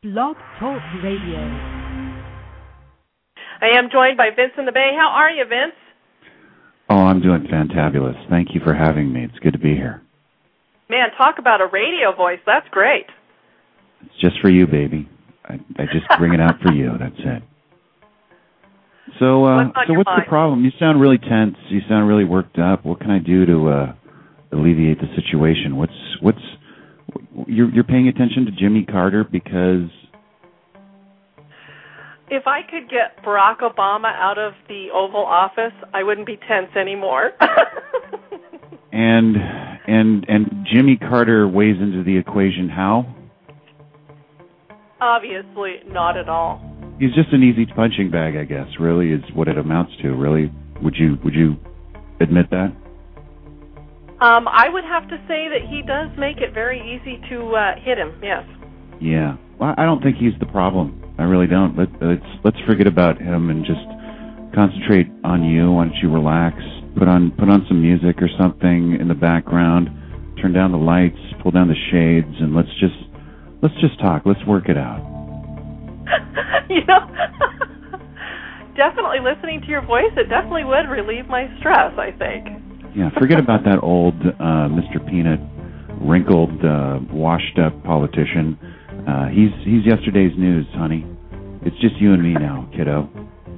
Blog Talk Radio. I am joined by Vince in the Bay. How are you, Vince? Oh, I'm doing fantabulous. Thank you for having me. It's good to be here. Man, talk about a radio voice. That's great. It's just for you, baby. I just bring it out for you. That's it. So what's the problem? You sound really tense. You sound really worked up. What can I do to alleviate the situation? You're paying attention to Jimmy Carter because... If I could get Barack Obama out of the Oval Office, I wouldn't be tense anymore. and Jimmy Carter weighs into the equation how? Obviously, not at all. He's just an easy punching bag, I guess, really, is what it amounts to, really. Would you admit that? I would have to say that he does make it very easy to hit him, yes. Yeah. Well, I don't think he's the problem. I really don't. Let's forget about him and just concentrate on you. Why don't you relax? Put on some music or something in the background. Turn down the lights, pull down the shades, and let's just talk. Let's work it out. Definitely listening to your voice, it definitely would relieve my stress, I think. Yeah, forget about that old Mr. Peanut, wrinkled, washed-up politician. He's yesterday's news, honey. It's just you and me now, kiddo.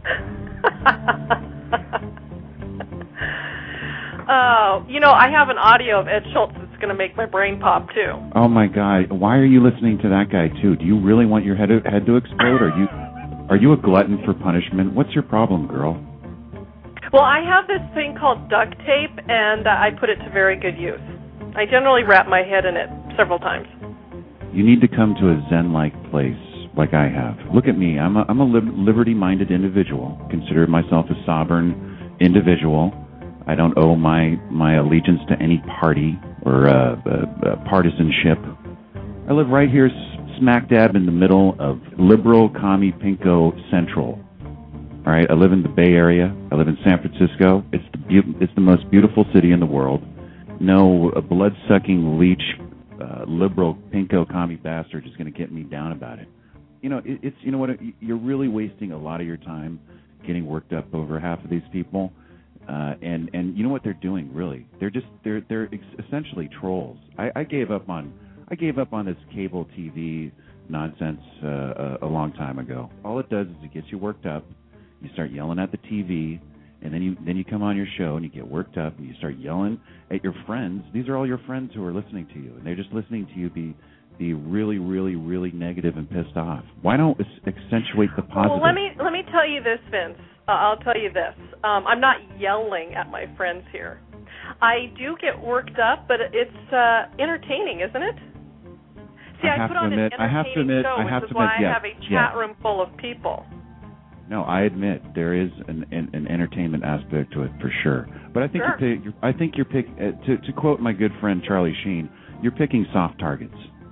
Oh, I have an audio of Ed Schultz that's going to make my brain pop, too. Oh, my God. Why are you listening to that guy, too? Do you really want your head to explode? Are you a glutton for punishment? What's your problem, girl? Well, I have this thing called duct tape, and I put it to very good use. I generally wrap my head in it several times. You need to come to a Zen-like place, like I have. Look at me. I'm a liberty-minded individual. Consider myself a sovereign individual. I don't owe my allegiance to any party or partisanship. I live right here, smack dab in the middle of liberal, commie, pinko central. All right, I live in the Bay Area. I live in San Francisco. It's the most beautiful city in the world. No blood-sucking leech, liberal, pinko, commie bastard is going to get me down about it. You're really wasting a lot of your time getting worked up over half of these people. And you know what they're doing, really? They're essentially trolls. I gave up on this cable TV nonsense a long time ago. All it does is it gets you worked up. You start yelling at the TV, and then you come on your show and you get worked up and you start yelling at your friends. These are all your friends who are listening to you, and they're just listening to you be really, really, really negative and pissed off. Why don't accentuate the positive? Well, let me tell you this, Vince. I'll tell you this. I'm not yelling at my friends here. I do get worked up, but it's entertaining, isn't it? See, I put on an entertaining show, which is why I have a chat room full of people. No, I admit there is an entertainment aspect to it for sure. But I think you're picking. To quote my good friend Charlie Sheen, you're picking soft targets.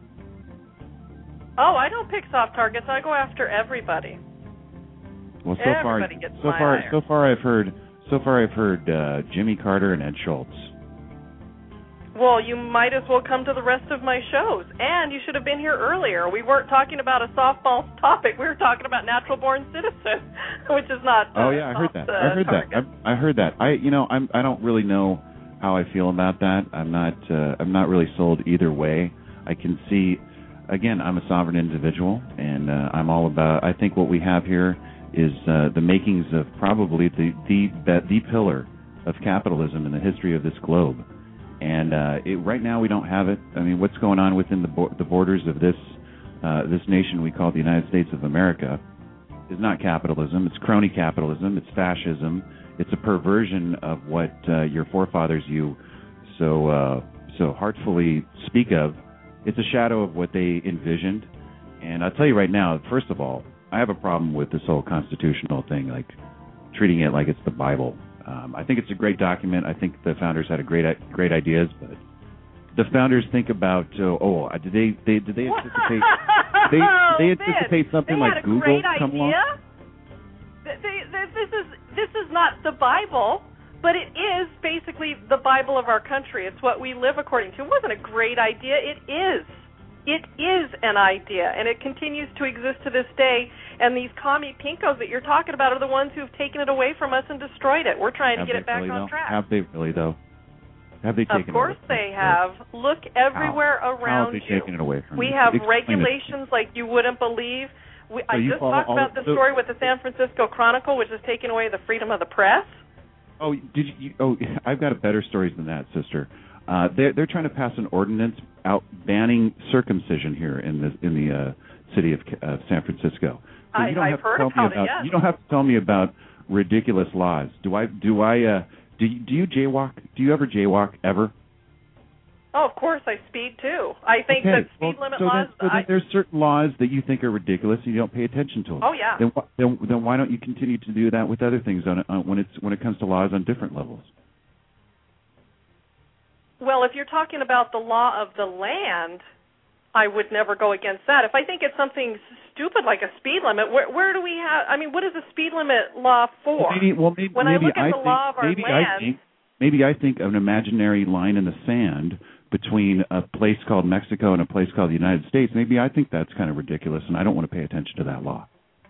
Oh, I don't pick soft targets. I go after everybody. Well, so far I've heard Jimmy Carter and Ed Schultz. Well, you might as well come to the rest of my shows. And you should have been here earlier. We weren't talking about a softball topic. We were talking about natural-born citizen, which is not. Oh yeah, I heard that. I heard that. I don't really know how I feel about that. I'm not really sold either way. I can see. Again, I'm a sovereign individual, and I'm all about. I think what we have here is the makings of probably the pillar of capitalism in the history of this globe. And right now we don't have it. I mean, what's going on within the borders of this nation we call the United States of America is not capitalism. It's crony capitalism. It's fascism. It's a perversion of what your forefathers so heartfully speak of. It's a shadow of what they envisioned. And I'll tell you right now, first of all, I have a problem with this whole constitutional thing, like treating it like it's the Bible. I think it's a great document. I think the founders had great ideas, but the founders think about did they anticipate they anticipate something like Google come along? This is not the Bible, but it is basically the Bible of our country. It's what we live according to. It wasn't a great idea. It is. It is an idea, and it continues to exist to this day. And these commie pinkos that you're talking about are the ones who've taken it away from us and destroyed it. We're trying to get it back on track. Have they really, though? Have they taken it away? Of course they have. Look everywhere around you. How have they taken it away from you? We have regulations like you wouldn't believe. I just talked about the story with the San Francisco Chronicle, which is taking away the freedom of the press. Oh, did you? Oh, I've got better stories than that, sister. They're trying to pass an ordinance out banning circumcision here in the city of San Francisco. So I've heard about it. Yes. You don't have to tell me about ridiculous laws. Do you jaywalk? Do you ever jaywalk ever? Oh, of course I speed too. I think that speed limit laws. So then there's certain laws that you think are ridiculous and you don't pay attention to them. Oh yeah. Then why don't you continue to do that with other things when it comes to laws on different levels? Well, if you're talking about the law of the land, I would never go against that. If I think it's something stupid like a speed limit, where do we have? I mean, what is a speed limit law for? When I look at the law of our land, maybe I think of an imaginary line in the sand between a place called Mexico and a place called the United States. Maybe I think that's kind of ridiculous, and I don't want to pay attention to that law.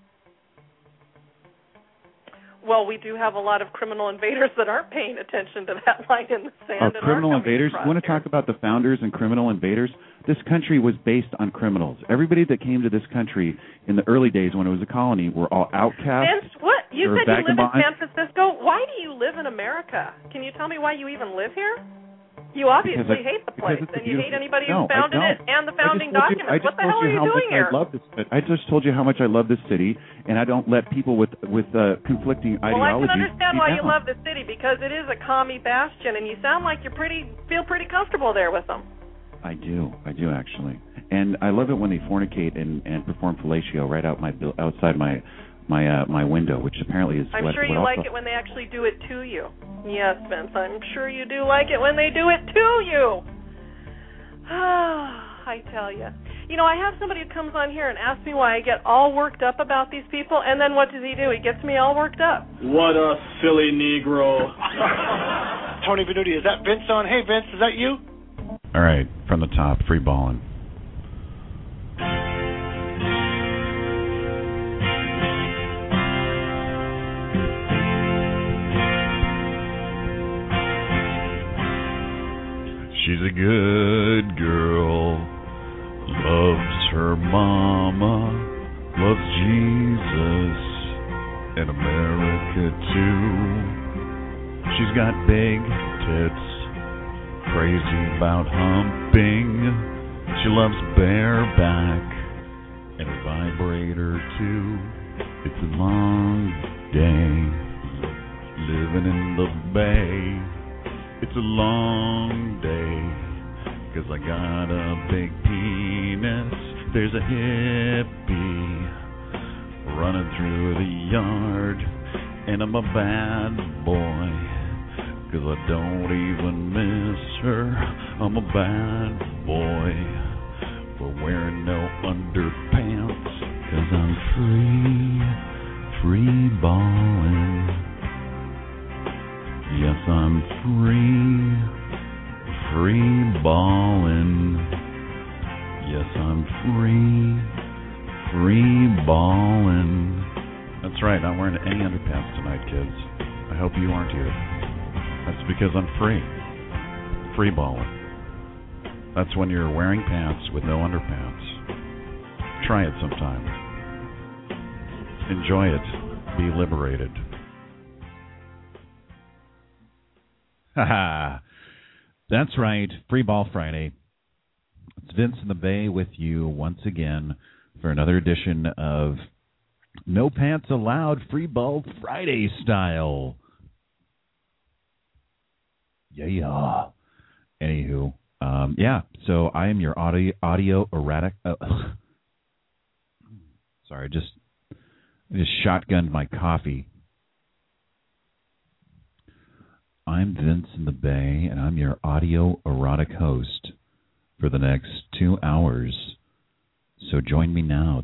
Well, we do have a lot of criminal invaders that aren't paying attention to that line in the sand. Criminal invaders? You want to talk about the founders and criminal invaders? This country was based on criminals. Everybody that came to this country in the early days when it was a colony were all outcasts. Vince, what? You said you live in San Francisco. Why do you live in America? Can you tell me why you even live here? You obviously hate the place, and you hate anybody who founded it and the founding documents. What the hell are you doing here? I just told you how much I love this city, and I don't let people with conflicting ideologies. Well, I can understand why you love the city, because it is a commie bastion, and you sound like you feel pretty comfortable there with them. I do actually, and I love it when they fornicate and perform fellatio right outside my window, which apparently is. I'm sure you like it when they actually do it to you. Yes, Vince, I'm sure you do like it when they do it to you. I tell you. You know, I have somebody who comes on here and asks me why I get all worked up about these people, and then what does he do? He gets me all worked up. What a silly Negro. Tony Venuti, is that Vince on? Hey, Vince, is that you? All right, from the top, free balling. She's a good girl, loves her mama, loves Jesus and America too. She's got big tits, crazy about humping. She loves bareback and a vibrator too. It's a long day living in the Bay. It's a long day, 'cause I got a big penis. There's a hippie running through the yard, and I'm a bad boy, 'cause I don't even miss her. I'm a bad boy for wearing no underpants, 'cause I'm free ballin'. Yes, I'm free ballin'. Yes, I'm free ballin'. That's right, not wearing any underpants tonight, kids. I hope you aren't either. That's because I'm free ballin'. That's when you're wearing pants with no underpants. Try it sometime. Enjoy it. Be liberated. Haha. That's right. Free Ball Friday. It's Vince in the Bay with you once again for another edition of No Pants Allowed Free Ball Friday style. Yeah. Anywho, so I am your audio erratic. Sorry, I just shotgunned my coffee. I'm Vince in the Bay, and I'm your audio erotic host for the next 2 hours. So join me now,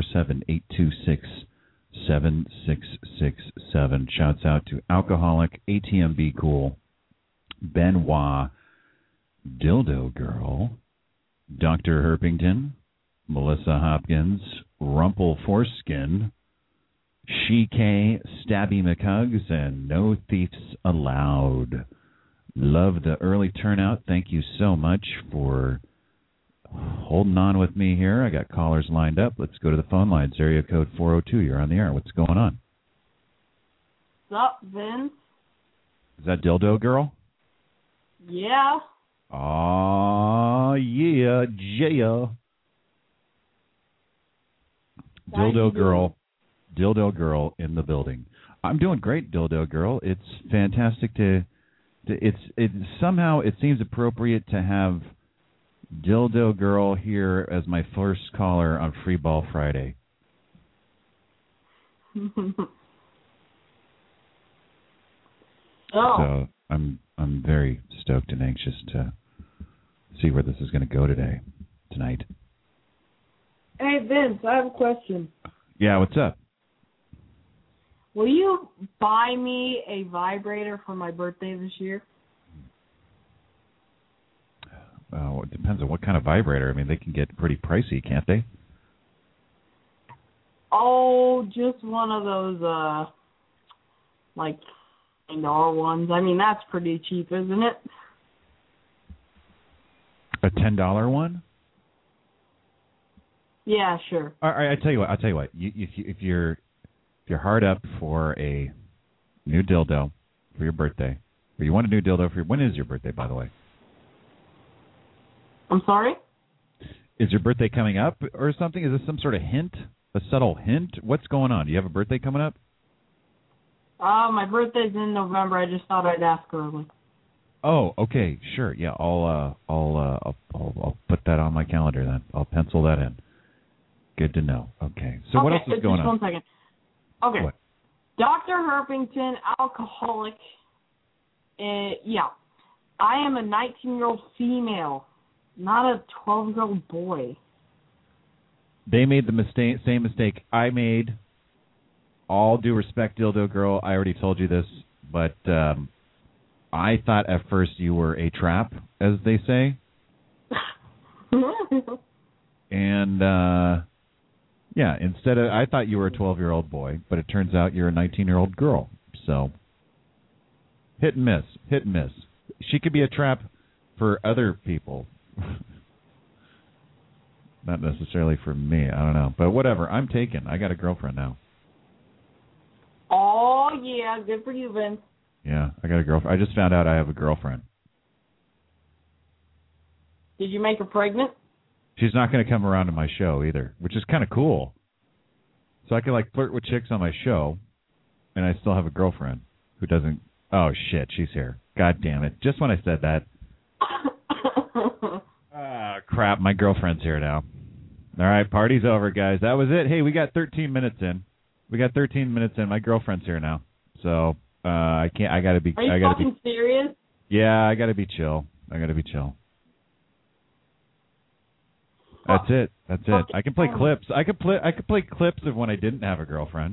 347-826-7667. Shouts out to Alcoholic, ATMB Cool, Benoit, Dildo Girl, Dr. Herpington, Melissa Hopkins, Rumple Foreskin, She-K, Stabby McHugs, and No Thieves Allowed. Love the early turnout. Thank you so much for holding on with me here. I got callers lined up. Let's go to the phone lines. Area code 402. You're on the air. What's going on? What's up, Vince? Is that Dildo Girl? Yeah. Aw, yeah, Jaya. Dildo Girl in the building. I'm doing great, Dildo Girl. It's fantastic it somehow it seems appropriate to have Dildo Girl here as my first caller on Free Ball Friday. So I'm very stoked and anxious to see where this is going to go tonight. Hey, Vince, I have a question. Yeah, what's up? Will you buy me a vibrator for my birthday this year? Well, it depends on what kind of vibrator. I mean, they can get pretty pricey, can't they? Oh, just one of those, like, $10 ones. I mean, that's pretty cheap, isn't it? A $10 one? Yeah, sure. All right, I'll tell you what. If you're hard up for a new dildo for your birthday, or you want a new dildo for when is your birthday, by the way? I'm sorry? Is your birthday coming up or something? Is this some sort of hint? A subtle hint? What's going on? Do you have a birthday coming up? My birthday's in November. I just thought I'd ask early. Oh, okay, sure. Yeah, I'll put that on my calendar then. I'll pencil that in. Good to know. Okay. So what else is going on? Just 1 second. Okay. What? Dr. Herpington, alcoholic. Yeah. I am a 19-year-old female, not a 12-year-old boy. They made the same mistake I made. All due respect, Dildo Girl, I already told you this, but I thought at first you were a trap, as they say. And, yeah, I thought you were a 12-year-old boy, but it turns out you're a 19-year-old girl. So, hit and miss. She could be a trap for other people. Not necessarily for me. I don't know. But whatever. I'm taken. I got a girlfriend now. Oh, yeah. Good for you, Vince. Yeah, I got a girlfriend. I just found out I have a girlfriend. Did you make her pregnant? She's not going to come around to my show either, which is kind of cool. So I can, like, flirt with chicks on my show, and I still have a girlfriend who doesn't... Oh, shit, she's here. God damn it. Just when I said that. Crap, my girlfriend's here now. All right, party's over, guys. That was it. Hey, we got 13 minutes in. My girlfriend's here now. So, I can't... I got to be... Are you fucking serious? Yeah, I got to be chill. That's it. I can play clips. I could play clips of when I didn't have a girlfriend.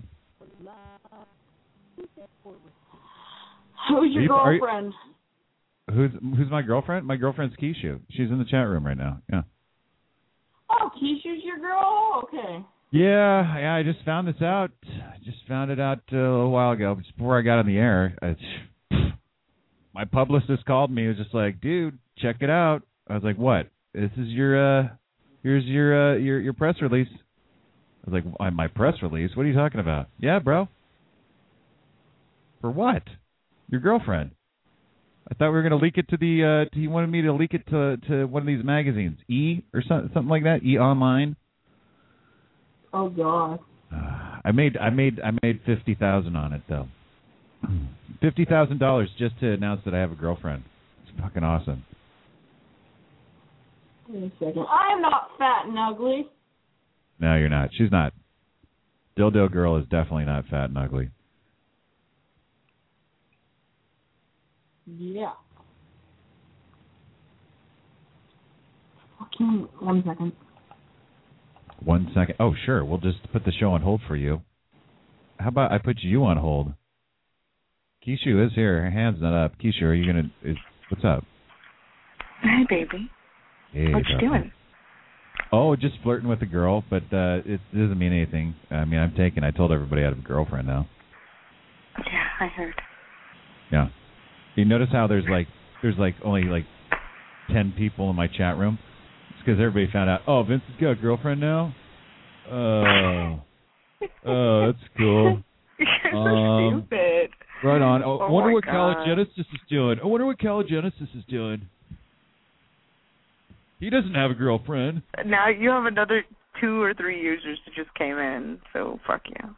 Who's your girlfriend? Who's my girlfriend? My girlfriend's Keishu. She's in the chat room right now. Yeah. Oh, Keishu's your girl? Okay. Yeah, I just found this out. I just found it out a little while ago, just before I got on the air. My publicist called me. He was just like, dude, check it out. I was like, what? This is here's your press release. I was like, my press release? What are you talking about? Yeah, bro. For what? Your girlfriend. I thought we were going to leak it to he wanted me to leak it to one of these magazines. E or something like that? E Online? Oh, God. I made $50,000 on it, though. $50,000 just to announce that I have a girlfriend. It's fucking awesome. Wait a second. I am not fat and ugly. No, you're not. She's not. Dildo Girl is definitely not fat and ugly. Yeah. Fucking 1 second. 1 second. Oh, sure. We'll just put the show on hold for you. How about I put you on hold? Keishu is here. Her hand's not up. Keishu, are you going to... What's up? Hey, baby. Hey, what you doing? Oh, just flirting with a girl, but it doesn't mean anything. I mean, I told everybody I have a girlfriend now. Yeah, I heard. Yeah. You notice how there's only 10 people in my chat room? It's because everybody found out, oh, Vince has got a girlfriend now? Oh, that's cool. You're so stupid. Right on. I wonder what God. Calogenesis is doing. He doesn't have a girlfriend. Now you have another 2 or 3 users that just came in, so fuck you.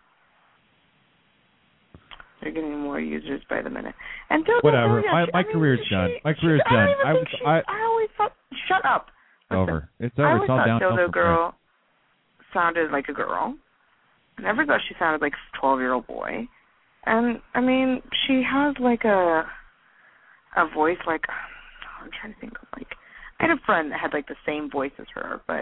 You're getting more users by the minute. And whatever. My career's done. My career's done. I always thought. Shut up. Over. It's over. I always it's all thought downhill Dildo Girl sounded like a girl. I never thought she sounded like a 12-year-old boy. And I mean, she has like a voice like, I'm trying to think of like, I had a friend that had like the same voice as her, but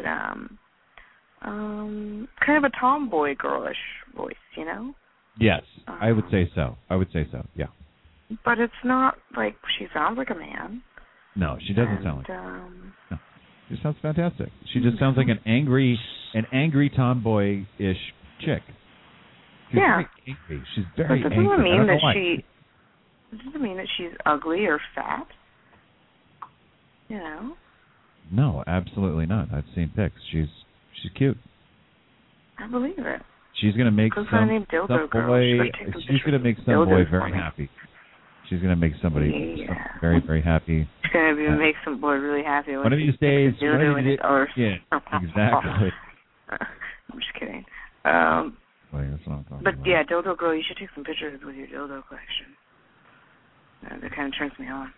kind of a tomboy girlish voice, you know? Yes, I would say so. Yeah. But it's not like she sounds like a man. No, she doesn't sound like. No, she sounds fantastic. She just sounds like an angry tomboy-ish chick. She's very angry. She's very angry. Doesn't mean that she's ugly or fat. You know? No, absolutely not. I've seen pics. She's cute. I believe it. She's gonna make some boy. She's gonna make some boy very happy. She's gonna make somebody very, very happy. She's gonna make some boy really happy. One of these days. Yeah, exactly. I'm just kidding. Wait, that's what I'm talking but about. yeah, Dildo Girl, you should take some pictures with your dildo collection. That kind of turns me on.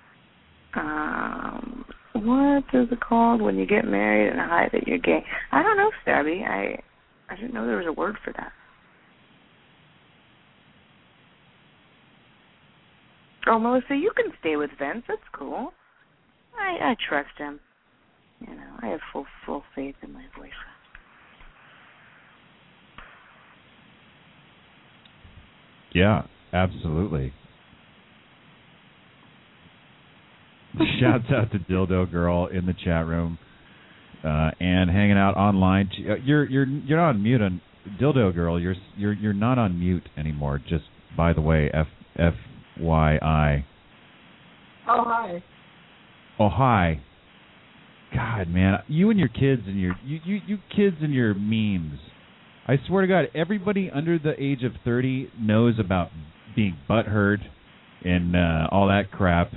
What is it called when you get married and hide that you're gay? I don't know, Stabby. I didn't know there was a word for that. Oh, Melissa, you can stay with Vince. That's cool. I trust him. You know, I have full faith in my boyfriend. Yeah, absolutely. Shouts out to Dildo Girl in the chat room and hanging out online. You're not on mute on Dildo Girl. You're not on mute anymore. Just by the way, FYI. Oh hi. Oh hi. God, man, you and your kids and you kids and your memes. I swear to God, everybody under the age of 30 knows about being butthurt and all that crap.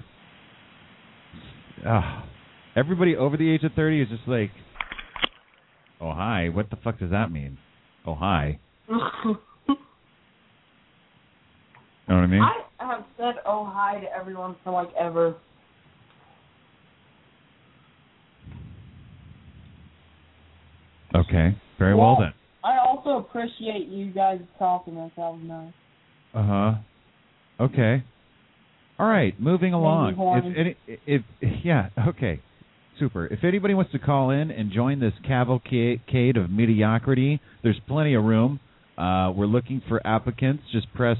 Everybody over the age of 30 is just like, oh, hi. What the fuck does that mean? Oh, hi. You know what I mean? I have said oh, hi to everyone for, like, ever. Okay. Very well then. I also appreciate you guys talking. That was nice. Okay. All right. Moving along. Okay. Super. If anybody wants to call in and join this cavalcade of mediocrity, there's plenty of room. We're looking for applicants. Just press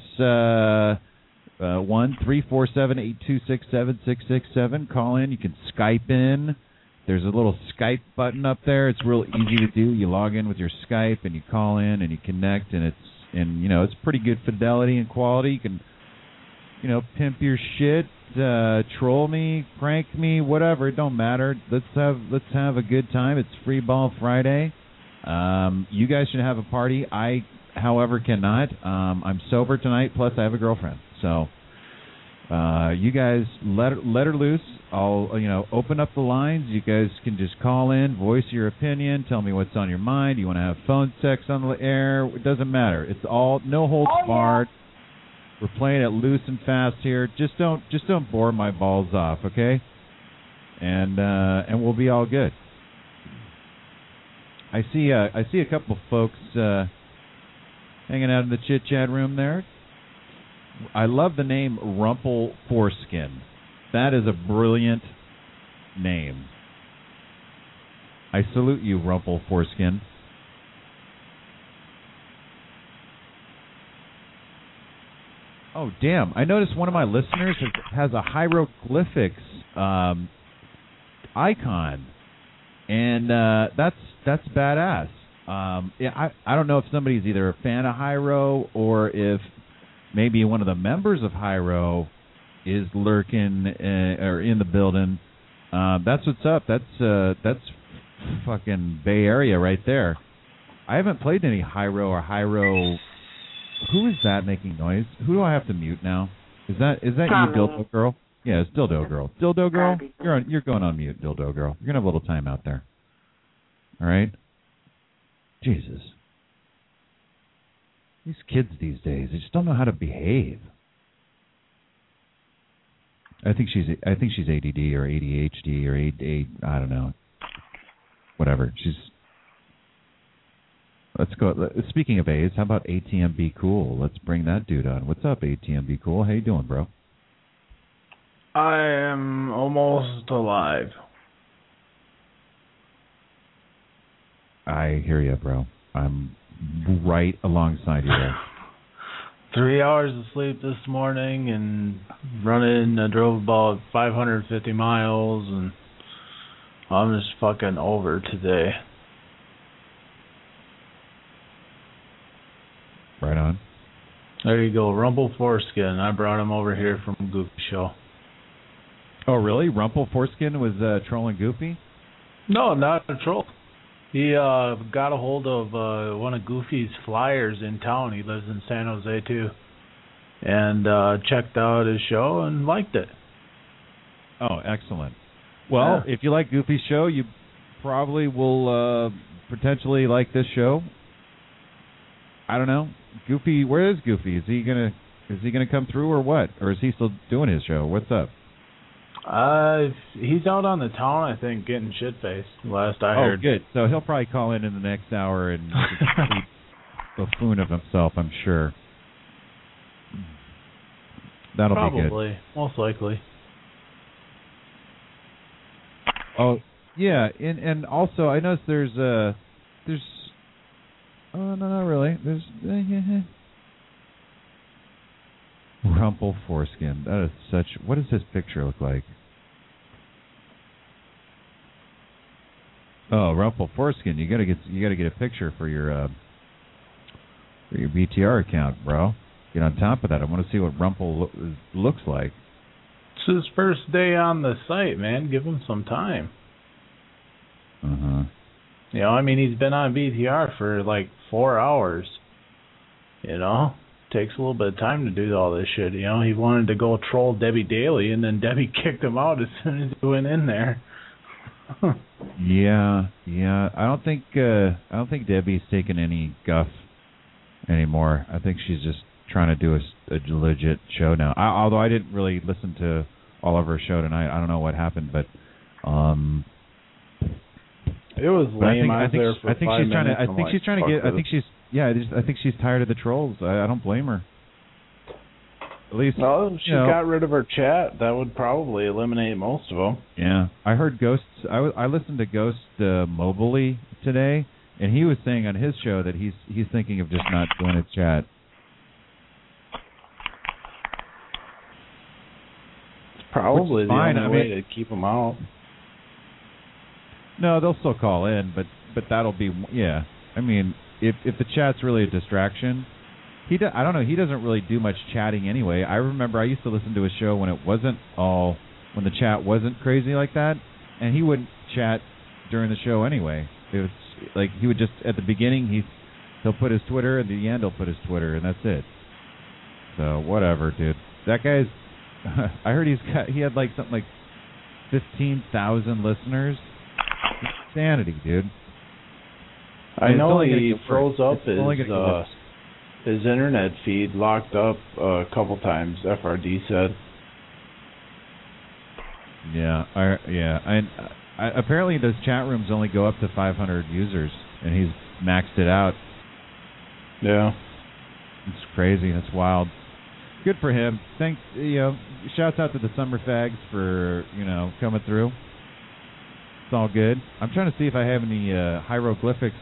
1-347-826-7667. Call in. You can Skype in. There's a little Skype button up there. It's real easy to do. You log in with your Skype and you call in and you connect, and it's pretty good fidelity and quality. You can, pimp your shit, troll me, prank me, whatever. It don't matter. Let's have a good time. It's Free Ball Friday. You guys should have a party. I, however, cannot. I'm sober tonight. Plus, I have a girlfriend. So, you guys let her loose. I'll open up the lines. You guys can just call in, voice your opinion, tell me what's on your mind. You want to have phone sex on the air? It doesn't matter. It's all no holds barred. We're playing it loose and fast here. Just don't bore my balls off, okay? And we'll be all good. I see a couple of folks hanging out in the chit chat room there. I love the name Rumple Foreskin. That is a brilliant name. I salute you, Rumple Foreskin. Oh, damn. I noticed one of my listeners has a hieroglyphics icon. And that's badass. Yeah, I don't know if somebody's either a fan of Hyro or if maybe one of the members of Hyro is lurking or in the building. That's what's up. That's fucking Bay Area right there. I haven't played any Hyro or Hyro. Who is that making noise? Who do I have to mute now? Is that you, Dildo Girl? Yeah, it's Dildo Girl. Dildo Girl, you're going on mute, Dildo Girl. You're gonna have a little time out there. All right. Jesus. These kids these days, they just don't know how to behave. I think she's ADD or ADHD or I don't know. Whatever. Let's go. Speaking of A's, how about ATM Be Cool? Let's bring that dude on. What's up, ATM Be Cool? How you doing, bro? I am almost alive. I hear you, bro. I'm right alongside you there. 3 hours of sleep this morning and running. I drove about 550 miles and I'm just fucking over today. Right on. There you go, Rumple Foreskin. I brought him over here from Goofy Show. Oh, really? Rumple Foreskin was trolling Goofy? No, not a troll. He got a hold of one of Goofy's flyers in town. He lives in San Jose, too. And checked out his show and liked it. Oh, excellent. Well, if you like Goofy's show, you probably will potentially like this show. I don't know. Goofy, where is Goofy? Is he gonna come through or what? Or is he still doing his show? What's up? He's out on the town, I think, getting shit-faced, last I heard. Oh, good. So he'll probably call in the next hour and complete buffoon of himself, I'm sure. That'll be good. Probably, most likely. Oh, yeah, and also I noticed there's oh, no, not really. There's Rumple Foreskin. That is such. What does his picture look like? Oh, Rumple Foreskin. You gotta get a picture for your BTR account, bro. Get on top of that. I want to see what Rumple looks like. It's his first day on the site, man. Give him some time. You know, I mean, he's been on BTR for like 4 hours. You know? Takes a little bit of time to do all this shit. You know, he wanted to go troll Debbie Daly, and then Debbie kicked him out as soon as he went in there. Yeah. I don't think Debbie's taking any guff anymore. I think she's just trying to do a legit show now. Although I didn't really listen to all of her show tonight. I don't know what happened, but it was lame. I think she's tired of the trolls. I don't blame her. At least, well, she got rid of her chat. That would probably eliminate most of them. Yeah, I heard Ghost. I listened to Ghost Mobley today, and he was saying on his show that he's thinking of just not doing his chat. It's probably the only way to keep them out. No, they'll still call in, but that'll be I mean, if the chat's really a distraction, I don't know. He doesn't really do much chatting anyway. I remember I used to listen to his show when the chat wasn't crazy like that, and he wouldn't chat during the show anyway. It was like he would just at the beginning he'll put his Twitter, at the end he'll put his Twitter, and that's it. So whatever, dude. That guy's. I heard he had like something like 15,000 listeners. Insanity, dude. I know he froze up his internet feed, locked up a couple times. FRD said. Yeah, apparently those chat rooms only go up to 500 users, and he's maxed it out. Yeah, it's crazy. That's wild. Good for him. Thanks. Shouts out to the Summer Fags for coming through. It's all good. I'm trying to see if I have any hieroglyphics.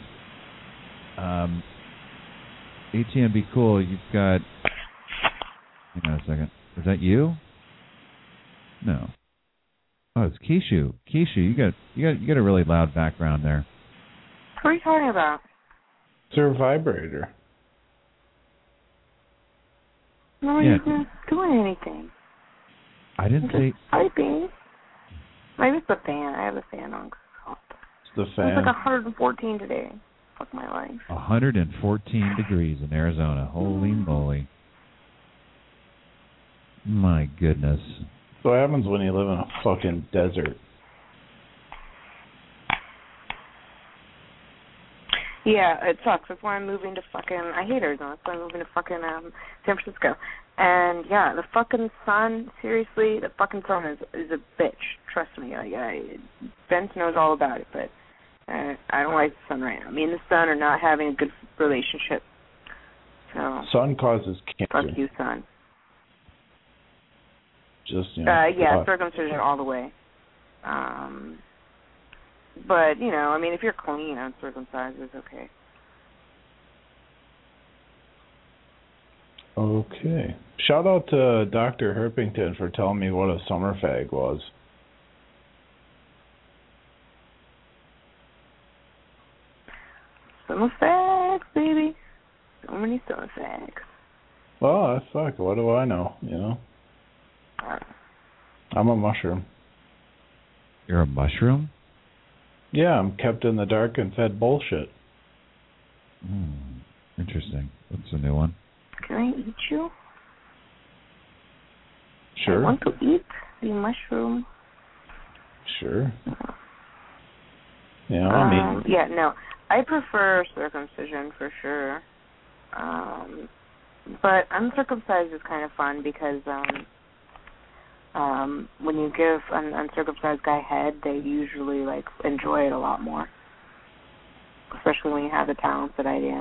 ATM Be Cool. You've got. Hang on a second. Is that you? No. Oh, it's Keishu. Keishu, you got a really loud background there. What are you talking about? It's her vibrator. No, Yeah. you're not doing anything. I didn't I'm say. just typing. Maybe it's the fan. I have the fan on. It's the It's fan. like 114 today. Fuck my life. 114 degrees in Arizona. Holy moly. My goodness. So what happens when you live in a fucking desert? Yeah, it sucks. That's why I'm moving to fucking... I hate Arizona. That's why I'm moving to fucking San Francisco. And, yeah, the fucking sun, seriously, the fucking sun is a bitch. Trust me. Vince knows all about it, but I don't like the sun right now. Me and the sun are not having a good relationship. So, Sun causes cancer. fuck you, sun. Just, you know. Yeah, circumcision all the way. But, you know, I mean, if you're clean, uncircumcised is okay. Okay. Shout out to Dr. Herpington for telling me what a summer fag was. Summer fags, baby. So many summer fags. Well, fuck, what do I know, you know? I'm a mushroom. You're a mushroom? Yeah, I'm kept in the dark and fed bullshit. Interesting. That's a new one. Can I eat you? Sure. I want to eat the mushroom. Sure. Yeah, I mean. Yeah, no. I prefer circumcision for sure. But uncircumcised is kind of fun because when you give an uncircumcised guy head, they usually like enjoy it a lot more. Especially when you have the talent that I do.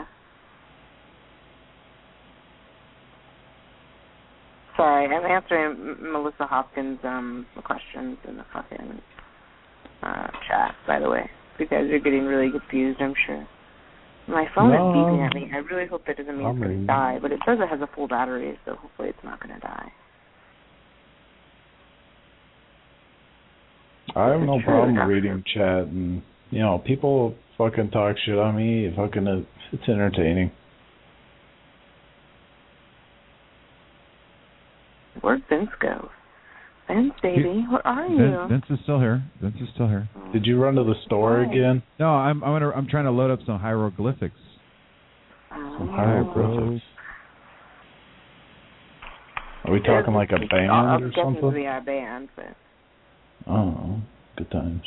Sorry, I'm answering Melissa Hopkins' questions in the fucking chat, by the way. You guys are getting really confused, I'm sure. My phone is beeping at me. I really hope that doesn't mean it's going to die, but it says it has a full battery, so hopefully it's not going to die. I have no problem reading chat, and, you know, people fucking talk shit on me. It's entertaining. Where'd Vince go? Vince, baby, where are you? Vince is still here. Vince is still here. Did you run to the store again? No, I'm trying to load up some hieroglyphics. Some hieroglyphics. Are we talking like a band or something? Obviously a band, but... Oh, good times.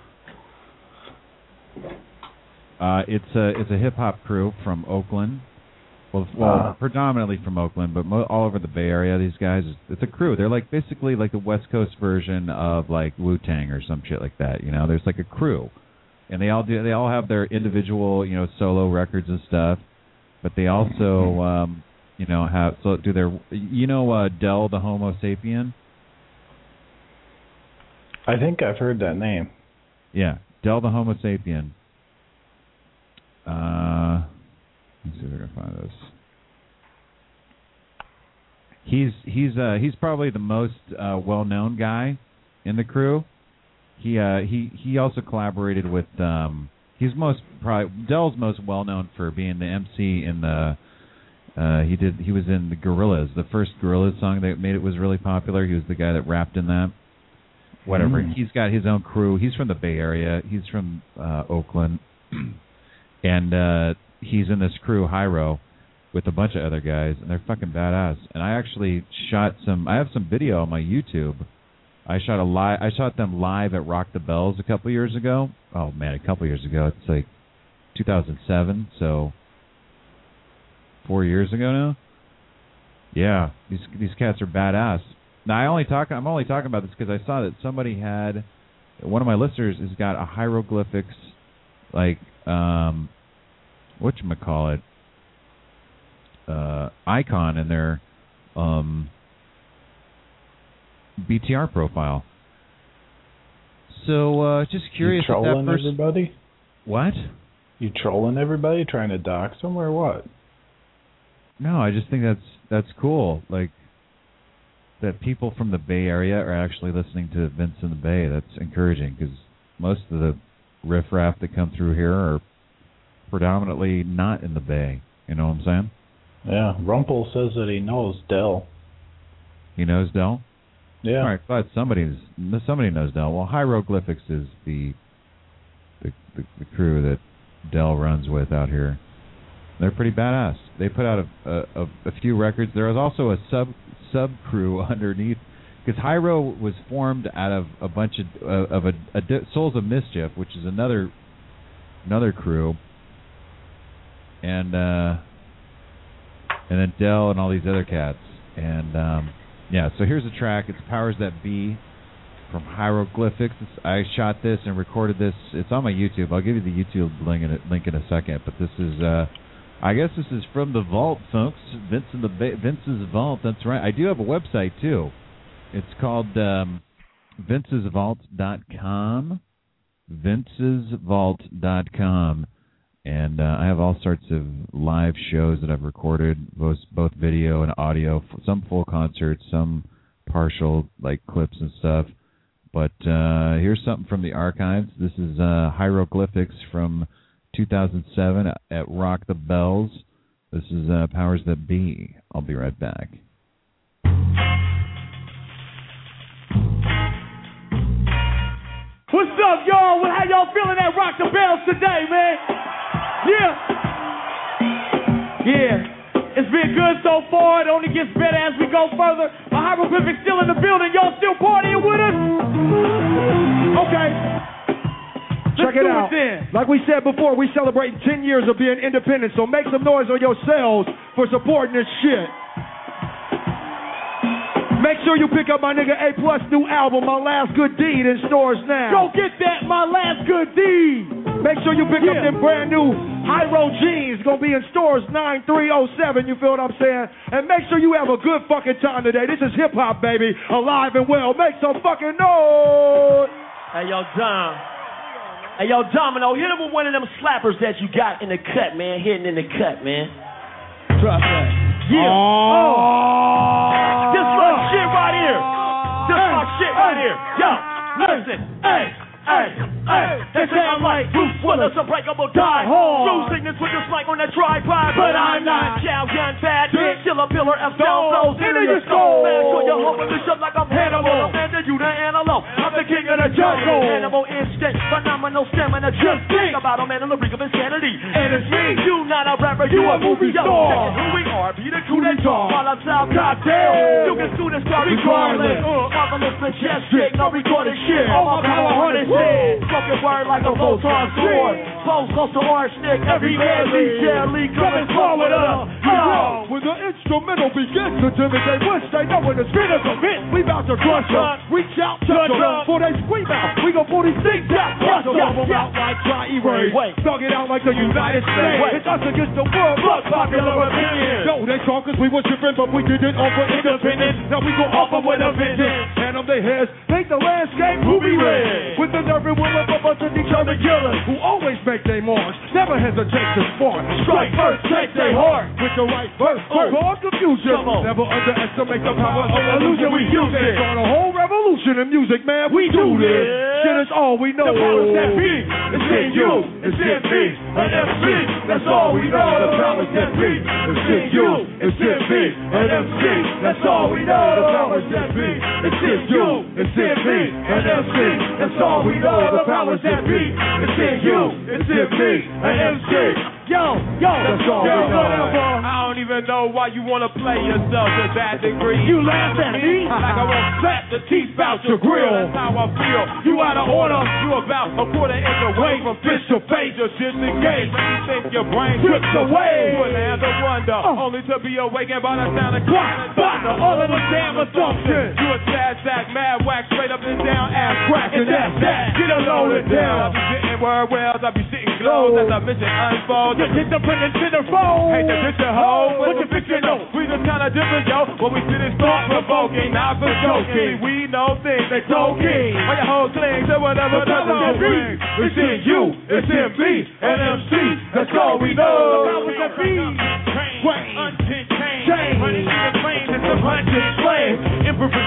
It's a hip hop crew from Oakland. Well, predominantly from Oakland, but all over the Bay Area. These guys, it's a crew. They're like basically like the West Coast version of like Wu-Tang or some shit like that. You know, there's like a crew, and they all have their individual, you know, solo records and stuff. But they also, you know, do their, you know, Del the Homo Sapien. I think I've heard that name. Yeah, Del the Homo Sapien. Let's see if I can find this. He's probably the most well-known guy in the crew. He also collaborated with Del's most well-known for being the MC in the he was in the Gorillaz, the first Gorillaz song that was really popular. He was the guy that rapped in that. Whatever. He's got his own crew. He's from the Bay Area. He's from Oakland. And he's in this crew, Hyro, with a bunch of other guys, and they're fucking badass. And I actually I have some video on my YouTube. I shot them live at Rock the Bells a couple years ago. Oh man, a couple years ago. It's like 2007, so 4 years ago now. Yeah, these cats are badass. Now I'm only talking about this because I saw that somebody had, one of my listeners has got a hieroglyphics, like whatchamacallit, icon in their BTR profile. So just curious. You trolling everybody? What? You trolling everybody, trying to dox them, or what? No, I just think that's cool. Like, that people from the Bay Area are actually listening to Vince in the Bay. That's encouraging because most of the riffraff that come through here are predominantly not in the Bay. You know what I'm saying? Yeah, Rumpel says that he knows Del. He knows Del? Yeah. All right, glad somebody knows Del. Well, Hieroglyphics is the crew that Del runs with out here. They're pretty badass. They put out a few records. There was also a sub crew underneath, because Hyro was formed out of a bunch of Souls of Mischief, which is another crew, and then Del and all these other cats. And yeah, so here's a track. It's Powers That Be from Hieroglyphics. I shot this and recorded this. It's on my YouTube. I'll give you the YouTube link in a second. But this is, I guess this is from the vault, folks. Vince's Vault. That's right. I do have a website too. It's called Vince'sVault.com. Vince'sVault.com. And I have all sorts of live shows that I've recorded, both video and audio, some full concerts, some partial like clips and stuff. But here's something from the archives. This is Hieroglyphics from 2007 at Rock the Bells. This is Powers That Be. I'll be right back. What's up, y'all? How y'all feeling at Rock the Bells today, man? Yeah. It's been good so far. It only gets better as we go further. My Hieroglyphics still in the building. Y'all still partying with us? Okay. Check it out. Like we said before, we celebrating 10 years of being independent, so make some noise on yourselves for supporting this shit. Make sure you pick up my nigga A+ new album, My Last Good Deed, in stores now. Go get that, My Last Good Deed. Make sure you pick up them brand new Hyro jeans. Gonna be in stores 9307, you feel what I'm saying? And make sure you have a good fucking time today. This is hip hop, baby, alive and well. Make some fucking noise. Hey, yo, Dom. Hey, yo, Domino, hit him with one of them slappers that you got in the cut, man. Hitting in the cut, man. Drop that. Yeah. This my shit right here. This my shit right here. Yo, listen. Hey. They say I'm like Bruce Willis, unbreakable die hard. True sickness with this mic on that tripod, but I'm not. Chow gun fat, still a pillar of stone flows into your skull. Man, so you're humping me shut like I'm Hannibal. Man, you the antelope, I'm the king of the jungle. Animal instinct, phenomenal stamina. Just think about a man on the brink of insanity. And it's me, you not a rapper, you a movie star. Who we are, be the crew that talk. While I'm South Cocktail, you can sue this guy regardless. Marvelous majestic, no recorded shit. All my power harness. Spoken word like a Voltron sword. Close to arsenic. Every man legally come and call it up. When the instrumental begins to intimidate, once they know when the spin is a bit, we about to crush them. Reach out, touch them, before they scream out. We gon' pull these things out, crush them out like dry erase. Thug it out like the United States. It's us against the world, plus popular opinion. Yo, they talk cause we was tripping, but we did it over independence. Now we go off them with a vengeance. Hand them their heads, make the landscape ruby red. With the nerve and will of a bunch of determined killers who always make their marks, never hesitate to spark. Strike first, take their heart with the right verse. Cause confusion, never underestimate the power of illusion. We use it. Start a whole revolution in music, man. We do this. Shit is all we know. The powers that be, it's in you, it's in me, an MC. That's all we know. The powers that be, it's in you, it's in me, an MC. That's all we know. The powers that be, it's in you, it's in me, an MC. That's all we know. The powers that be, it's in you, it's in me, an MC. Yo, that's all we know. I don't even know why you wanna play yourself to that degree. You laugh at me like I won't slap the teeth out your grill. That's how I feel. You out of order. You about a quarter inch away from fish to face. Just disengage. You think your brain trips away. You an the wonder, only to be awakened by the sound of clock. All of the damn assumptions. You a sad sack, mad wax, straight up and down, ass crack, and that's that. Get it loaded down. I be sitting word wells, I be sitting glows as I mission unfolds. Just hit the print and to the phone. Hate to get your hoe, what you fix your nose? We just kinda different, yo. What we sit is thought provoking, not for joking. We know things they told king. All your whole cling to whatever the powers bring. It's in you, it's in me, and MC. That's all we know. The powers that be. Change, running through the flame, it's a hunted flame. Imperfect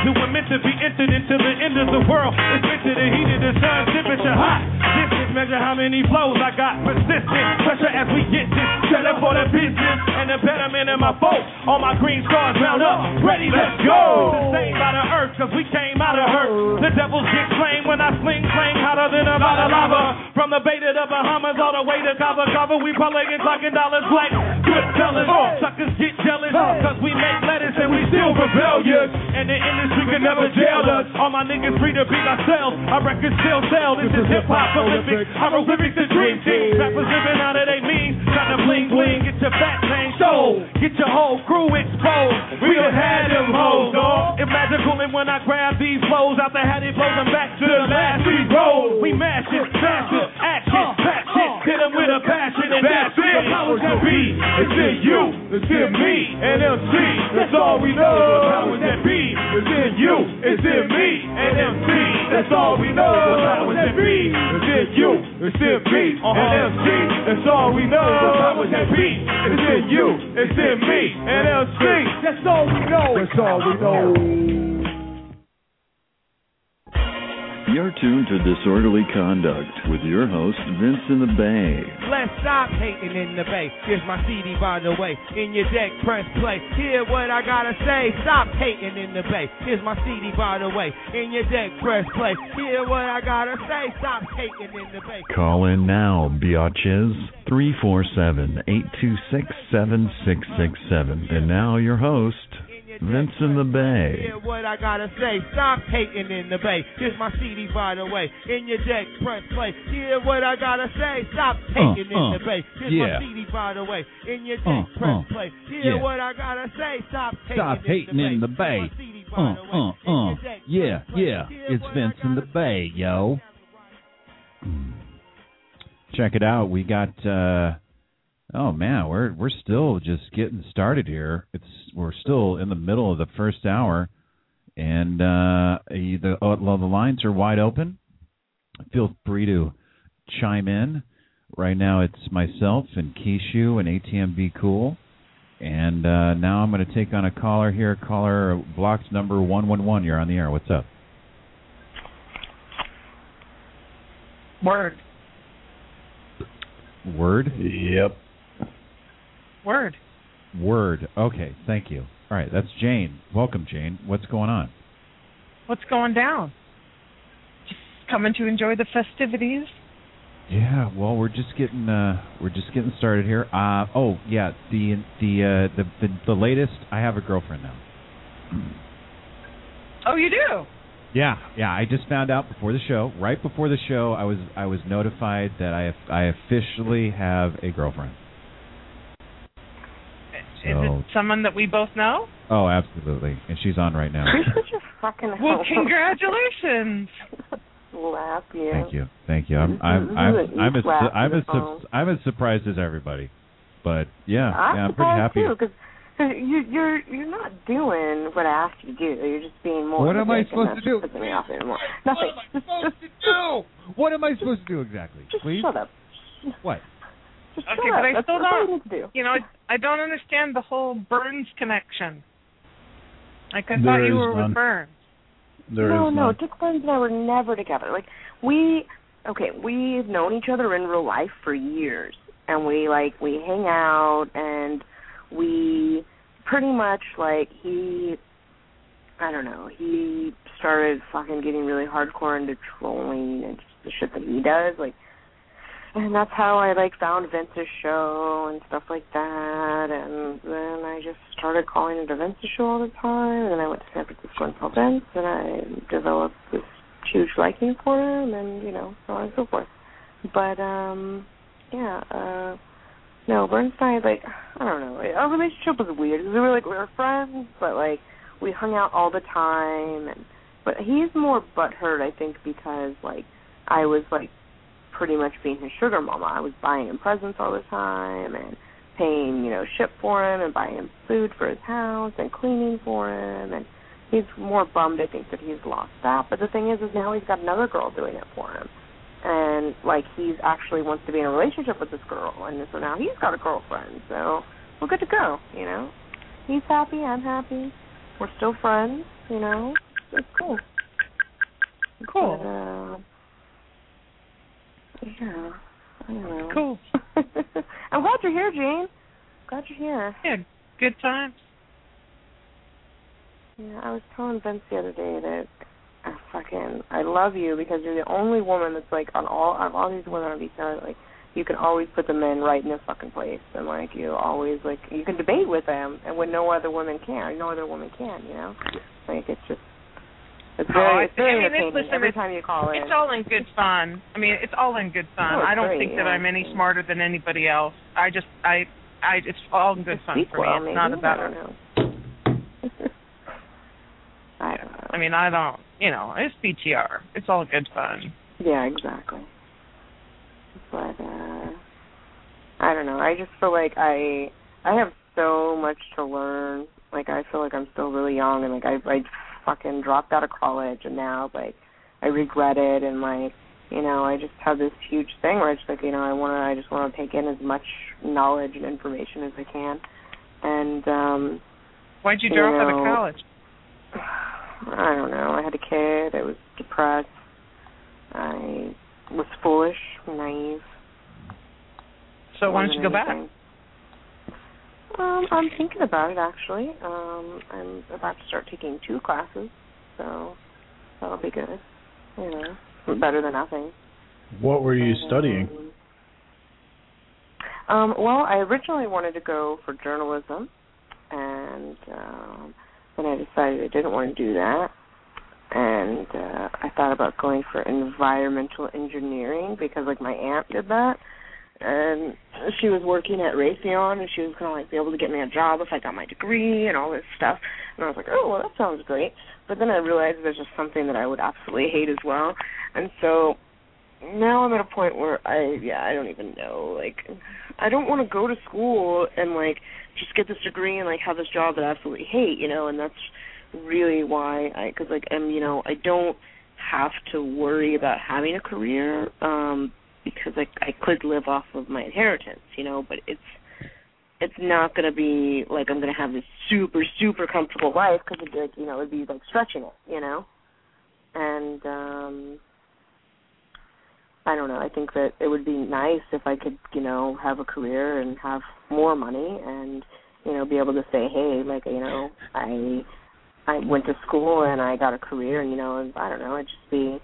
world is picture the heat of the sun, temperature hot. Distance measure how many flows I got. Persistent pressure as we get this. Set up for the business and the betterment of my folks. All my green stars round up, ready, let's go. Sustained by the earth, cause we came out of hurt. The devils get slain when I sling hotter than a lot of lava. From the Bay to the Bahamas, all the way to Cabo Cabo, we parlaying talking dollars like good fellas. Suckers get jealous, cause we make letters and we still rebellious. And the industry can never jail us. All my niggas free to be ourselves. Our records still sell. This is hip hop Olympics. Hieroglyphics, the dream team. Rappers living out of they mean. Trying to bling bling, get your fat name sold. Get your whole crew exposed. We done had them hoes, dawg. It's magical, and when I grab these flows out the hat, it blows them back to the last we roll. We mash it, massive action, patch it, hit them with a passion, and that's it. The powers that be, it's in you, it's in me, and MC. That's all we know. The powers that be, it's in you, it's in me, and MC. That's all we know. The powers that be, it's in you, it's in me, and MC. That's all we know. The powers that be, it's in you, it's in me, and MC. That's all we know. That's all we know. You're tuned to Disorderly Conduct with your host, Vince in the Bay. Let's stop hating in the Bay. Here's my CD, by the way. In your deck, press play. Hear what I gotta say. Stop hating in the Bay. Here's my CD, by the way. In your deck, press play. Hear what I gotta say. Stop hating in the Bay. Call in now, biatches. 347-826-7667. And now your host, Vince in the Bay. Hear what I gotta say. Stop hating in the Bay. Here's my CD, by the way. In your deck, press play. Hear what I gotta say. Stop hating in the Bay. Here's my CD, by the way. In your deck, press play. Hear what I gotta say. Stop hating in the Bay. Yeah. It's Vince in the Bay, yo. Check it out. We got. Oh man, we're still just getting started here. We're still in the middle of the first hour, and the lines are wide open. Feel free to chime in. Right now, it's myself and Keishu and ATMB Cool, and now I'm going to take on a caller here. Caller blocked number 111. You're on the air. What's up? Word. Yep. Word. Okay, thank you. All right, that's Jane. Welcome, Jane. What's going on? What's going down? Just coming to enjoy the festivities. Yeah, well, we're just getting started here. The latest. I have a girlfriend now. Oh, you do? Yeah. I just found out before the show. Right before the show, I was notified that I officially have a girlfriend. Is it someone that we both know? Oh, absolutely, and she's on right now. You're such a fucking well, congratulations. Laugh you. Thank you. I'm as surprised as everybody, but I'm pretty happy. Too, because you're not doing what I asked you to do. You're just being more. What am I supposed to do? Nothing. What am I supposed to do exactly? Just Please? shut up. What? Just okay, but I still don't. Do. I don't understand the whole Burns connection. I thought you were with Burns. No. Dick Burns and I were never together. Like we've known each other in real life for years, and we hang out, and we pretty much he started fucking getting really hardcore into trolling and just the shit that he does, and that's how I found Vince's show and stuff like that, and then I just started calling into Vince's show all the time, and then I went to San Francisco and saw Vince, and I developed this huge liking for him, and so on and so forth. But no, Burns and I, I don't know, our relationship was weird. We were friends, but we hung out all the time, but he's more butthurt, I think, because I was pretty much being his sugar mama. I was buying him presents all the time and paying, shit for him and buying him food for his house and cleaning for him, and he's more bummed, I think, that he's lost that. But the thing is now he's got another girl doing it for him, and he's actually wants to be in a relationship with this girl, and so now he's got a girlfriend, so we're good to go. He's happy, I'm happy, we're still friends. It's cool. Cool. But, yeah, I don't know. Cool. I'm glad you're here, Jane. Glad you're here. Yeah, good times. Yeah, I was telling Vince the other day that I love you because you're the only woman that's like on all these women on VCR, like you can always put them in right in their fucking place, and like you always like you can debate with them, and when no other woman can, you know, like it's very entertaining every time you call in. It's all in good fun. I mean, it's all in good fun. I don't think that I'm any smarter than anybody else. It's all in good fun for me. It's not about I don't know. I don't know. I mean, I don't. You know, it's BTR. It's all good fun. Yeah, exactly. But I don't know. I just feel like I have so much to learn. Like I feel like I'm still really young, and like I fucking dropped out of college, and now like I regret it, and like you know I just have this huge thing where it's like you know I just want to take in as much knowledge and information as I can. And why'd you drop out of college? I don't know. I had a kid. I was depressed. I was foolish, naive. So why don't you go back? I'm thinking about it, actually. I'm about to start taking 2 classes, so that'll be good. You know, better than nothing. What were you studying? Well, I originally wanted to go for journalism, and then I decided I didn't want to do that. And I thought about going for environmental engineering because, like, my aunt did that. And she was working at Raytheon, and she was going to, like, be able to get me a job if I got my degree and all this stuff. And I was like, oh, well, that sounds great. But then I realized there's just something that I would absolutely hate as well. And so now I'm at a point where I don't even know. Like, I don't want to go to school and, like, just get this degree and, like, have this job that I absolutely hate, you know, and that's really why because like you know I don't have to worry about having a career because I could live off of my inheritance, you know, but it's not going to be like I'm going to have this super comfortable life because like you know it'd be like stretching it, you know, and I don't know. I think that it would be nice if I could you know have a career and have more money and you know be able to say hey like you know I went to school and I got a career, and you know, I don't know, it'd just be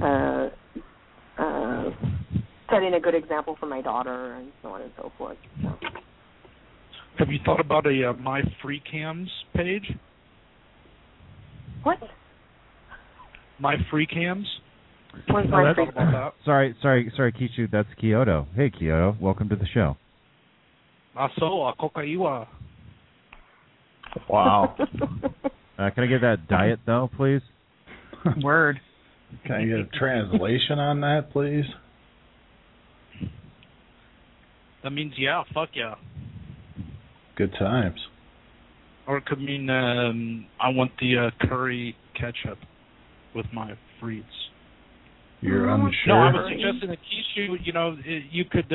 setting a good example for my daughter and so on and so forth. So. Have you thought about a My Free Cams page? What? My Free Cams. What's My Free Cams? Sorry, Kishu, that's Kyoto. Hey, Kyoto, welcome to the show. Wow. Can I get that diet, though, please? Word. Can I get a translation on that, please? That means yeah, fuck yeah. Good times. Or it could mean I want the curry ketchup with my frites. You're unsure? No, I was suggesting that Kishu, you know, you could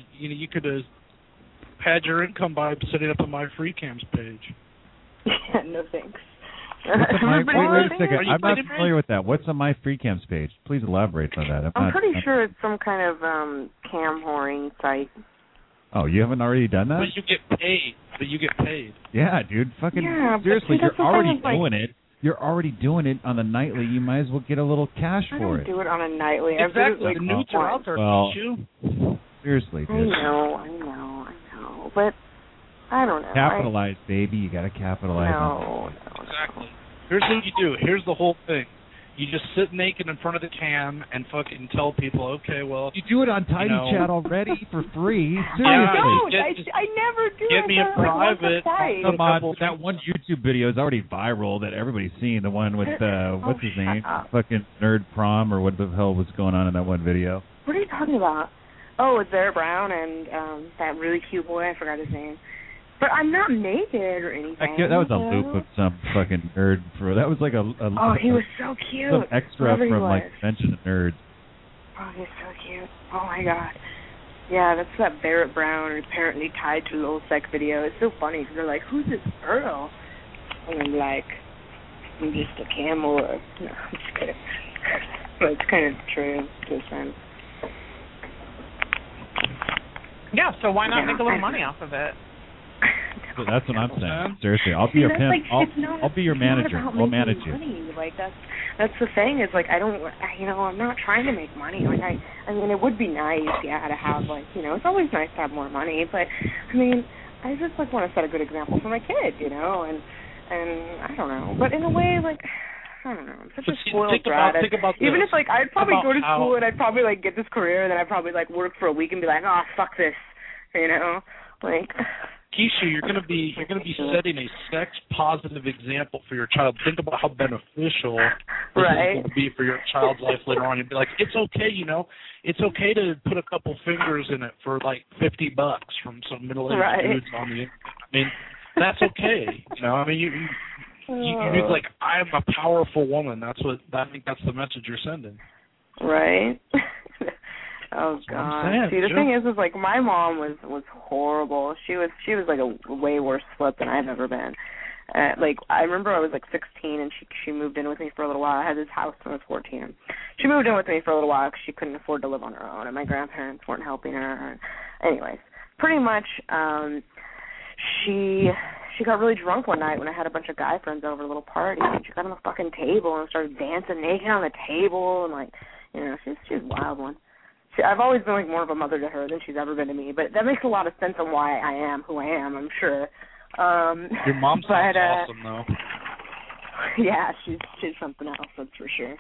pad your income by setting up a My Free Cams page. Yeah, no thanks. Wait a second. I'm not familiar with that. What's a My Free Cams page? Please elaborate on that. I'm pretty sure it's some kind of cam whoring site. Oh, you haven't already done that? But you get paid. Yeah, dude. Fucking seriously, you're already doing it. You're already doing it on the nightly. You might as well get a little cash for it. I don't do it on a nightly. Exactly. The nudes are out there, seriously, dude. I know. But I don't know. Capitalize, baby. You got to capitalize. No. Exactly. Here's what you do. Here's the whole thing. You just sit naked in front of the cam and fucking tell people, okay, well... You do it on Tiny Chat already for free. Seriously. I never do it. Get me in private. Come on, that one YouTube video is already viral that everybody's seen. The one with, what's his name? Fucking Nerd Prom, or what the hell was going on in that one video? What are you talking about? Oh, it's Bear Brown and that really cute boy. I forgot his name. But I'm not naked or anything. That was a loop of some fucking nerd. That was like a oh, he was so cute. Some extra from like Convention of Nerds. Oh, he's so cute. Oh my god. Yeah, that's that Barrett Brown apparently tied to Lil Sec video. It's so funny because they're like, who's this girl? And I'm like, I'm just a camel. No, I'm just kidding. But it's kind of true to a sense. Yeah, so why not make a little money off of it? So that's what I'm saying. Seriously, I'll be your pimp. I'll be your manager. I'll manage you. Money. Like that's the thing. Is like I'm not trying to make money. Like I mean, it would be nice, yeah, to have like it's always nice to have more money. But I mean, I just like want to set a good example for my kid, and I don't know. But in a way, like I don't know. I'm such a spoiled brat. Even if like I'd probably go to school and I'd probably like get this career and then I'd probably like work for a week and be like, oh fuck this, like. Keisha, you're gonna be setting a sex positive example for your child. Think about how beneficial this is going to be for your child's life later on. You'd be like, it's okay, it's okay to put a couple fingers in it for like $50 from some middle-aged dudes on the internet. I mean, that's okay. I mean, you're like, I'm a powerful woman. I think that's the message you're sending. Right. Oh God! See, the thing is like my mom was horrible. She was like a way worse flip than I've ever been. Like I remember I was like 16 and she moved in with me for a little while. I had this house when I was 14. She moved in with me for a little while because she couldn't afford to live on her own, and my grandparents weren't helping her. Anyways, pretty much, she got really drunk one night when I had a bunch of guy friends over a little party, and she got on the fucking table and started dancing naked on the table, and like she's a wild one. I've always been like more of a mother to her than she's ever been to me, but that makes a lot of sense on why I am who I am, I'm sure. Your mom sounds awesome, though. Yeah, she's something else, that's for sure.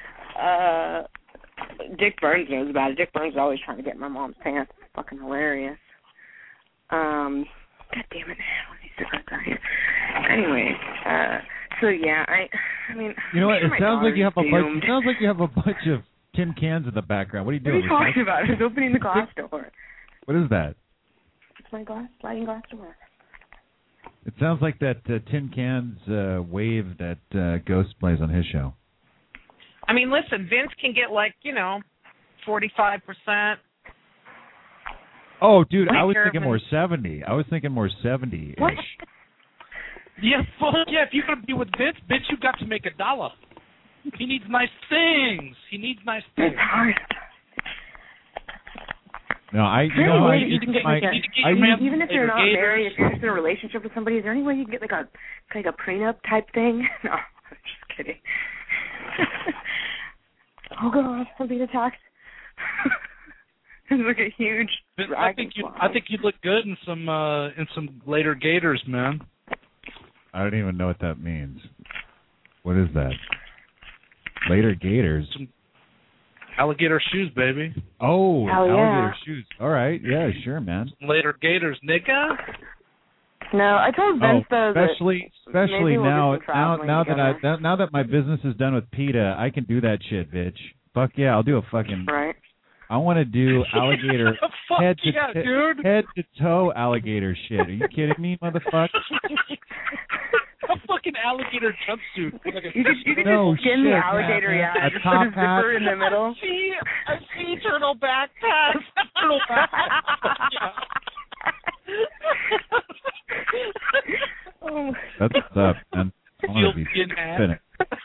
Dick Burns knows about it. Dick Burns is always trying to get in my mom's pants. It's fucking hilarious. God damn it. What these cigarettes out here? Anyway, so yeah, I mean, you know what? It sounds like you have a bunch. It sounds like you have a bunch of tin cans in the background. What are you doing? What are you talking about? I was opening the glass door. What is that? It's my sliding glass door. It sounds like that tin cans wave that Ghost plays on his show. I mean, listen, Vince can get like 45%. Oh, dude, I was thinking more 70. I was thinking more 70-ish. What? Yeah, fuck yeah. If you're gonna be with Vince, bitch, you got to make $1. He needs nice things. It's hard. No, even if you're not married, if you're just in a relationship with somebody, is there any way you can get like a prenup type thing? No, I'm just kidding. Oh God, I'm being attacked. It's like a huge. I think you'd look good in some later gators, man. I don't even know what that means. What is that? Later gators. Some alligator shoes, baby. Oh, alligator shoes. All right, yeah, sure, man. Later gators, nigga. No, I told Vince though especially now that my business is done with PETA, I can do that shit, bitch. Fuck yeah, I'll do a fucking. Right. I want to do alligator head to toe alligator shit. Are you kidding me, motherfucker? A fucking alligator jumpsuit. You could just skin the alligator, man. Just put a zipper in the middle. A sea turtle backpack. Turtle That's what's up, man. I want to be spinning.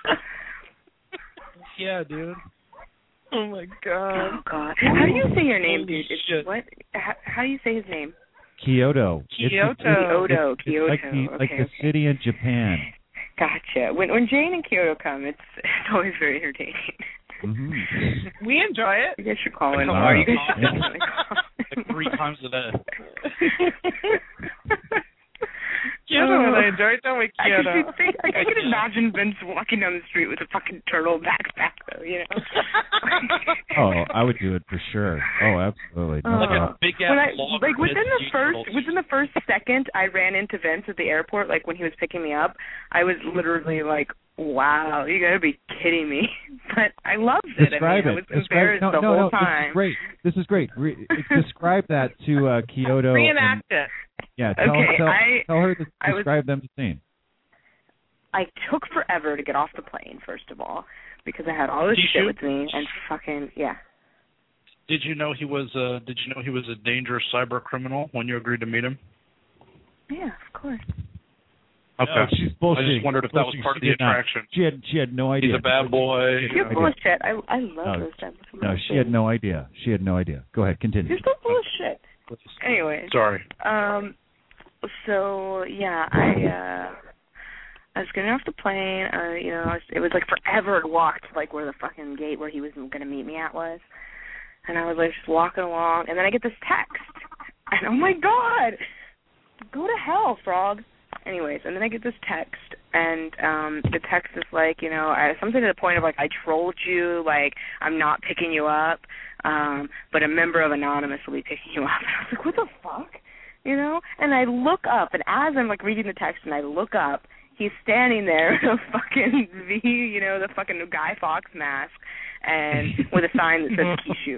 Yeah, dude. Oh my God. Oh God. How do you say your name, dude? What? How do you say his name? Kyoto. Kyoto. It's like the city in Japan. Gotcha. When Jane and Kyoto come, it's always very entertaining. Mm-hmm. We enjoy it. You guys should call in more. You guys should definitely call like 3 times a day. Kyoto, I enjoy it, don't we, Kyoto? I can imagine Vince walking down the street with a fucking turtle backpack, though, Oh, I would do it for sure. Oh, absolutely. No like a big ass log. Like within the first second I ran into Vince at the airport, like when he was picking me up, I was literally like, wow, you gotta be kidding me. But I loved it. Describe it. I was embarrassed the whole time. This is great. Describe that to Kyoto. Reenact it. Yeah, tell her to describe them the scene. I took forever to get off the plane, first of all, because I had all this shit with me and fucking Did you know he was a dangerous cyber criminal when you agreed to meet him? Yeah, of course. Okay. No, she's bullshit. I just wondered if that was part of the attraction. She had no idea. He's a bad boy. You're full of shit. I love those types of No, she had no idea. She had no idea. Go ahead, continue. You're so full of shit. Anyway. Sorry. So yeah, I was getting off the plane. It was like forever to walk to like where the fucking gate where he was going to meet me at was, and I was like just walking along, and then I get this text, and oh my god, go to hell, frog. Anyways, and then I get this text, and the text is like, something to the point of like, I trolled you, like I'm not picking you up, but a member of Anonymous will be picking you up. And I was like, what the fuck? And I look up, and as I'm like reading the text, and I look up, he's standing there with a fucking V, the fucking Guy Fawkes mask, and with a sign that says Kishu.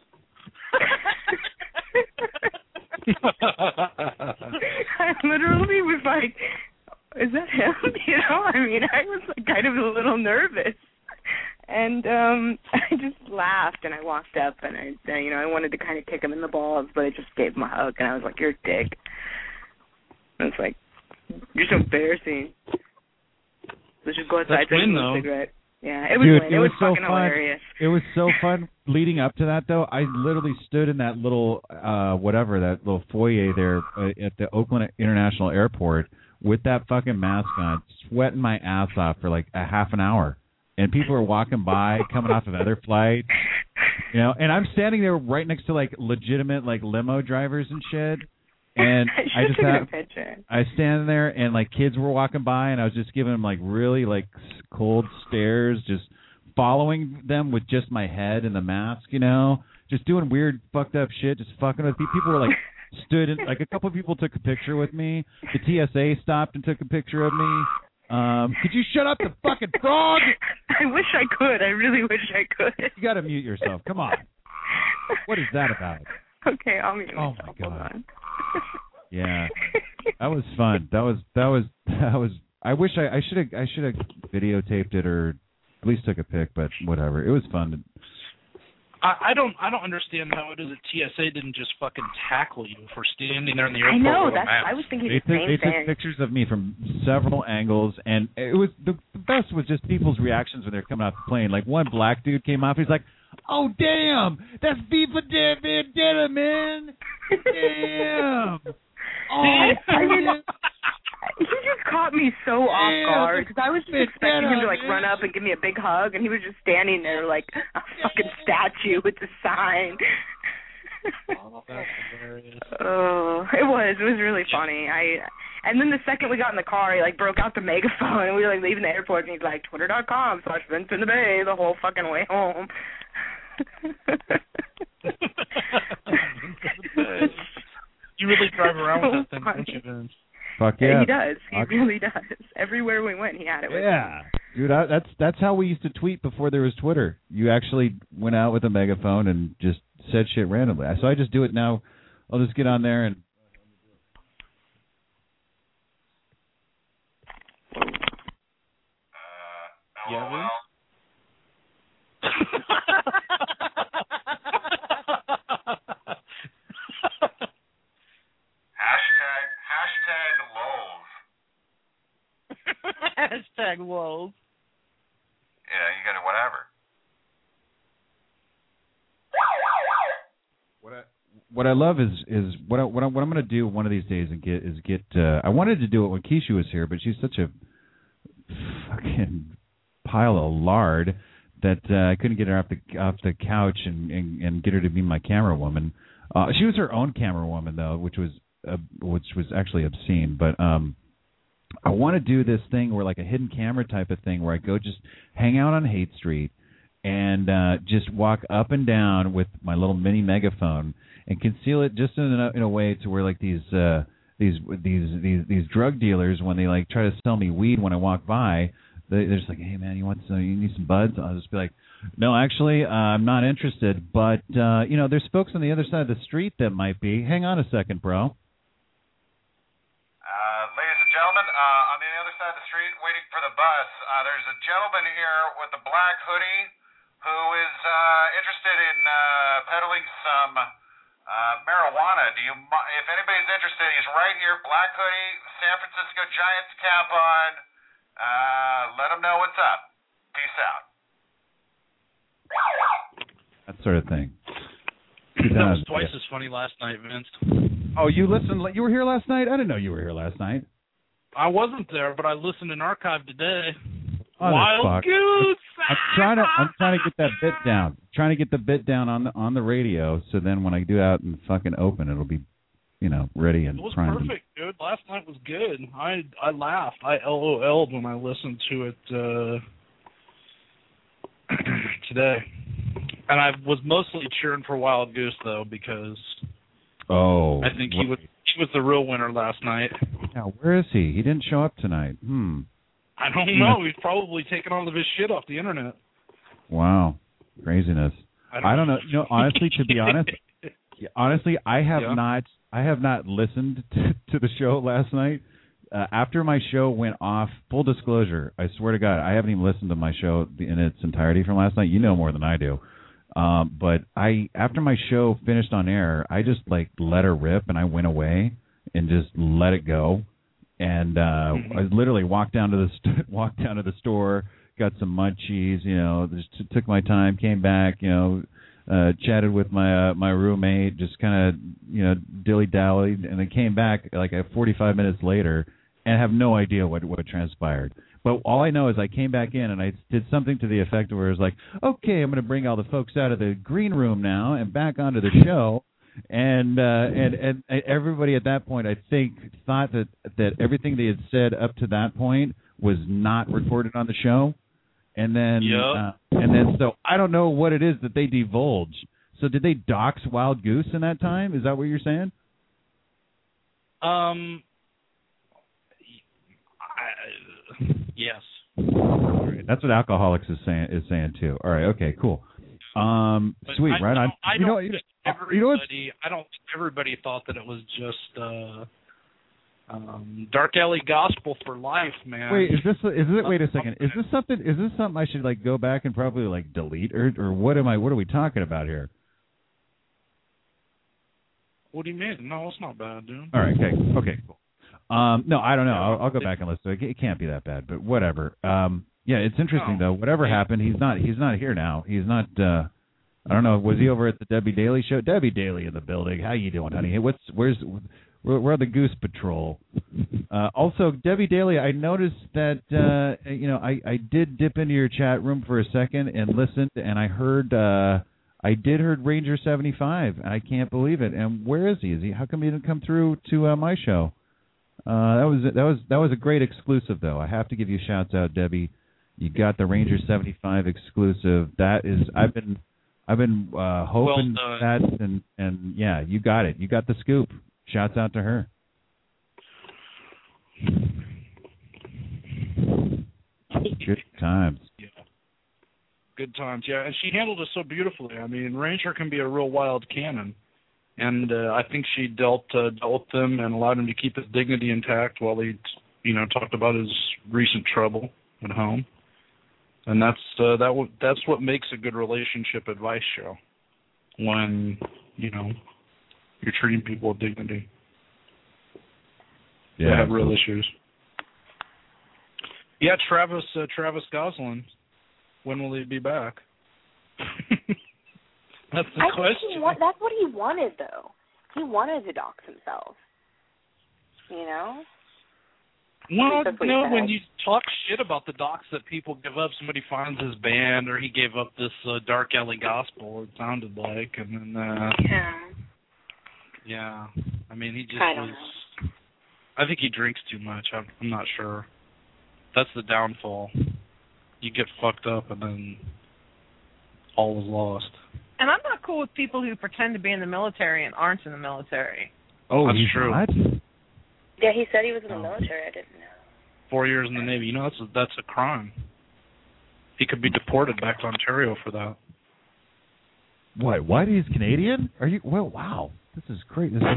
I literally was like, is that him? I was like kind of a little nervous. And I just laughed, and I walked up, and I wanted to kind of kick him in the balls, but I just gave him a hug, and I was like, you're a dick. And it's like, you're so embarrassing. Let's just go outside and smoke a cigarette. Yeah, it was Dude, it was so fucking fun. hilarious. It was so fun leading up to that, though. I literally stood in that little, that little foyer there at the Oakland International Airport with that fucking mask on, sweating my ass off for like a half an hour. And people were walking by, coming off of other flights, and I'm standing there right next to like legitimate like limo drivers and shit. And I stand there, and like kids were walking by, and I was just giving them like really like cold stares, just following them with just my head and the mask, just doing weird fucked up shit, just fucking with people. People were like stood in, like a couple of people took a picture with me. The TSA stopped and took a picture of me. Could you shut up, the fucking frog? I wish I could. I really wish I could. You got to mute yourself. Come on. What is that about? Okay, I'll mute myself. Oh my god. Yeah, that was fun. That was. I wish I should have videotaped it or at least took a pic, but whatever. It was fun. I don't understand how it is that TSA didn't just fucking tackle you for standing there in the airport. I know. With a mask. I was thinking the same thing. They took pictures of me from several angles, and it was the best was just people's reactions when they're coming off the plane. Like one black dude came off, he's like, "Oh damn, that's V for Vendetta, man! Damn! Oh, he just caught me so off guard because I was just expecting him to like run up and give me a big hug, and he was just standing there like a fucking statue with the sign. Oh, that's hilarious. Oh, it was really funny. And then the second we got in the car, he like broke out the megaphone, and we were like leaving the airport, and he's like, Twitter.com/VinceInTheBay the whole fucking way home. You really drive around with that thing, don't you, Vince? Fuck yeah. He does. He really does. Everywhere we went, he had it with him. Dude, that's how we used to tweet before there was Twitter. You actually went out with a megaphone and just said shit randomly. So I just do it now. I'll just get on there and... Yeah, Vince? Hashtag lulz. Yeah, you got to whatever. What I love is what I'm going to do one of these days and get. I wanted to do it when Keisha was here, but she's such a fucking pile of lard that I couldn't get her off the couch and get her to be my camera woman. She was her own camera woman though, which was actually obscene. But I want to do this thing where like a hidden camera type of thing where I go just hang out on Haight Street and just walk up and down with my little mini megaphone and conceal it just in a way to where like these drug dealers, when they like try to sell me weed when I walk by, they're just like, hey man, you need some buds? I'll just be like, no, actually, I'm not interested. But there's folks on the other side of the street that might be. Hang on a second, bro. Ladies and gentlemen, on the other side of the street, waiting for the bus, there's a gentleman here with a black hoodie who is interested in peddling some marijuana. If anybody's interested, he's right here, black hoodie, San Francisco Giants cap on. Let them know what's up. Peace out. That sort of thing. That was twice as funny last night, Vince. Oh, you listened? You were here last night? I didn't know you were here last night. I wasn't there, but I listened in archive today. Oh, Wild Goose! I'm trying to get that bit down. Trying to get the bit down on the radio, so then when I do out in fucking open, it'll be, ready and primed. It was perfect, dude. Last night was good. I laughed. I LOL'd when I listened to it today. And I was mostly cheering for Wild Goose, though, because I think he was the real winner last night. Yeah, where is he? He didn't show up tonight. I don't know. He's probably taken all of his shit off the internet. Wow. Craziness. I don't know. Honestly, to be honest, I have not listened to the show last night. After my show went off, full disclosure, I swear to God, I haven't even listened to my show in its entirety from last night. You know more than I do. But after my show finished on air, I just let her rip, and I went away and just let it go. And I literally walked down to the store, got some munchies, just took my time, came back, chatted with my roommate, just kind of dilly-dallied, and then came back 45 minutes later and have no idea what transpired. But all I know is I came back in and I did something to the effect where it was like, okay, I'm going to bring all the folks out of the green room now and back onto the show. And everybody at that point, I think, thought that everything they had said up to that point was not recorded on the show. And then, so I don't know what it is that they divulge. So did they dox Wild Goose in that time? Is that what you're saying? Yes. Right. That's what Alcoholics is saying too. All right. Okay. Cool. Sweet. Right on. I don't think everybody thought that it was just Dark Alley Gospel for life, man. Wait, wait a second. Is this something I should go back and probably delete or what are we talking about here? What do you mean? No, it's not bad, dude. All right, okay, cool. No, I don't know. I'll go back and listen to it. It can't be that bad, but whatever. Yeah, it's interesting though. Whatever happened, he's not here now. He's not. I don't know. Was he over at the Debbie Daly show? Debbie Daly in the building. How you doing, honey? Hey, where are the Goose Patrol? Also, Debbie Daly, I noticed that I did dip into your chat room for a second and listened, and I heard Ranger 75, and I can't believe it. And where is he? How come he didn't come through to my show? That was a great exclusive, though. I have to give you shouts out, Debbie. You got the Ranger 75 exclusive. That is, I've been hoping that, and yeah, you got it. You got the scoop. Shouts out to her. Good times. Yeah. Good times, yeah. And she handled it so beautifully. I mean, Ranger can be a real wild cannon. And I think she dealt with him and allowed him to keep his dignity intact while he, talked about his recent trouble at home. And that's what makes a good relationship advice show, when you're treating people with dignity. Yeah, they have real issues. Yeah, Travis Gosselin. When will he be back? That's the question. That's what he wanted, though. He wanted to dox himself. Well, when you talk shit about the docs that people give up, somebody finds his band, or he gave up this Dark Alley Gospel, it sounded like, and then yeah. I mean, he just was. I think he drinks too much. I'm not sure. That's the downfall. You get fucked up, and then all is lost. And I'm not cool with people who pretend to be in the military and aren't in the military. Oh, that's true. What? Yeah, he said he was in the military. I didn't know. 4 years in the Navy. That's a crime. He could be deported back to Ontario for that. What? He's Canadian? Are you? Well, wow. This is great. That's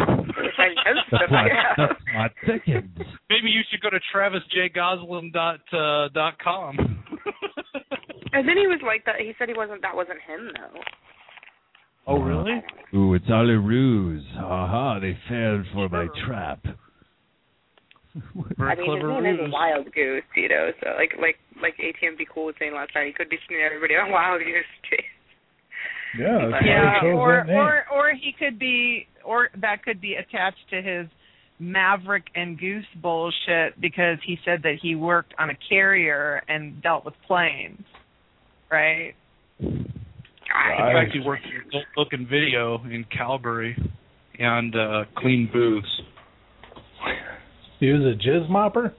not thickens. Maybe you should go to TravisJGosselin.com. And then he was like that. He said that wasn't him though. Oh really? Ooh, it's all a ruse. Aha! They fell for my trap. Very I mean, clever his name is ruse. Wild Goose, you know. So like ATM be cool was saying last night, he could be sending everybody on Wild Goose chase. Yeah, that's why he chose that name. Or he could be, or that could be attached to his Maverick and Goose bullshit because he said that he worked on a carrier and dealt with planes, right? In fact, he worked in Book and Video in Calgary and clean booths. He was a jizz mopper?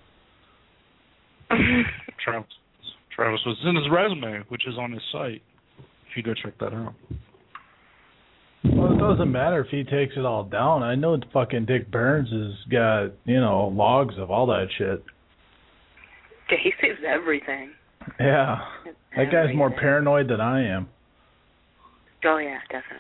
Travis was in his resume, which is on his site. If you go check that out. Well, it doesn't matter if he takes it all down. I know fucking Dick Burns has got, logs of all that shit. Yeah, he saves everything. Yeah. That guy's more paranoid than I am. Oh, yeah, definitely.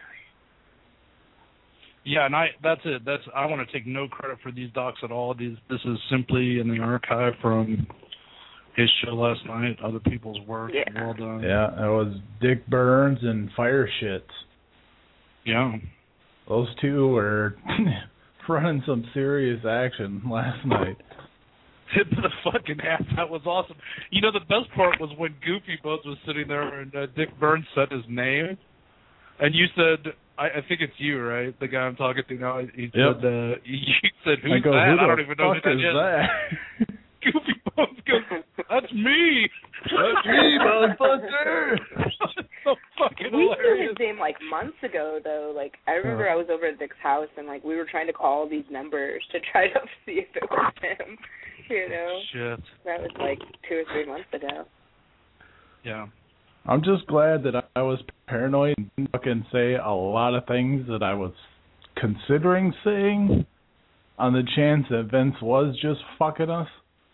Yeah, and I want to take no credit for these docs at all. This is simply in the archive from his show last night, other people's work. Yeah. Well done. Yeah, it was Dick Burns and Fire Shits. Yeah. Those two were running some serious action last night. Tip of the fucking hat. That was awesome. You know, the best part was when Goofy Bones was sitting there and Dick Burns said his name. And you said, I think it's you, right? The guy I'm talking to now. He said, you said, who's that? I don't even know who that is. Goofy Bones goes, that's me. That's me, motherfucker. So fucking we hilarious. knew his name like months ago, though. Like I remember I was over at Dick's house and like we were trying to call these numbers to try to see if it was him. You know. Shit. That was like 2 or 3 months ago. Yeah. I'm just glad that I was paranoid and didn't fucking say a lot of things that I was considering saying on the chance that Vince was just fucking us.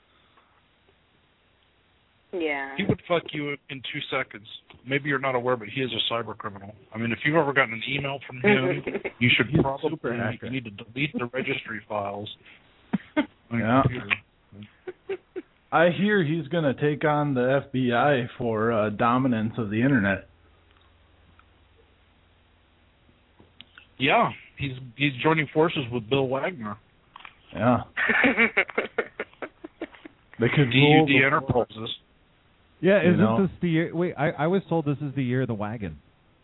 Yeah. He would fuck you in 2 seconds. Maybe you're not aware, but he is a cyber criminal. I mean, if you've ever gotten an email from him, you should probably you need to delete the registry files on your computer. I hear he's going to take on the FBI for dominance of the internet. Yeah, he's joining forces with Bill Wagner. Yeah. They could rule DUD Enterprises. Yeah, isn't this the year? Wait, I was told this is the year of the wagon.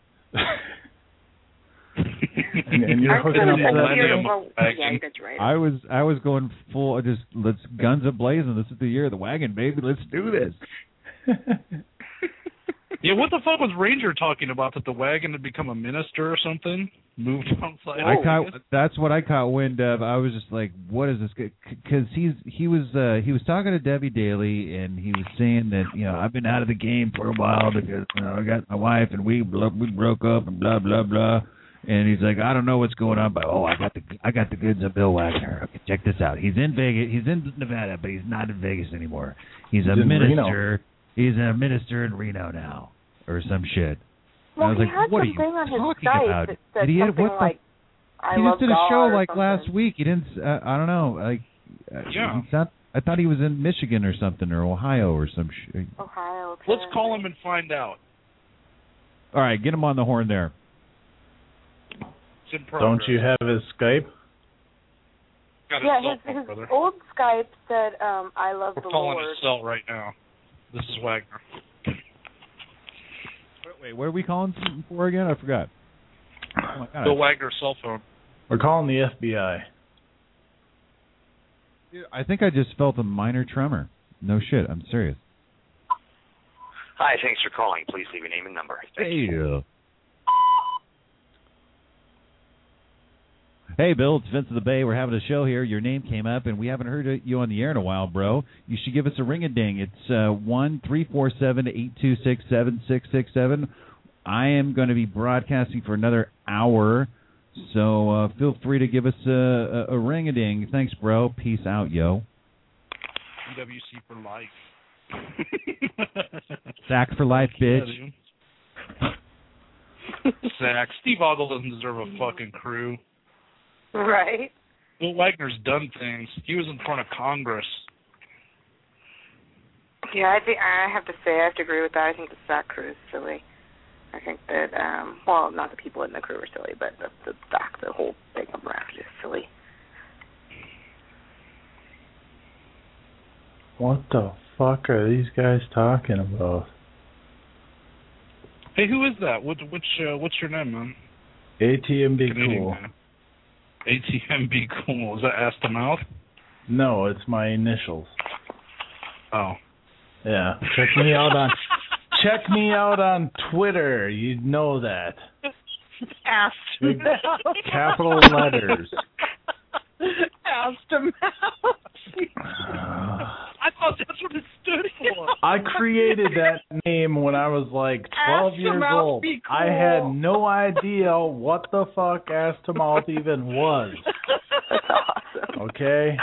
and you're hooking up right. I was going full, just let's guns a blazing. This is the year of the wagon, baby. Let's do this. Yeah, what the fuck was Ranger talking about? That the wagon had become a minister or something? Moved outside? That's what I caught wind of. I was just like, what is this? Because he was talking to Debbie Daly, and he was saying that, I've been out of the game for a while because, I got my wife and we broke up and blah, blah, blah. And he's like, I don't know what's going on, but I got the goods of Bill Wagner. Okay, check this out. He's in Vegas. He's in Nevada, but he's not in Vegas anymore. He's a minister. He's a minister in Reno now, or some shit. Well, I was like, what are you talking about, idiot? What like, he just did a show like last week. He didn't. I don't know. Like, yeah. I thought he was in Michigan or something, or Ohio or some shit. Ohio. Let's call him and find out. All right, get him on the horn there. Don't you have his Skype? Yeah, his old Skype said, I love the Lord. We're calling his cell right now. This is Wagner. Wait, what are we calling for again? I forgot. Oh my God. Bill Wagner's cell phone. We're calling the FBI. Dude, I think I just felt a minor tremor. No shit, I'm serious. Hi, thanks for calling. Please leave your name and number. Hey, Bill, it's Vince of the Bay. We're having a show here. Your name came up, and we haven't heard you on the air in a while, bro. You should give us a ring-a-ding. It's 1-347-826-7667. I am going to be broadcasting for another hour, so feel free to give us a ring-a-ding. Thanks, bro. Peace out, yo. PWC for life. Sack for life, bitch. Sack. Steve Ogle doesn't deserve a fucking crew. Right. Bill Wagner's done things. He was in front of Congress. Yeah, I have to say I have to agree with that. I think the SAC crew is silly. I think that, well, not the people in the crew are silly, but the whole thing around is silly. What the fuck are these guys talking about? Hey, who is that? What's your name, man? ATMB Cool. ATMB Cool. Is that ass to mouth? No, it's my initials. Oh. Yeah. Check me out on Twitter. You'd know that. Ass to mouth. Capital letters. Ass to mouth. I thought that's what it stood for. I created that name when I was like 12 years old. Be cool. I had no idea what the fuck ass to mouth even was. That's awesome. Okay?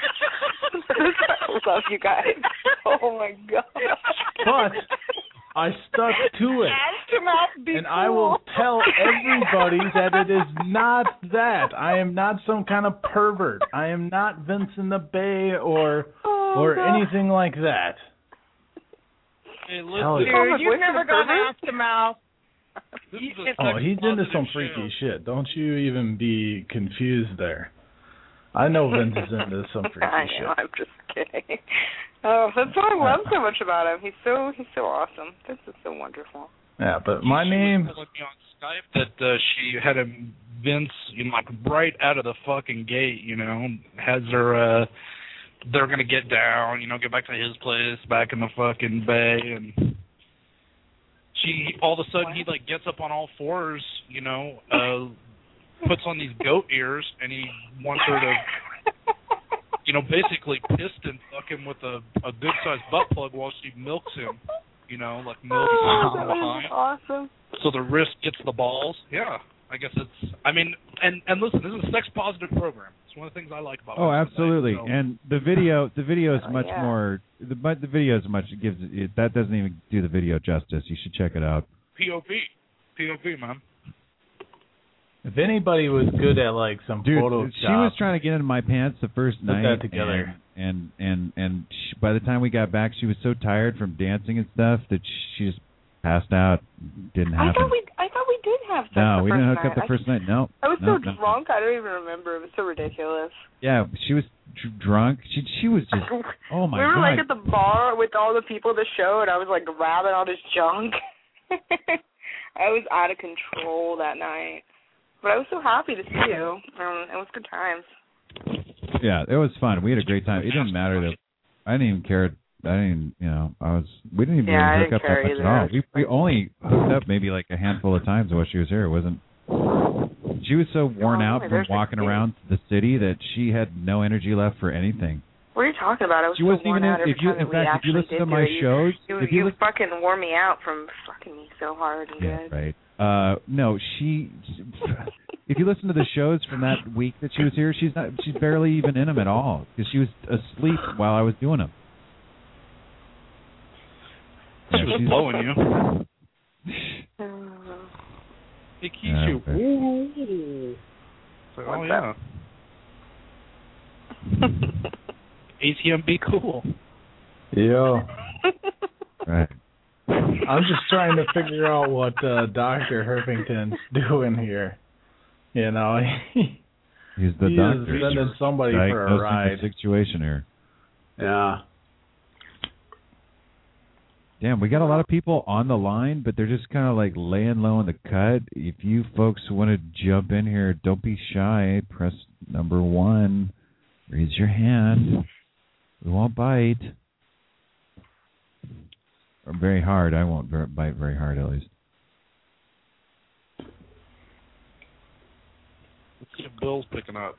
I love you guys. Oh my god. But I stuck to it. Ass to mouth, be and cool. I will tell everybody that it is not that. I am not some kind of pervert. I am not Vincent the Bay or anything like that. Hey, Dude, you've never gone ass to mouth. He's into some freaky shit. Don't you even be confused there. I know Vince is into some freaky I know, shit. I'm just kidding. Oh, that's what I love so much about him. He's so awesome. This is so wonderful. Yeah, but my name. She was telling me on Skype that she had him Vince, like right out of the fucking gate. Has her. They're gonna get down. Get back to his place, back in the fucking Bay, and she all of a sudden he like gets up on all fours. Puts on these goat ears, and he wants her to. Basically piston fuck him with a good-sized butt plug while she milks him, like milks from behind. Awesome. So the wrist gets the balls. Yeah, I guess it's. And listen, this is a sex-positive program. It's one of the things I like about it. Oh, absolutely. So. And the video is much more. The video is much gives it. That doesn't even do the video justice. You should check it out. POV, man. If anybody was good at like some Photoshop, she was trying to get into my pants the first night. Put that together. And by the time we got back, she was so tired from dancing and stuff that she just passed out. Didn't happen. I thought we did have sex. No, we didn't hook night. up the first night. No. I was so drunk. I don't even remember. It was so ridiculous. Yeah, she was drunk. She was just. Oh my god. We were like at the bar with all the people of the show, and I was like grabbing all this junk. I was out of control that night. But I was so happy to see you. It was good times. Yeah, it was fun. We had a great time. It didn't matter that I didn't even care. We didn't even really hook up that much at all. We only hooked up maybe like a handful of times while she was here. It wasn't. She was so worn out from walking around the city that she had no energy left for anything. What are you talking about? I was she so wasn't worn even out every time in fact, if you listen to my shows, you fucking wore me out from fucking me so hard and good. Right. No, she. If you listen to the shows from that week that she was here, she's barely even in them at all because she was asleep while I was doing them. She was blowing you. Hey, Keisha. Okay. Ooh. Oh yeah. ATM be cool. Yeah. Right. I'm just trying to figure out what Dr. Herpington's doing here. He's the doctor. He's sending somebody for a ride. The situation here. Yeah. Damn, we got a lot of people on the line, but they're just kind of like laying low in the cut. If you folks want to jump in here, don't be shy. Press number 1. Raise your hand. We won't bite. Or very hard. I won't bite very hard, at least. Let's see if Bill's picking up.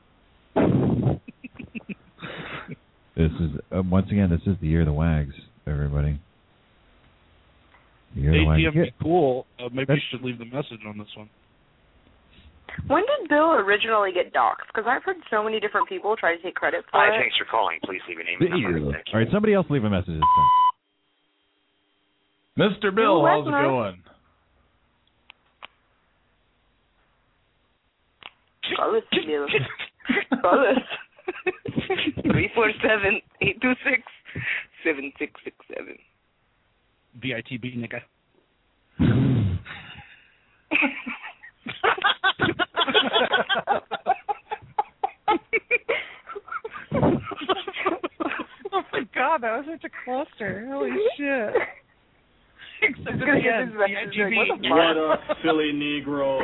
This is once again. This is the year of the wags, everybody. The year of the wags. ATM be cool. Maybe you should leave the message on this one. When did Bill originally get doxxed? Because I've heard so many different people try to take credit for it. Hi, thanks for calling. Please leave your name and number. Thank you. All right, somebody else leave a message this time. Mr. Bill, how's it going? Call us, Bill. Call us. 347-826-7667. VITB, nigga. my God, that was such a cluster. Holy shit. Except at the end, the IGB. What a silly Negro.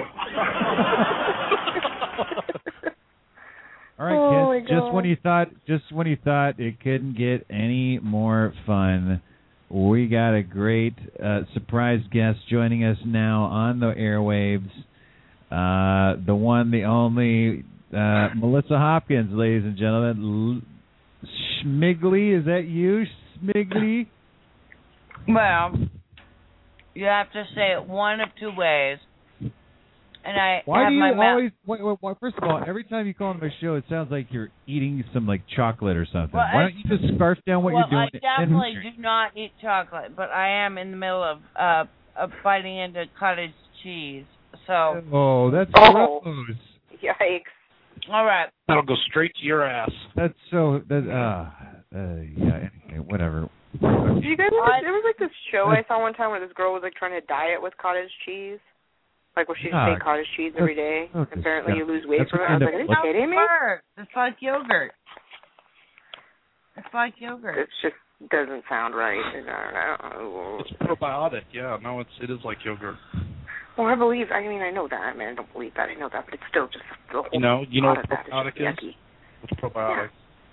All right, kids. Just when you thought it couldn't get any more fun, we got a great surprise guest joining us now on the airwaves. The one, the only, Melissa Hopkins, ladies and gentlemen. Schmigley, is that you, Schmigley? Well, you have to say it one of two ways. And why do you always? Wait, first of all, every time you call on my show, it sounds like you're eating some like chocolate or something. Well, why don't you just scarf down what you're doing? I definitely do not eat chocolate, but I am in the middle of biting into cottage cheese. So. Oh, that's gross. Yikes! All right. That'll go straight to your ass. That's so. Yeah. Anyway, whatever. Do you guys there was like this show I saw one time where this girl was like trying to diet with cottage cheese. Like where she just ate cottage cheese every day. Apparently you lose weight from it. I was like, are you kidding me? It's like yogurt. It's like yogurt. It just doesn't sound right. It's probiotic. Yeah, no, it is like yogurt. Well, I know that. I mean, I don't believe that. I know that, but it's still just the whole You know what probiotic is? What's probiotic?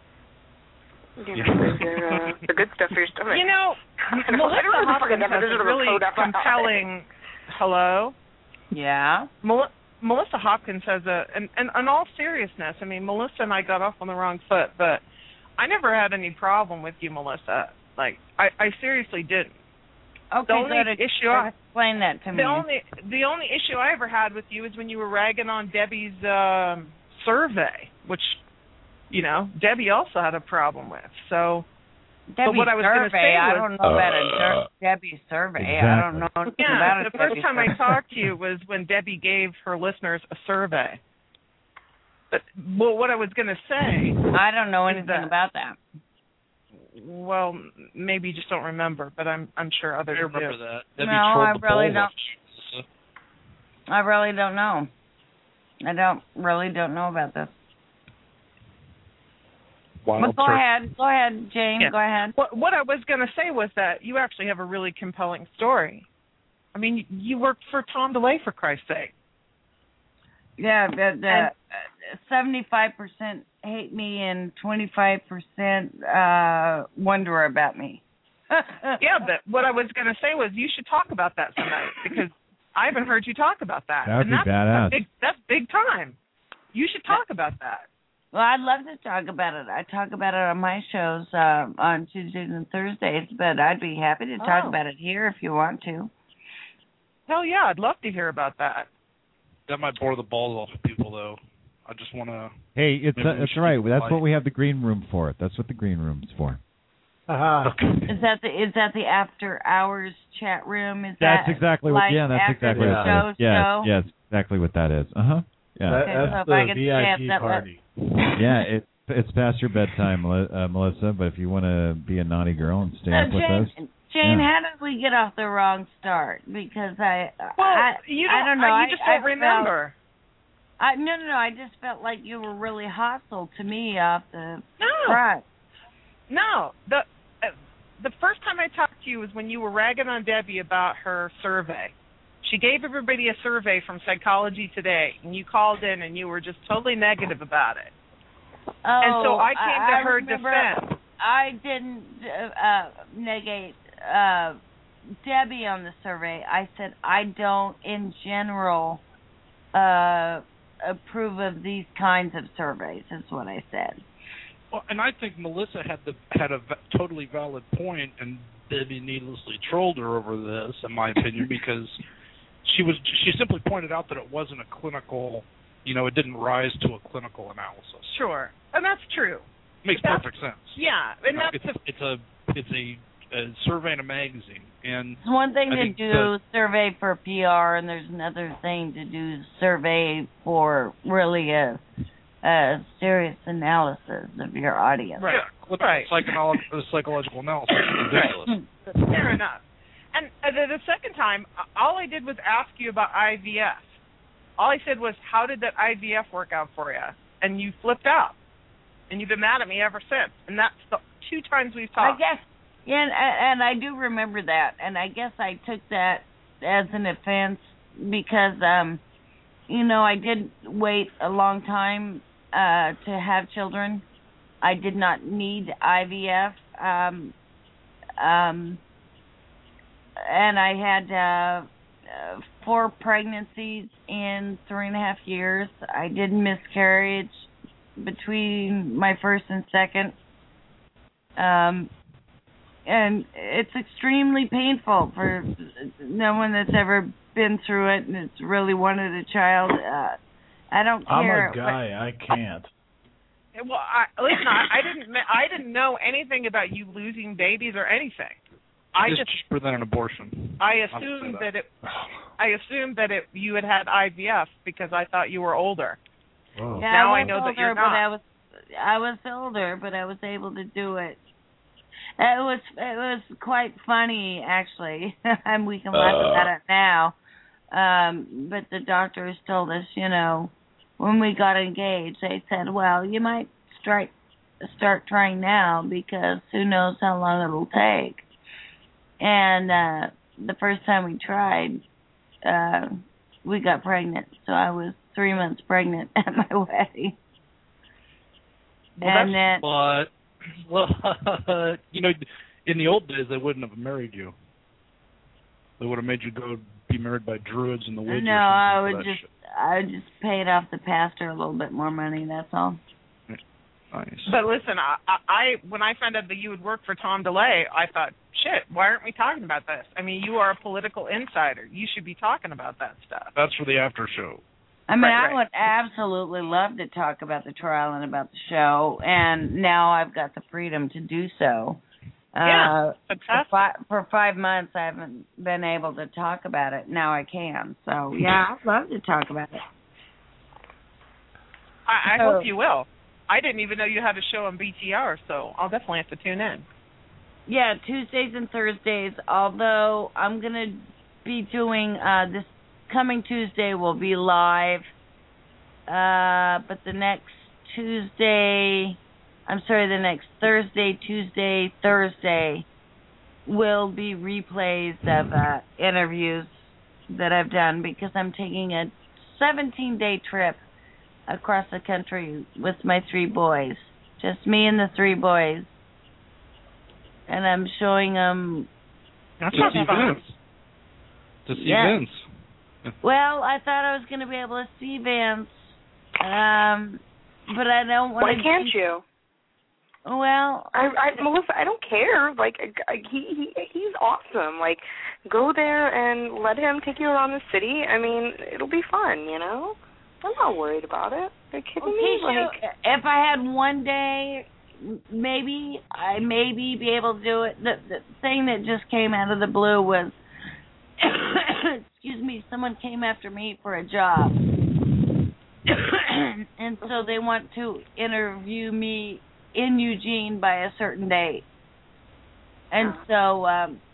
Yeah. The good stuff for your stomach. You know, Melissa Hopkins has a really compelling. Hello. Yeah. Melissa Hopkins has and in all seriousness, I mean, Melissa and I got off on the wrong foot, but I never had any problem with you, Melissa. Like, I seriously didn't. Okay, the only issue explain that to me. The only issue I ever had with you is when you were ragging on Debbie's survey, which, you know, Debbie also had a problem with. So, Debbie's what I was going to say I don't know about Debbie's survey. Exactly. I don't know anything about it. The first time I talked to you was when Debbie gave her listeners a survey. But what I was going to say, I don't know anything about that. Well, maybe you just don't remember, but I'm sure others do. I remember that. Debbie no, I really don't. So. I really don't know. I don't know about this. Well, go ahead, Jane. Yeah. Go ahead. What I was going to say was that you actually have a really compelling story. I mean, you worked for Tom DeLay, for Christ's sake. Yeah, but 75% hate me and 25% wonder about me. Yeah, but what I was going to say was you should talk about that tonight because I haven't heard you talk about that. That would be badass. That's big time. You should talk about that. Well, I'd love to talk about it. I talk about it on my shows on Tuesdays and Thursdays, but I'd be happy to talk about it here if you want to. Hell yeah, I'd love to hear about that. That might bore the balls off of people, though. I just want to... Hey, that's right. That's what we have the green room for. That's what the green room's for. Is that the after hours chat room? That's exactly what. Yeah, that's exactly what that is. Yeah, that's exactly what that is. Yeah. That's the VIP party. Yeah, it's past your bedtime, Melissa. But if you want to be a naughty girl and stay up with us. Jane, how did we get off the wrong start? Because I don't know. You just don't remember. No. I just felt like you were really hostile to me off the front. No. The first time I talked to you was when you were ragging on Debbie about her survey. She gave everybody a survey from Psychology Today, and you called in and you were just totally negative about it. And so I came to her defense. I didn't negate Debbie on the survey. I said I don't, in general, approve of these kinds of surveys, is what I said. Well, and I think Melissa had a totally valid point, and Debbie needlessly trolled her over this, in my opinion, because she simply pointed out that it wasn't a clinical, it didn't rise to a clinical analysis. Sure, and that's true. Makes perfect sense. Yeah, and it's a survey in a magazine, and it's one thing to do survey for PR, and there's another thing to do survey for really a serious analysis of your audience. Right. Yeah, right. Psychological analysis. Ridiculous. Fair enough. And the second time, all I did was ask you about IVF. All I said was, how did that IVF work out for you? And you flipped out. And you've been mad at me ever since. And that's 2 times we've I talked. guess, yeah, and I do remember that, and I guess I took that as an offense because, I did wait a long time to have children. I did not need IVF, and I had 4 pregnancies in 3.5 years. I did miscarriage between my first and second. And it's extremely painful for no one that's ever been through it and it's really wanted a child. I don't care. I'm a guy. I can't. Well, I didn't know anything about you losing babies or anything. It's cheaper than an abortion. I assumed that you had IVF because I thought you were older. Whoa. Yeah, now I know older, that you're not. But I was older, but I was able to do it. It was quite funny, actually, and we can laugh about it now. But the doctors told us, when we got engaged, they said, well, you might start trying now because who knows how long it'll take. And the first time we tried, we got pregnant. So I was 3 months pregnant at my wedding. In the old days, they wouldn't have married you. They would have made you go be married by druids in the woods. No, I would just pay it off the pastor a little bit more money. That's all. Nice. But listen, I when I found out that you would work for Tom DeLay, I thought, shit, why aren't we talking about this? I mean, you are a political insider. You should be talking about that stuff. That's for the after show. I mean, I would absolutely love to talk about the trial and about the show, and now I've got the freedom to do so. Yeah, for 5 months, I haven't been able to talk about it. Now I can. So, yeah, I'd love to talk about it. I hope you will. I didn't even know you had a show on BTR, so I'll definitely have to tune in. Yeah, Tuesdays and Thursdays, although I'm going to be doing this coming Tuesday will be live, but the next Thursday, Tuesday, Thursday will be replays of interviews that I've done because I'm taking a 17-day trip across the country with my 3 boys, just me and the 3 boys, and I'm showing them. That's not fun. To see Vince. Well, I thought I was going to be able to see Vince, but I don't want to. Why can't you? Well, Melissa, I don't care. Like, he's awesome. Like, go there and let him take you around the city. I mean, it'll be fun, I'm not worried about it. Are you kidding me? Like, if I had one day, maybe I be able to do it. The thing that just came out of the blue was, excuse me, someone came after me for a job, and so they want to interview me in Eugene by a certain date, and so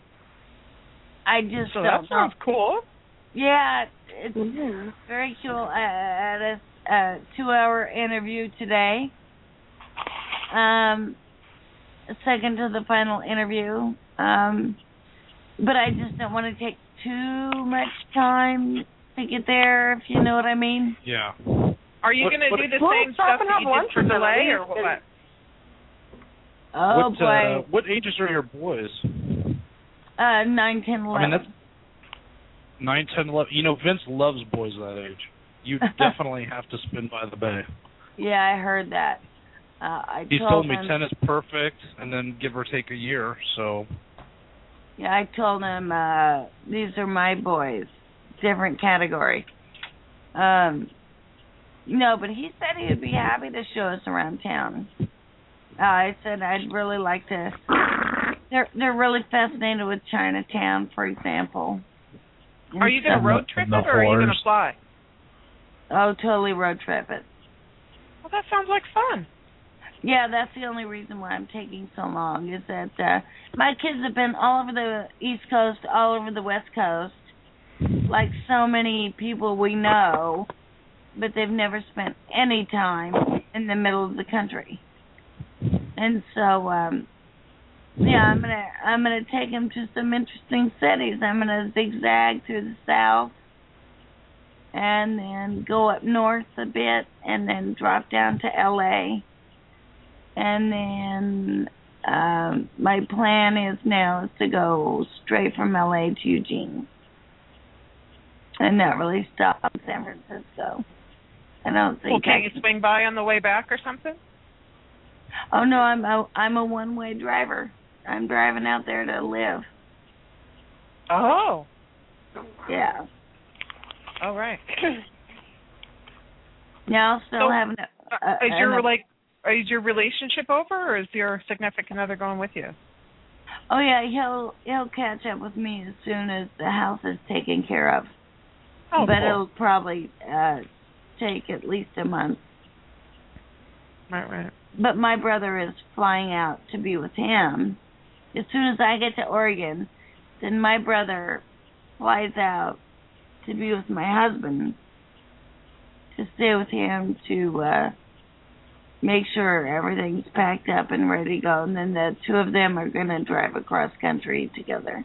I just so that sounds cool. Yeah, it's very cool. I had a 2-hour interview today. Second to the final interview. But I just don't want to take too much time to get there, if you know what I mean. Yeah. Are you going to do the same stuff that you did for DeLay, or what? Oh, boy. What ages are your boys? 9, 10, 11. I mean, that's 9, 10, 11. Vince loves boys that age. You definitely have to spin by the bay. Yeah, I heard that. He told me 10 is perfect, and then give or take a year, so. Yeah, I told him these are my boys, different category. No, but he said he would be happy to show us around town. I said I'd really like to. They're really fascinated with Chinatown, for example. Are you going to road trip it, or are you going to fly? Oh, totally road trip it. Well, that sounds like fun. Yeah, that's the only reason why I'm taking so long, is that my kids have been all over the East Coast, all over the West Coast, like so many people we know, but they've never spent any time in the middle of the country. And so Yeah, I'm gonna take him to some interesting cities. I'm gonna zigzag through the south, and then go up north a bit, and then drop down to LA, and then my plan is to go straight from LA to Eugene, and not really stop in San Francisco. I don't think. Well, can't you swing by on the way back or something? Oh no, I'm a one-way driver. I'm driving out there to live. Oh. Yeah. All right. Now, still having. Is your relationship over, or is your significant other going with you? Oh yeah, he'll catch up with me as soon as the house is taken care of. Oh, but cool. It'll probably take at least a month. Right. But my brother is flying out to be with him. As soon as I get to Oregon, then my brother flies out to be with my husband, to stay with him, to make sure everything's packed up and ready to go. And then the two of them are going to drive across country together.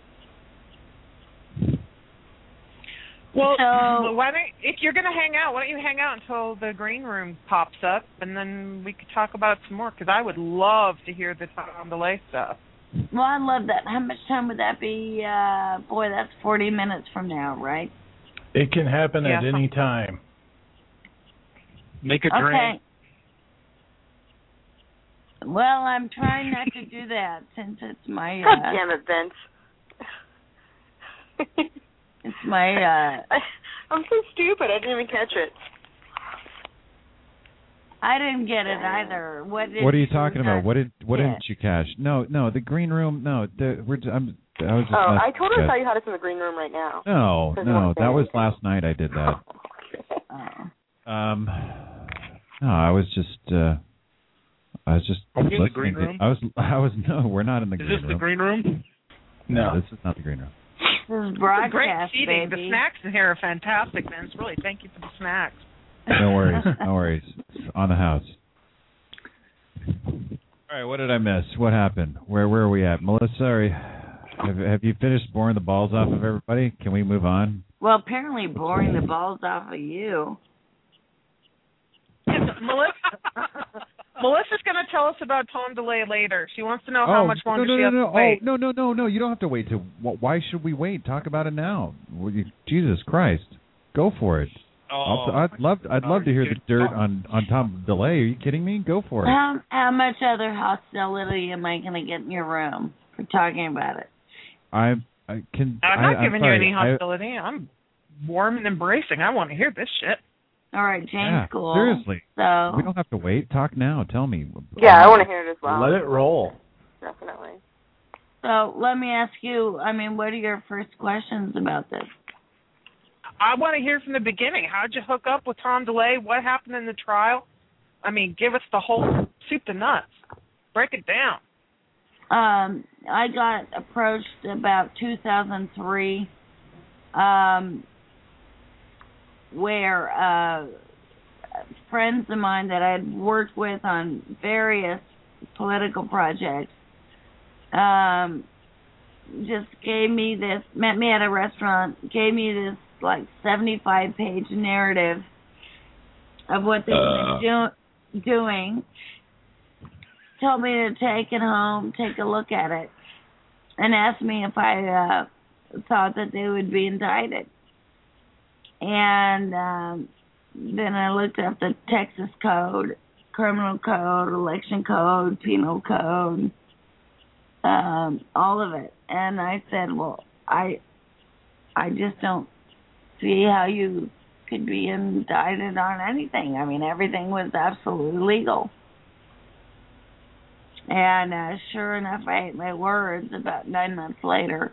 Well, if you're going to hang out, why don't you hang out until the green room pops up, and then we could talk about it some more, because I would love to hear the Tom DeLay stuff. Well, I love that. How much time would that be? Boy, that's 40 minutes from now, right? It can happen at any time. Make a drink. Okay. Well, I'm trying not to do that since it's my... God damn it, Vince. It's my... I'm so stupid. I didn't even catch it. I didn't get it either. What are you talking about? What didn't you catch? No, the green room. No, I was just. I totally thought you had us in the green room right now. No, that was last night. I did that. No, I was just. Are we in the green room? No, we're not in the green room. Is this the green room? No, this is not the green room. This is broadcast, great seating. baby. The snacks in here are fantastic, Vince. Really, thank you for the snacks. No worries. It's on the house. All right, what did I miss? What happened? Where are we at? Melissa, have you finished boring the balls off of everybody? Can we move on? Well, apparently boring the balls off of you. Melissa's going to tell us about Tom DeLay later. She wants to know how much longer she has to wait. No. You don't have to wait. Why should we wait? Talk about it now. Jesus Christ. Go for it. I'd love to hear the dirt on Tom DeLay. Are you kidding me? Go for it. How much other hostility am I going to get in your room for talking about it? I'm not giving you any hostility. I'm warm and embracing. I want to hear this shit. All right, Jane's cool. Seriously. So we don't have to wait. Talk now. Tell me. Yeah, I want to hear it as well. Let it roll. Definitely. So let me ask you, what are your first questions about this? I want to hear from the beginning. How'd you hook up with Tom DeLay? What happened in the trial? Give us the whole soup to nuts. Break it down. I got approached about 2003, where friends of mine that I had worked with on various political projects just met me at a restaurant, gave me this 75-page narrative of what they were doing, told me to take it home, take a look at it, and asked me if I thought that they would be indicted. And then I looked up the Texas Code, Criminal Code, Election Code, Penal Code, all of it. And I said, well, I just don't see how you could be indicted on anything. Everything was absolutely legal. And sure enough, I ate my words. About 9 months later,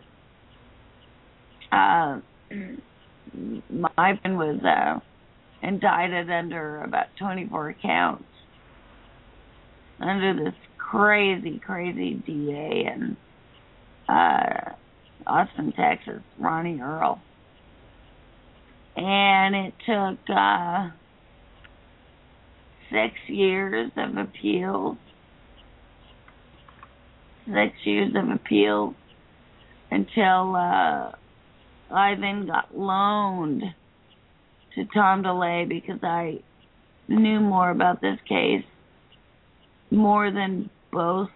my friend was indicted under about 24 counts under this crazy DA in Austin, Texas, Ronnie Earl. And it took 6 years of appeals, 6 years of appeal until I then got loaned to Tom DeLay because I knew more about this case, more than both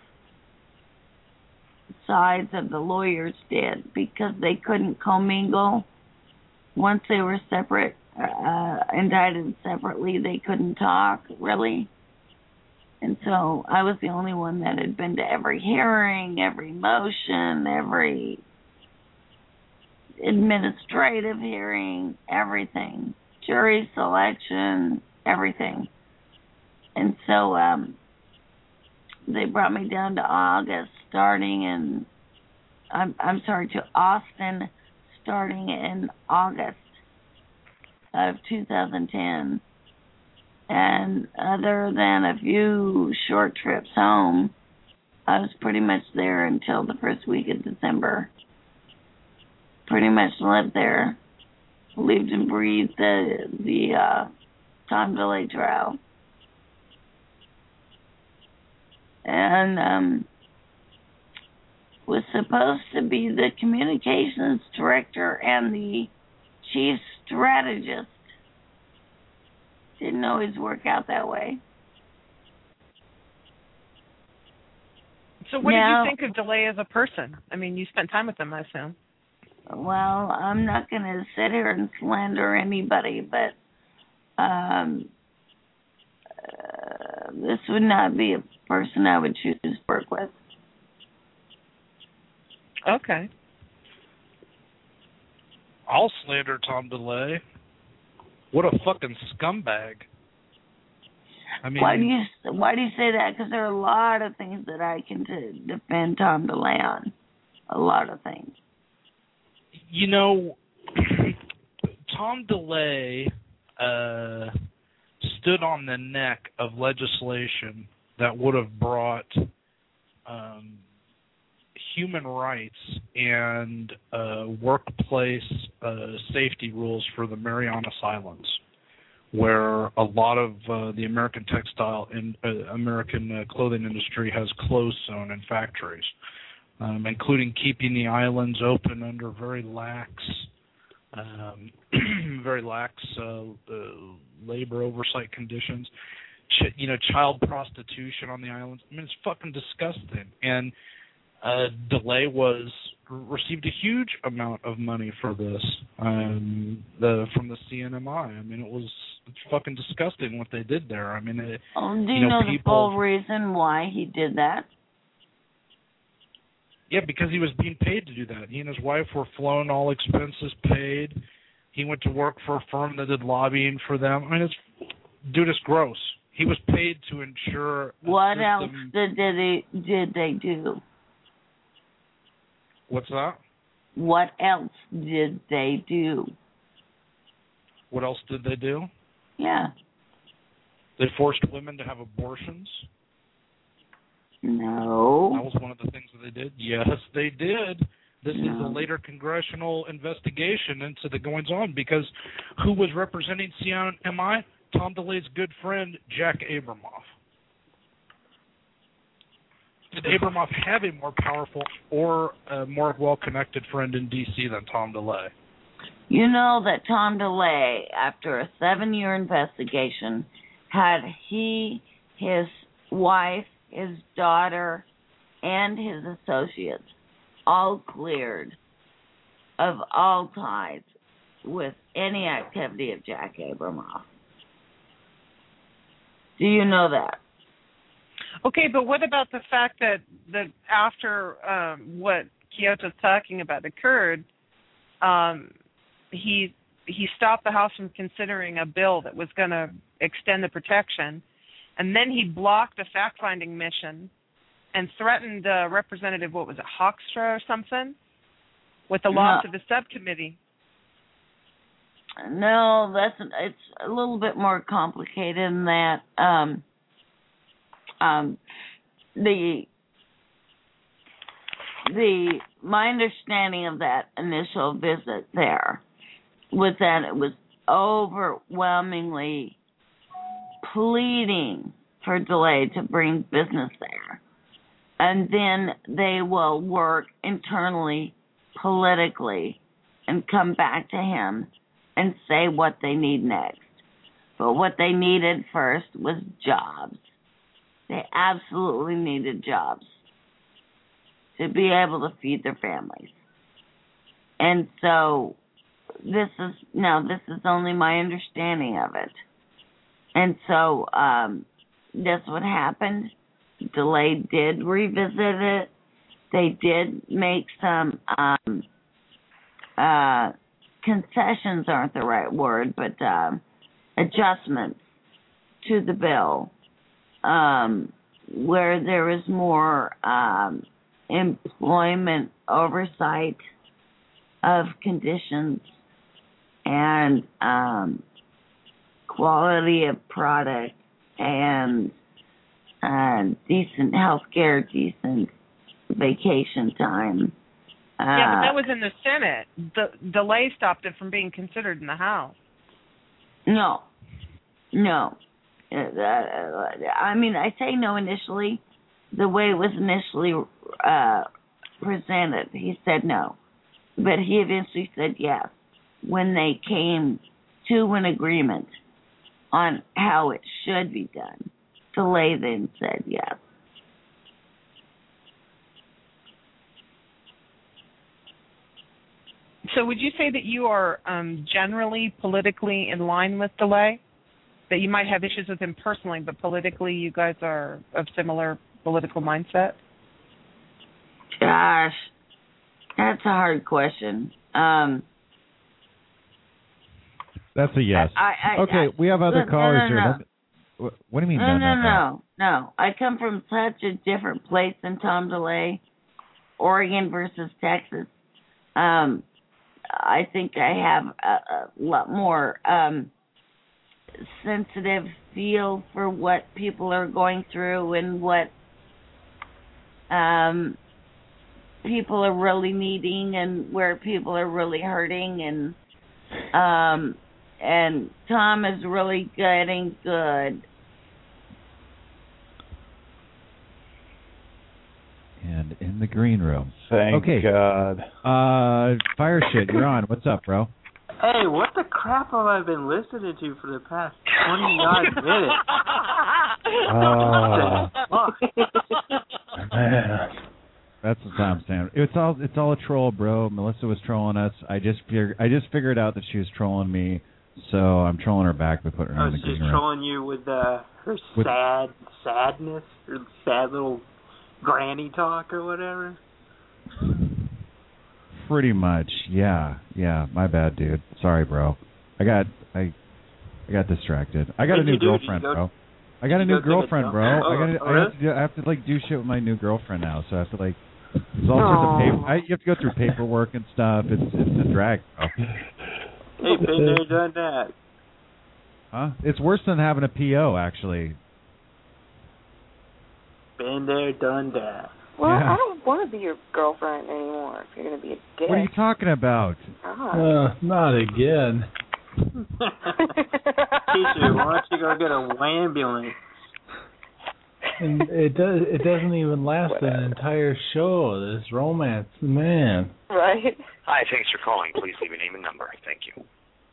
sides of the lawyers did, because they couldn't commingle. Once they were separate, indicted separately, they couldn't talk, really. And so I was the only one that had been to every hearing, every motion, every administrative hearing, everything. Jury selection, everything. And so they brought me down to Austin, starting in August of 2010. And other than a few short trips home, I was pretty much there until the first week of December. Pretty much lived there, lived and breathed the Tom DeLay trial. And was supposed to be the communications director and the chief strategist. Didn't always work out that way. So what did you think of DeLay as a person? I mean, you spent time with him, I assume. Well, I'm not going to sit here and slander anybody, but this would not be a person I would choose to work with. Okay. I'll slander Tom DeLay. What a fucking scumbag. I mean, why do you say that? Because there are a lot of things that I can defend Tom DeLay on. A lot of things. You know, Tom DeLay stood on the neck of legislation that would have brought human rights and workplace safety rules for the Marianas Islands, where a lot of the American textile and American clothing industry has closed zone and factories, including keeping the islands open under very lax labor oversight conditions. Child prostitution on the islands. I mean, it's fucking disgusting. And DeLay received a huge amount of money for this from the CNMI. I mean, it's fucking disgusting what they did there. I mean, do you know the full reason why he did that? Yeah, because he was being paid to do that. He and his wife were flown, all expenses paid. He went to work for a firm that did lobbying for them. I mean, it's gross. He was paid to ensure. What else did they do? What's that? What else did they do? What else did they do? Yeah. They forced women to have abortions. No. That was one of the things that they did. Yes, they did. This is a later congressional investigation into the goings-on, because who was representing CNMI? Tom DeLay's good friend, Jack Abramoff. Did Abramoff have a more powerful or a more well-connected friend in D.C. than Tom DeLay? You know that Tom DeLay, after a 7-year investigation, had his wife, his daughter, and his associates all cleared of all ties with any activity of Jack Abramoff. Do you know that? Okay, but what about the fact that after what Kyoto's talking about occurred, he stopped the House from considering a bill that was going to extend the protection, and then he blocked a fact-finding mission and threatened Representative, what was it, Hoekstra or something, with the loss of the subcommittee. No, it's a little bit more complicated than that. My understanding of that initial visit there was that it was overwhelmingly pleading for DeLay to bring business there. and then they will work internally, politically, and come back to him and say what they need next. But what they needed first was jobs. They absolutely needed jobs to be able to feed their families. And so this is only my understanding of it. And so that's what happened. DeLay did revisit it. They did make some concessions aren't the right word, but adjustments to the bill where there is more employment oversight of conditions and quality of product and decent health care, decent vacation time. Yeah, but that was in the Senate. The delay stopped it from being considered in the House. No. I mean, I say no initially. The way it was initially presented, he said no. But he eventually said yes when they came to an agreement on how it should be done. DeLay then said yes. So would you say that you are generally politically in line with DeLay? That you might have issues with him personally, but politically you guys are of similar political mindset? Gosh, that's a hard question. That's a yes. We have other callers here. What do you mean? No. I come from such a different place than Tom DeLay, Oregon versus Texas. I think I have a lot more sensitive feel for what people are going through and what people are really needing and where people are really hurting, and Tom is really getting good. And in the green room. Thank God. Fire shit, you're on. What's up, bro? Hey, what the crap have I been listening to for the past 29 minutes? Man. That's the timestamp. It's all a troll, bro. Melissa was trolling us. I just figured out that she was trolling me, so I'm trolling her back by putting her in the green room. She's trolling you with her sadness, or sad little granny talk or whatever. Pretty much, yeah. My bad, dude. Sorry, bro. I got distracted. I got a new girlfriend, bro. I got a new girlfriend, bro. I have to do shit with my new girlfriend now. So I have to there's all sorts of paper. You have to go through paperwork and stuff. It's a drag, bro. Hey, been there, done that. Huh? It's worse than having a PO, actually. Been there, done that. Well, yeah. I don't want to be your girlfriend anymore if you're going to be a dick. What are you talking about? Not again. Teacher, why don't you go get a ambulance? And it doesn't even last an entire show, this romance, man. Right. Hi, thanks for calling. Please leave your name and number. Thank you.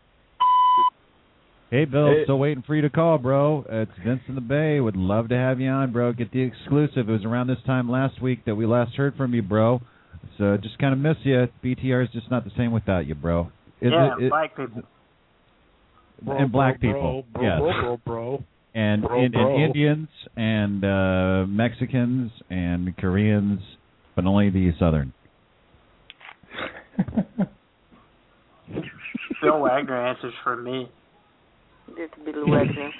Hey, Bill, still waiting for you to call, bro. It's Vince in the Bay. Would love to have you on, bro. Get the exclusive. It was around this time last week that we last heard from you, bro. So just kind of miss you. BTR is just not the same without you, bro. Black people. And black people, yes. Bro. And Indians and Mexicans and Koreans, but only the Southern. Bill Wagner answers for me. It's Bill Wagner.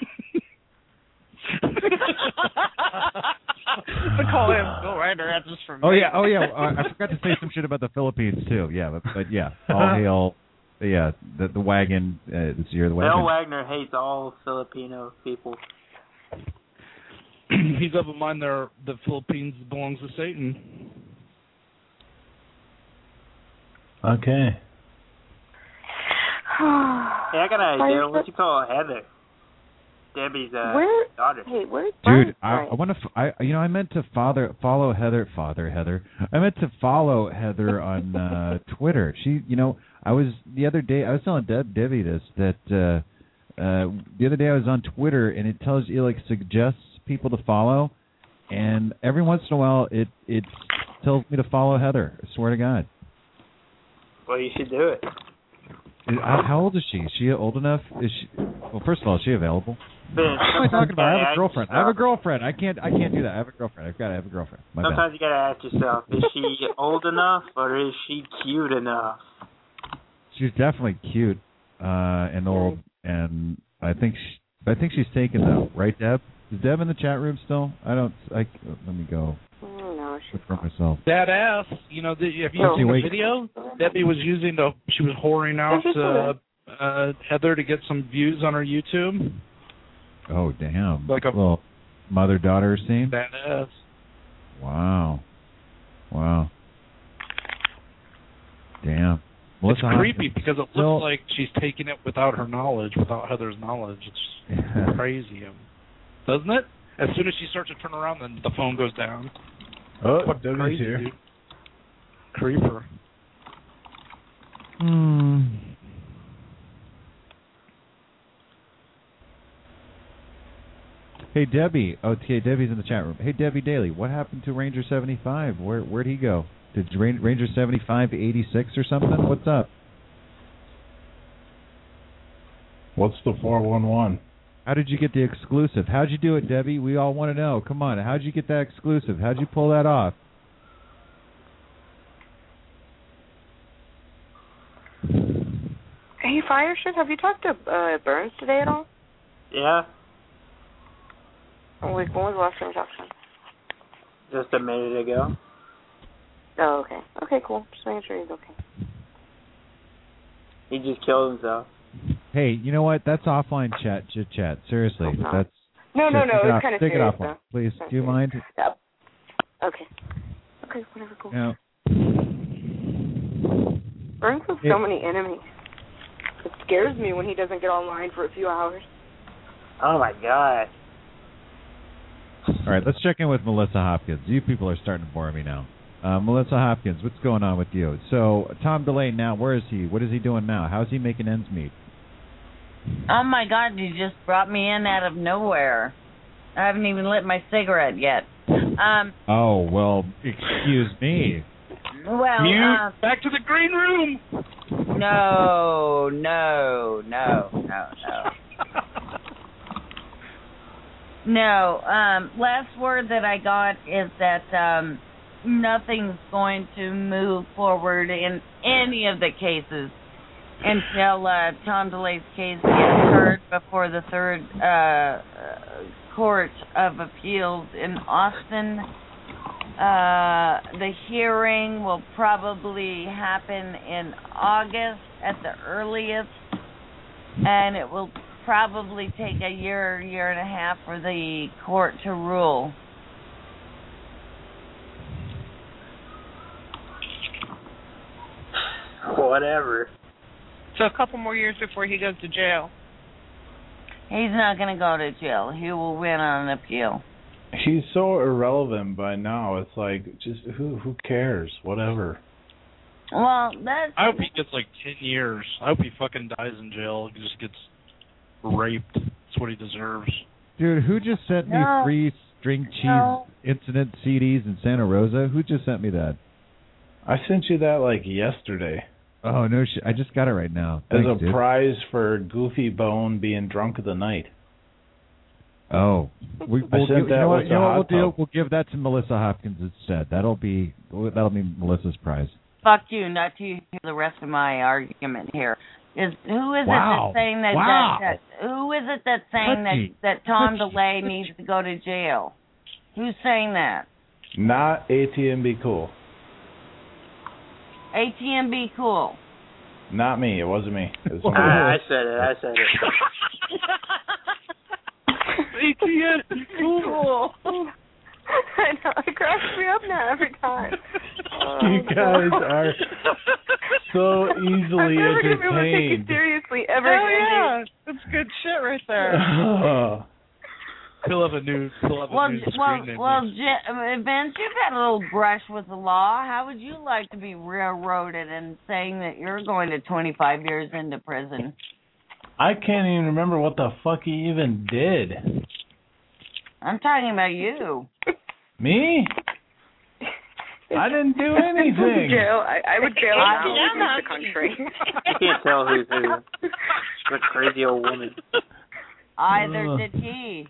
Call him Bill Wagner answers for me. Oh yeah. I forgot to say some shit about the Philippines too. Yeah, but yeah, all hail. Yeah, the wagon. This year the wagon. Bill Wagner hates all Filipino people. He's of a mind the Philippines belongs to Satan. Okay. Hey, I got an idea. What you call Heather? Debbie's where, daughter. Hey, where's Dude, I want to. I meant to follow Heather. I meant to follow Heather on Twitter. She, the other day I was telling Debbie this that the other day I was on Twitter and it tells you suggests people to follow, and every once in a while it tells me to follow Heather. I swear to God. Well, you should do it. How old is she? Is she old enough? Is she? Well, first of all, is she available? What am I talking about? I have a girlfriend. I have a girlfriend. I can't do that. I have a girlfriend. I've got to have a girlfriend. Sometimes you gotta ask yourself: is she old enough or is she cute enough? She's definitely cute and old, and I think she's taken though, right, Deb? Is Deb in the chat room still? Let me go. No, she's for myself. That ass. Have you seen the video? Debbie was she was whoring out Heather to get some views on her YouTube. Oh, damn. Like a little mother-daughter scene? That ass. Wow. Damn. It's creepy because it looks like she's taking it without her knowledge, without Heather's knowledge. It's crazy. Doesn't it? As soon as she starts to turn around, then the phone goes down. Oh, Debbie's here. Dude. Creeper. Hey, Debbie. Okay, Debbie's in the chat room. Hey, Debbie Daly, what happened to Ranger 75? Where'd he go? Did Ranger 75 86 or something? What's up? What's the 411? How did you get the exclusive? How'd you do it, Debbie? We all want to know. Come on. How'd you get that exclusive? How'd you pull that off? Hey, Fireship, have you talked to Burns today at all? Yeah. Oh, wait, when was the last time you talked to him? Just a minute ago. Oh, okay. Okay, cool. Just making sure he's okay. He just killed himself. Hey, you know what? That's offline chit chat. Seriously, that's. No. It's kind of serious. Take it offline, though. please. Do you mind? Yep. Okay. Okay, whatever. Cool. Yeah. Burns has so many enemies. It scares me when he doesn't get online for a few hours. Oh my God. All right, let's check in with Melissa Hopkins. You people are starting to bore me now. Melissa Hopkins, what's going on with you? So, Tom DeLay now, where is he? What is he doing now? How's he making ends meet? Oh, my God, you just brought me in out of nowhere. I haven't even lit my cigarette yet. Oh, well, excuse me. Well, Mute. Back to the green room. No. No, last word that I got is that nothing's going to move forward in any of the cases until Tom DeLay's case gets heard before the Third Court of Appeals in Austin. The hearing will probably happen in August at the earliest, and it will probably take a year and a half for the court to rule. Whatever. So a couple more years before he goes to jail. He's not going to go to jail. He will win on an appeal. He's so irrelevant by now. It's like, just who cares? Whatever. Well, that's... I hope he gets 10 years. I hope he fucking dies in jail. He just gets raped. That's what he deserves. Dude, who just sent me free string cheese incident CDs in Santa Rosa? Who just sent me that? I sent you that yesterday. Oh, no shit. I just got it right now. As Thanks, a prize for Goofy Bone being drunk of the night. Oh. You know what we'll do? We'll give that to Melissa Hopkins instead. That'll be Melissa's prize. Fuck you, not to hear the rest of my argument here. Who is it that's saying that Tom DeLay needs to go to jail? Who's saying that? Not ATMB Cool. ATMB Cool. Not me. It wasn't me. It was I said it. ATMB Cool. I know, it cracks me up now every time. You guys are so easily I'm never entertained. Be able to take you seriously ever again. Yeah, it's good shit right there. He'll have a new screen name. Vince, you've had a little brush with the law. How would you like to be railroaded and saying that you're going to 25 years into prison? I can't even remember what the fuck he even did. I'm talking about you. Me? I didn't do anything. Jail. I would jail him out and leave the country. You can't tell who's who. The crazy old woman. Either did he.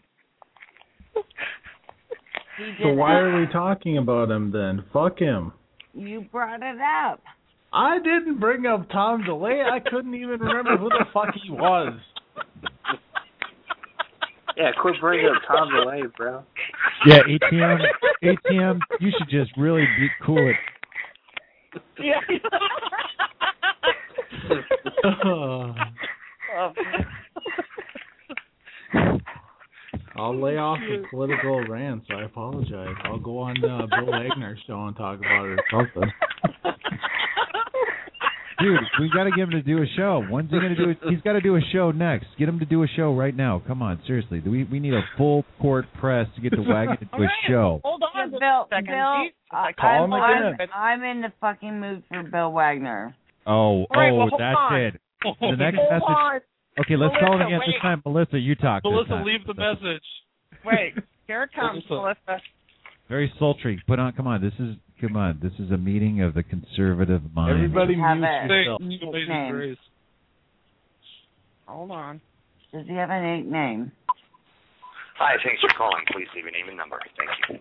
So why are we talking about him then? Fuck him. You brought it up. I didn't bring up Tom DeLay. I couldn't even remember who the fuck he was. Yeah, quit bringing up Tom DeLay, bro. Yeah, ATM, you should just really be cool at... Yeah. I'll lay off the political rants. I apologize. I'll go on Bill Wagner's show and talk about it or something. Dude, we got to get him to do a show. When's he going to do it? He's got to do a show next. Get him to do a show right now. Come on, seriously. We need a full court press to get the Wagon to do a show. Hold on Bill, call him again. I'm in the fucking mood for Bill Wagner. That's it. The next message. Okay, let's call it again. This time, Melissa, you talk. Melissa, leave the message. Wait, here it comes, Melissa. Very sultry. Come on. This is a meeting of the conservative mind. Everybody mute yourself. Name. Hold on. Does he have a nickname? Hi, thanks for calling. Please leave your name and number. Thank you.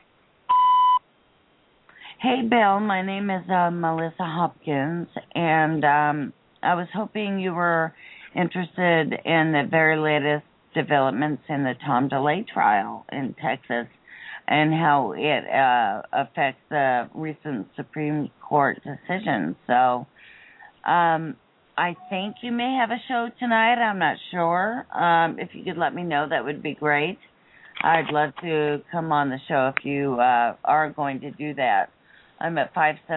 Hey, Bill. My name is Melissa Hopkins, and I was hoping you were interested in the very latest developments in the Tom DeLay trial in Texas and how it affects the recent Supreme Court decision. So I think you may have a show tonight. I'm not sure. If you could let me know, that would be great. I'd love to come on the show if you are going to do that. I'm at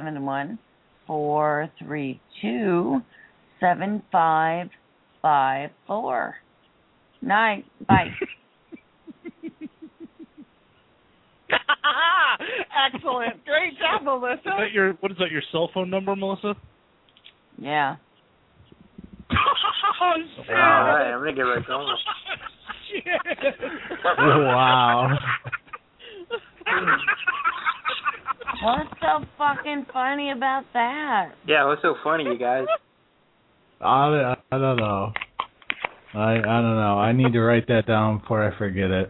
571-432-7554. Night. Bye. Excellent. Great job, Melissa. What is that, your cell phone number, Melissa? Yeah. Oh, shit. All right, I'm going to get right going. Shit. Wow. What's so fucking funny about that? Yeah, what's so funny, you guys? I don't know. I don't know. I need to write that down before I forget it.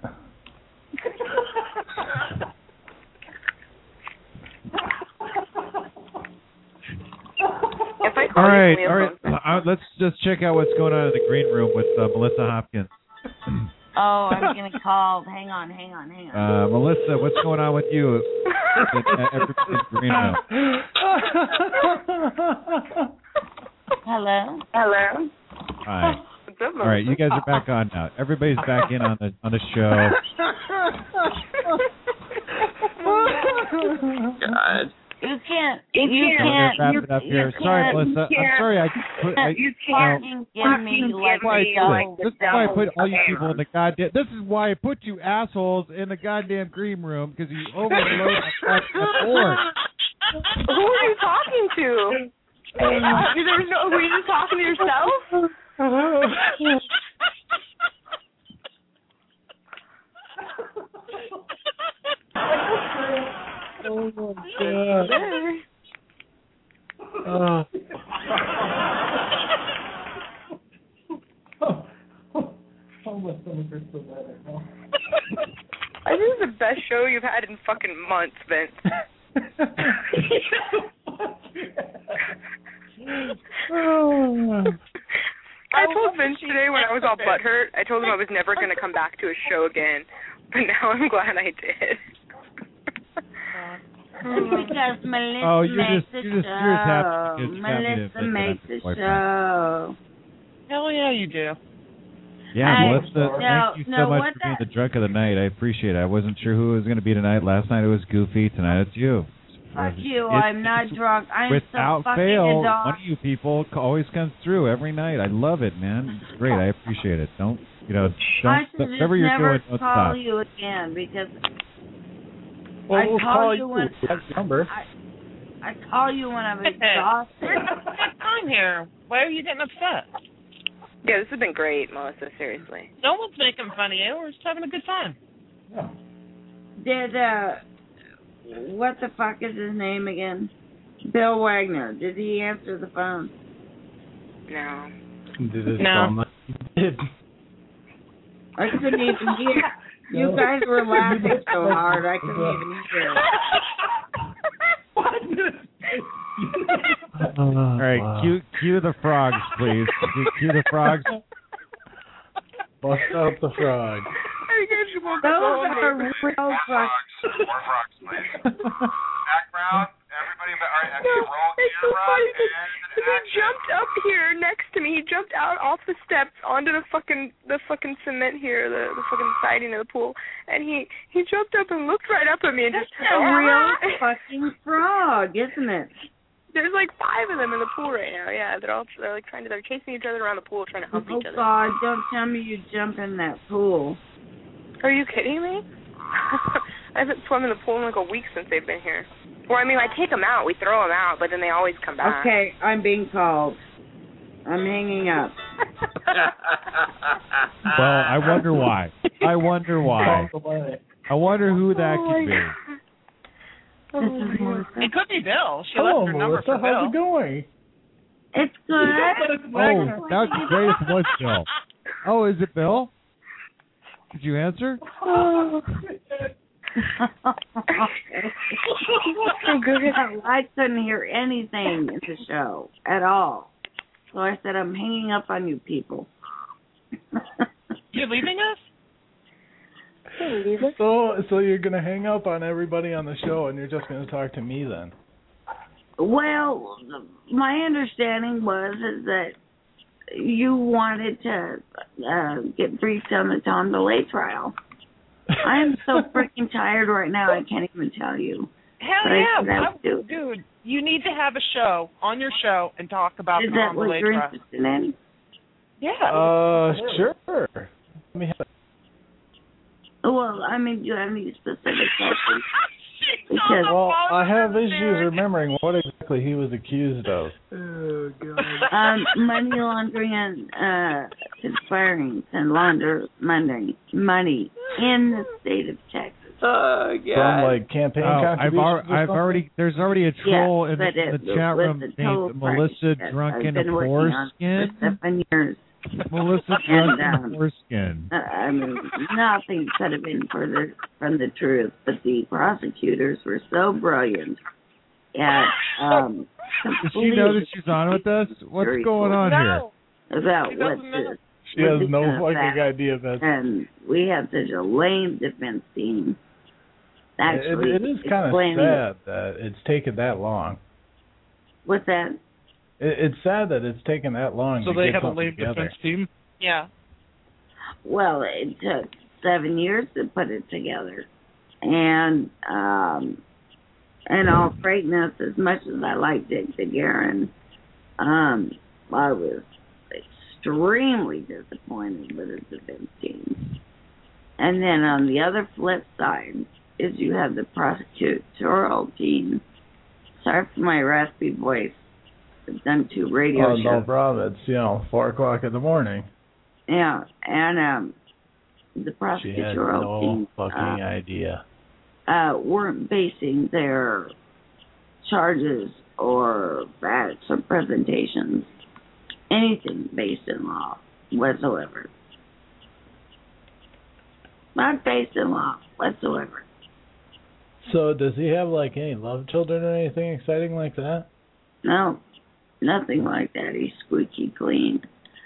All right. Let's just check out what's going on in the green room with Melissa Hopkins. Oh, I'm getting called. Hang on. Melissa, what's going on with you in the green room? Hello. Hi. All right, you guys are back on now. Everybody's back in on the show. God. You can't. Wrap it up here. Sorry, Melissa. I'm sorry. You can't give me like This is why I put all you people in the goddamn. This is why I put you assholes in the goddamn green room, because you overload the board. Who are you talking to? Were you just talking to yourself? Oh my God. This is the best show you've had in fucking months, Vince. I told Vince today when I was all butthurt, I told him I was never going to come back to his show again, but now I'm glad I did. Because Melissa makes the show. Melissa makes the show. Hell yeah, you do. Yeah, Melissa, thank you so much for being the drunk of the night. I appreciate it. I wasn't sure who it was going to be tonight. Last night it was Goofy. Tonight it's you. Fuck you, I'm not drunk. I'm without so fucking fail, exhausted. one of you people always comes through every night. I love it, man. It's great. I appreciate it. Don't I should just whatever you're never doing, don't call stop. you again because Well, I we'll call you when That's the number. I call you when I'm exhausted. We're having a good time here. Why are you getting upset? Yeah, this has been great, Melissa, seriously. No one's making fun of you. We're just having a good time. Yeah. Did what the fuck is his name again? Bill Wagner. Did he answer the phone? No. Did it No. sound like he did? I couldn't even hear. You guys were laughing so hard I couldn't even hear. All right, cue the frogs, please. Cue the frogs. Bust out the frog. Those are real More frogs, please. Background, everybody, all right, have you rolled It's so your run funny and because he jumped up here next to me. He jumped out off the steps onto the fucking cement here, the fucking siding of the pool, and he jumped up and looked right up at me and That's just a real fucking frog, isn't it? There's like 5 of them in the pool right now. Yeah, they're chasing each other around the pool, trying to hump each other. Oh God! Don't tell me you jump in that pool. Are you kidding me? I haven't swum in the pool in like a week since they've been here. Or I mean, I take them out, we throw them out, but then they always come back. Okay, I'm being called. I'm hanging up. Well, I wonder why. I wonder who that could be. It could be Bill. She Hello, left her number Melissa. for Bill. How's it going? It's good. Oh, that's great if it was Bill. Oh, is it Bill? Did you answer? So good. I couldn't hear anything in the show at all. So I said, I'm hanging up on you people. You're leaving us? So you're gonna hang up on everybody on the show, and you're just gonna talk to me then? Well, my understanding was is that you wanted to get briefed on the Tom DeLay trial. I am so freaking tired right now, I can't even tell you. Hell yeah. Dude, you need to have a show on your show and talk about Is the that Tom what DeLay you're trial. interested in? Yeah. Sure. Let me have Well, I mean, do you have any specific questions? Because, well, I have issues remembering what exactly he was accused of. Oh, God. Money laundering and conspiring and launder money in the state of Texas. Oh, God. From, like, campaign contributions I've already, there's already a troll in the chat room named Melissa Drunken Foreskin. For 7 years. Melissa Drunken Foreskin. I mean, nothing could have been further from the truth, but the prosecutors were so brilliant at Does she know that she's on with us? What's going on here? About what this. She has no fucking idea about that. And we had such a lame defense team. Actually, it is kind of sad that it's taken that long. What's that? It's sad that it's taken that long. So to they get have a something lame together. defense team? Yeah. Well, it took 7 years to put it together. And in all frankness, as much as I like Dick DeGuerin, I was extremely disappointed with his defense team. And then on the other flip side is you have the prosecutorial team. Sorry for my raspy voice. I've done 2 radio shows. No problem. It's 4 o'clock in the morning. Yeah, and the prosecutorial She has no team fucking idea. weren't basing their charges or facts or presentations anything based in law whatsoever. Not based in law whatsoever. So does he have like any love children or anything exciting like that? No, nothing like that. He's squeaky clean.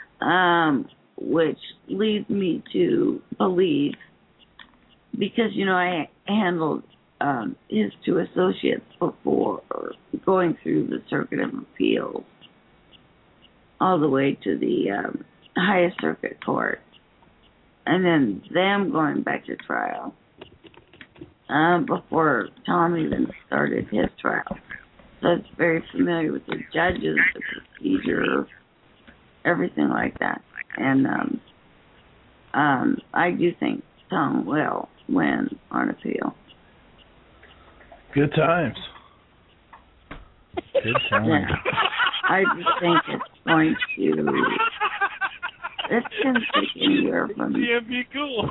Which leads me to believe, because, I handled his 2 associates before going through the Circuit of Appeals all the way to the highest circuit court, and then them going back to trial. before Tom even started his trial. So it's very familiar with the judges, the procedure, everything like that. And I do think Tom will win on appeal. Good times. Good times. Yeah. I just think it's going to take anywhere from Yeah, be cool.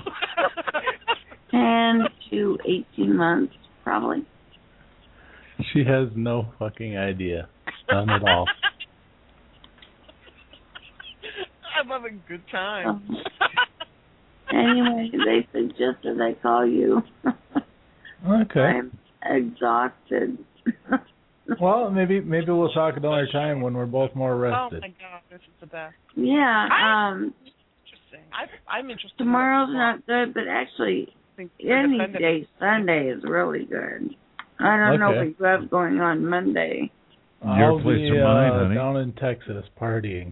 10 to 18 months, probably. She has no fucking idea. None at all. I'm having a good time. Anyway, they suggested I call you. Okay. I'm exhausted. Well, maybe we'll talk another time when we're both more rested. Oh my god, this is the best. Yeah. Interesting. I'm interested. Tomorrow's not good, but actually, any day Sunday is really good. I don't know what you have going on Monday. I'll be down in Texas partying.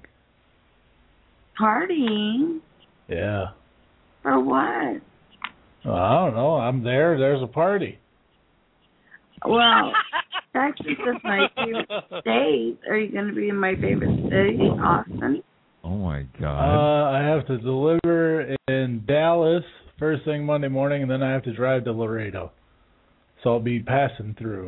Partying? Yeah. For what? Well, I don't know. I'm there. There's a party. Well, Texas is my favorite state. Are you going to be in my favorite city, Austin? Oh, my God. I have to deliver in Dallas first thing Monday morning, and then I have to drive to Laredo. So I'll be passing through.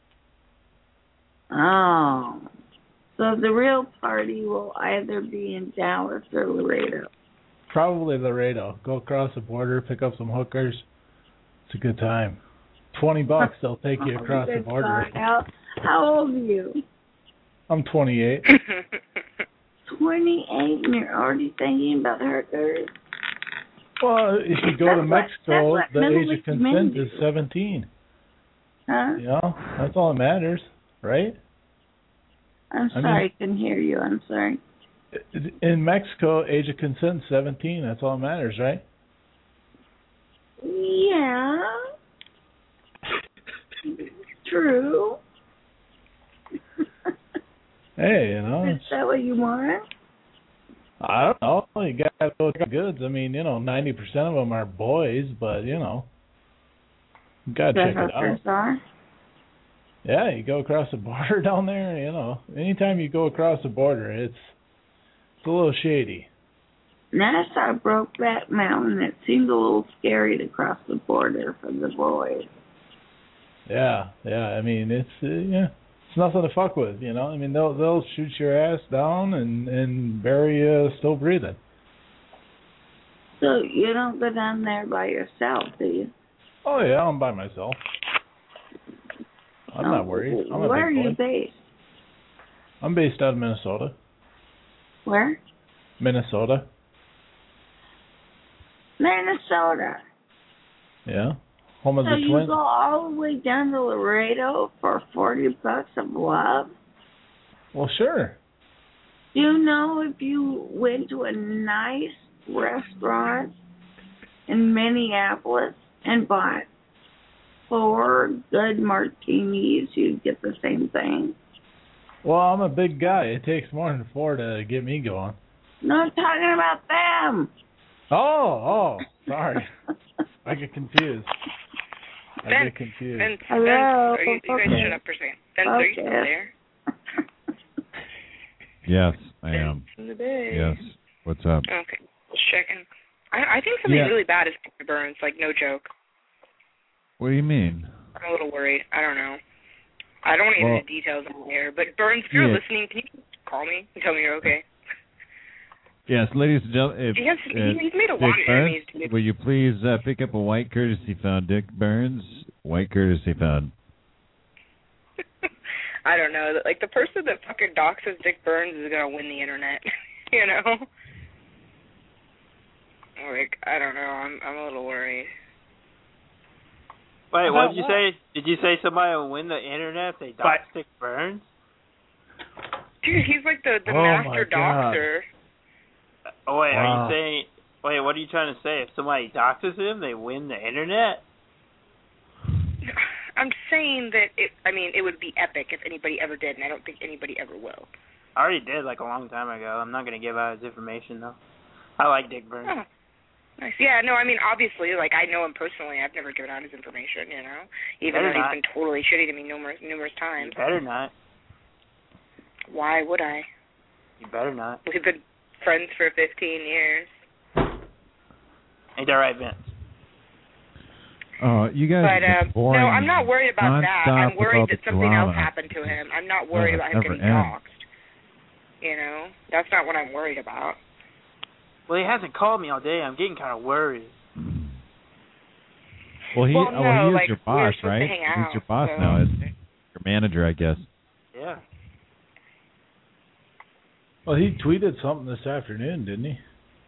Oh. So the real party will either be in Dallas or Laredo. Probably Laredo. Go across the border, pick up some hookers. It's a good time. $20, they'll take you across the border. How old are you? I'm 28. 28, and you're already thinking about hookers? Well, if you go to Mexico, the age of consent is 17. Huh? You know, that's all that matters, right? I'm sorry, I couldn't hear you. I'm sorry. In Mexico, age of consent is 17. That's all that matters, right? Yeah. True. Hey, you know. Is that what you want? I don't know. You got to go to goods. I mean, 90% of them are boys, but, you got to check it out. Are? Yeah, you go across the border down there, anytime you go across the border, it's a little shady. Last I broke that mountain, it seemed a little scary to cross the border for the boys. Yeah. I mean, it's nothing to fuck with, I mean, they'll shoot your ass down and bury you still breathing. So you don't go down there by yourself, do you? Oh yeah, I'm by myself. I'm not worried. Where are you based? I'm based out of Minnesota. Where? Minnesota. Minnesota. Yeah. Home of the Twins. So you go all the way down to Laredo for $40 of love? Well, sure. Do you know if you went to a nice restaurant in Minneapolis and bought 4 good martinis, you'd get the same thing? Well, I'm a big guy. It takes more than 4 to get me going. No, I'm talking about them. Oh, sorry. I get confused. Hello. You guys shut up for a second. Ben, are you still there? Yes, I am. In the bay. Yes. What's up? Okay. Just checking. I think something really bad is going to Burns, like no joke. What do you mean? I'm a little worried. I don't know. I don't want to get into details on the air, but Burns, if you're listening, can you call me and tell me you're okay? Yes, ladies and gentlemen. He's made a lot of enemies. Will you please pick up a white courtesy phone, Dick Burns? White courtesy phone. I don't know. Like, the person that fucking doxes Dick Burns is going to win the internet. Like, I don't know. I'm a little worried. Wait, what did you say? Did you say somebody will win the internet if they dox Dick Burns? Dude, he's like the master doxer. Oh, wait, are you saying... Wait, what are you trying to say? If somebody doxes him, they win the internet? I'm saying that it would be epic if anybody ever did, and I don't think anybody ever will. I already did, like, a long time ago. I'm not going to give out his information, though. I like Dick Burns. Nice. Yeah, no, I mean, obviously, like, I know him personally. I've never given out his information, you know, even though he's been totally shitty to me numerous times. You better not. Why would I? You better not. We've been friends for 15 years. Ain't that right, Vince? Oh, you guys are boring. No, I'm not worried about that. I'm worried that something drama. else happened to him. I'm not worried about him getting doxxed. You know, that's not what I'm worried about. Well, he hasn't called me all day. I'm getting kind of worried. Well, he is like, your boss, right? He's your boss now, isn't he? Your manager, I guess. Yeah. Well, he tweeted something this afternoon, didn't he?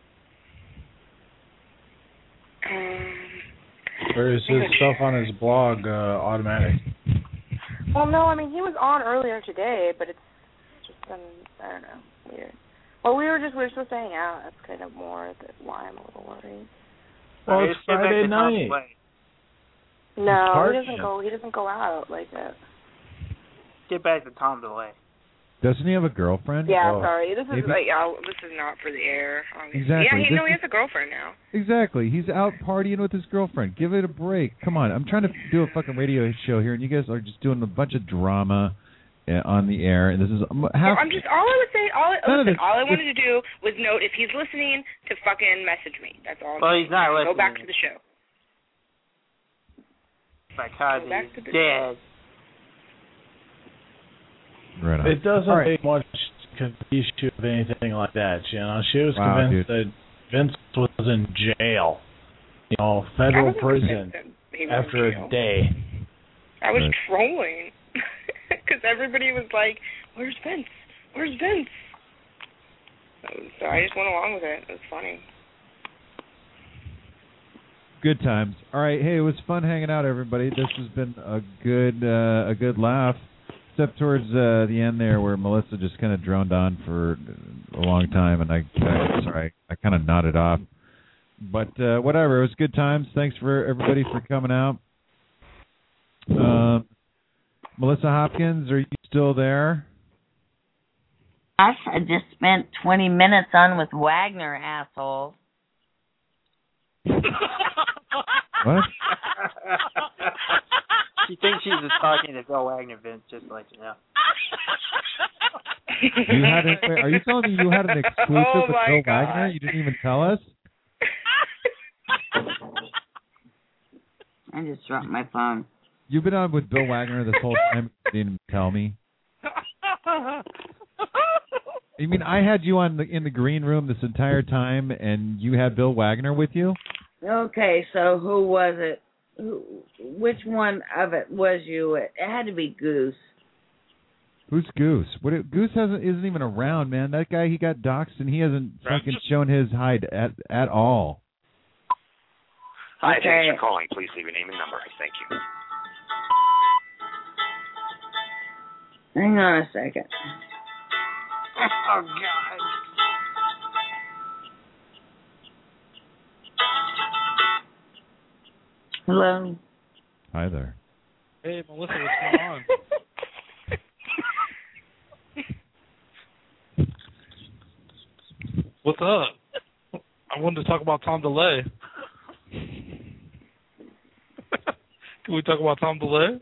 Or is his stuff on his blog automatic? Well, no, I mean, he was on earlier today, but it's just been, I don't know, weird. Well, we were supposed to hang out. That's kind of more why I'm a little worried. Well, it's Friday night. No, he doesn't go out like that. Get back to Tom DeLay. Doesn't he have a girlfriend? Yeah, sorry. This is this is not for the air. Obviously. Exactly. Yeah, he has a girlfriend now. Exactly. He's out partying with his girlfriend. Give it a break. Come on. I'm trying to do a fucking radio show here, and you guys are just doing a bunch of drama on the air. And this is I'm just all I wanted to do was note if he's listening to fucking message me. That's all. Well, he's not listening. Go back to the show. Because he's dead. Right on. It doesn't make much issue of anything like that. You know, she was convinced that Vince was in jail. You know, federal prison after a day. I was trolling because everybody was like, "Where's Vince? Where's Vince?" So I just went along with it. It was funny. Good times. All right, hey, it was fun hanging out, everybody. This has been a good laugh. Except towards the end there, where Melissa just kind of droned on for a long time, and I kind of nodded off. But whatever, it was good times. Thanks for everybody for coming out. Melissa Hopkins, are you still there? I just spent 20 minutes on with Wagner, asshole. What? She thinks she's just talking to Bill Wagner, Vince, just to let you know. Are you telling me you had an exclusive with Bill Wagner? You didn't even tell us? I just dropped my phone. You've been on with Bill Wagner this whole time and you didn't tell me? You mean I had you in the green room this entire time and you had Bill Wagner with you? Okay, so who was it? Which one of it was you? It had to be Goose. Who's Goose? Goose isn't even around, man. That guy, he got doxxed and he hasn't fucking shown his hide at all. Hi, thanks for calling. Please leave your name and number. Thank you. Hang on a second. Oh, God. Hello. Hi there. Hey, Melissa, what's going on? What's up? I wanted to talk about Tom DeLay. Can we talk about Tom DeLay?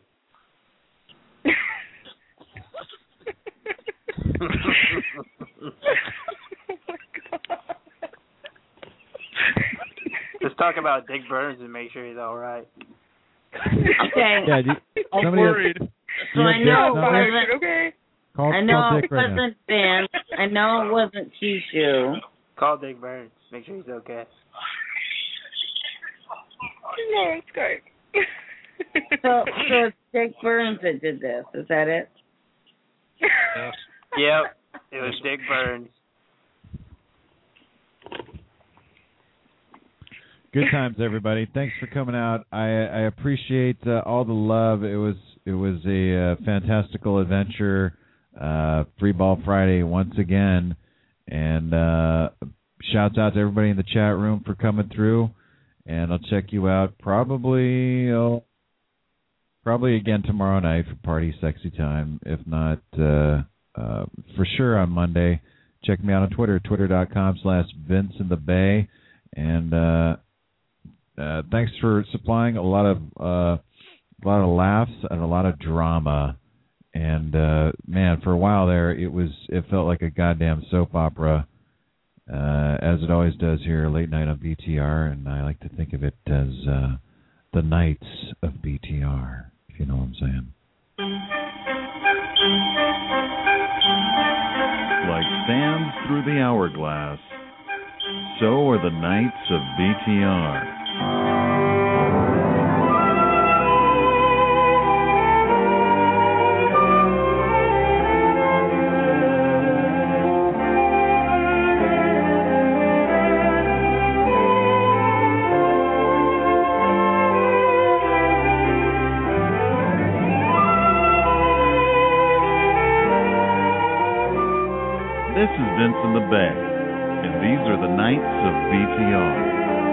Let's talk about Dick Burns and make sure he's all right. Okay. Yeah, I'm worried. So I know it wasn't. Okay. I know it wasn't Ben. I know it wasn't Kishu. Call Dick Burns. Make sure he's okay. No, it's good. So it's Dick Burns that did this. Is that it? Yes. Yep. It was Dick Burns. Good times, everybody. Thanks for coming out. I appreciate all the love. It was a fantastical adventure. Free Ball Friday once again, and shouts out to everybody in the chat room for coming through. And I'll check you out probably again tomorrow night for Party Sexy Time. If not, for sure on Monday. Check me out on Twitter, twitter.com/VinceInTheBay. And thanks for supplying a lot of laughs and a lot of drama. And man, for a while there, it felt like a goddamn soap opera, as it always does here late night on BTR. And I like to think of it as the Nights of BTR, if you know what I'm saying. Like sands through the hourglass, so are the Nights of BTR. This is Vince in the Bay, and these are the Nights of BTR.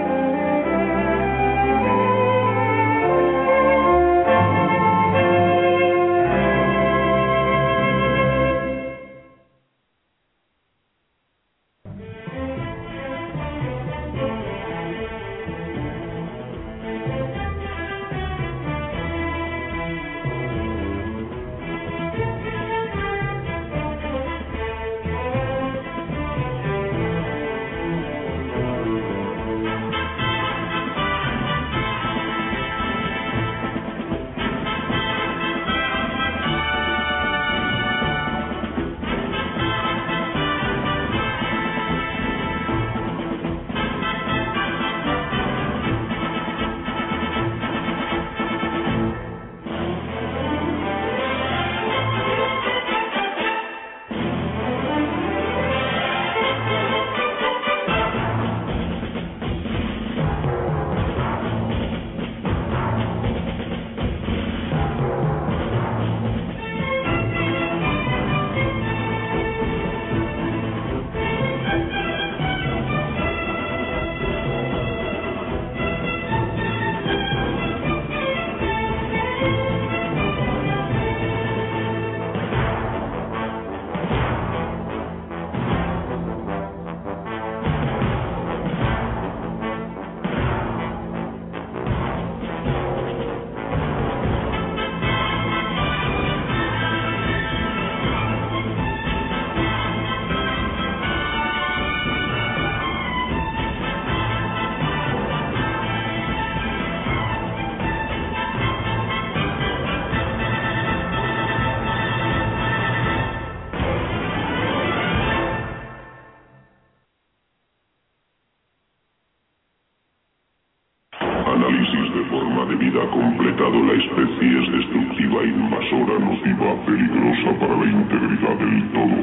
Análisis de forma de vida completado. La especie es destructiva, invasora, nociva, peligrosa para la integridad del todo.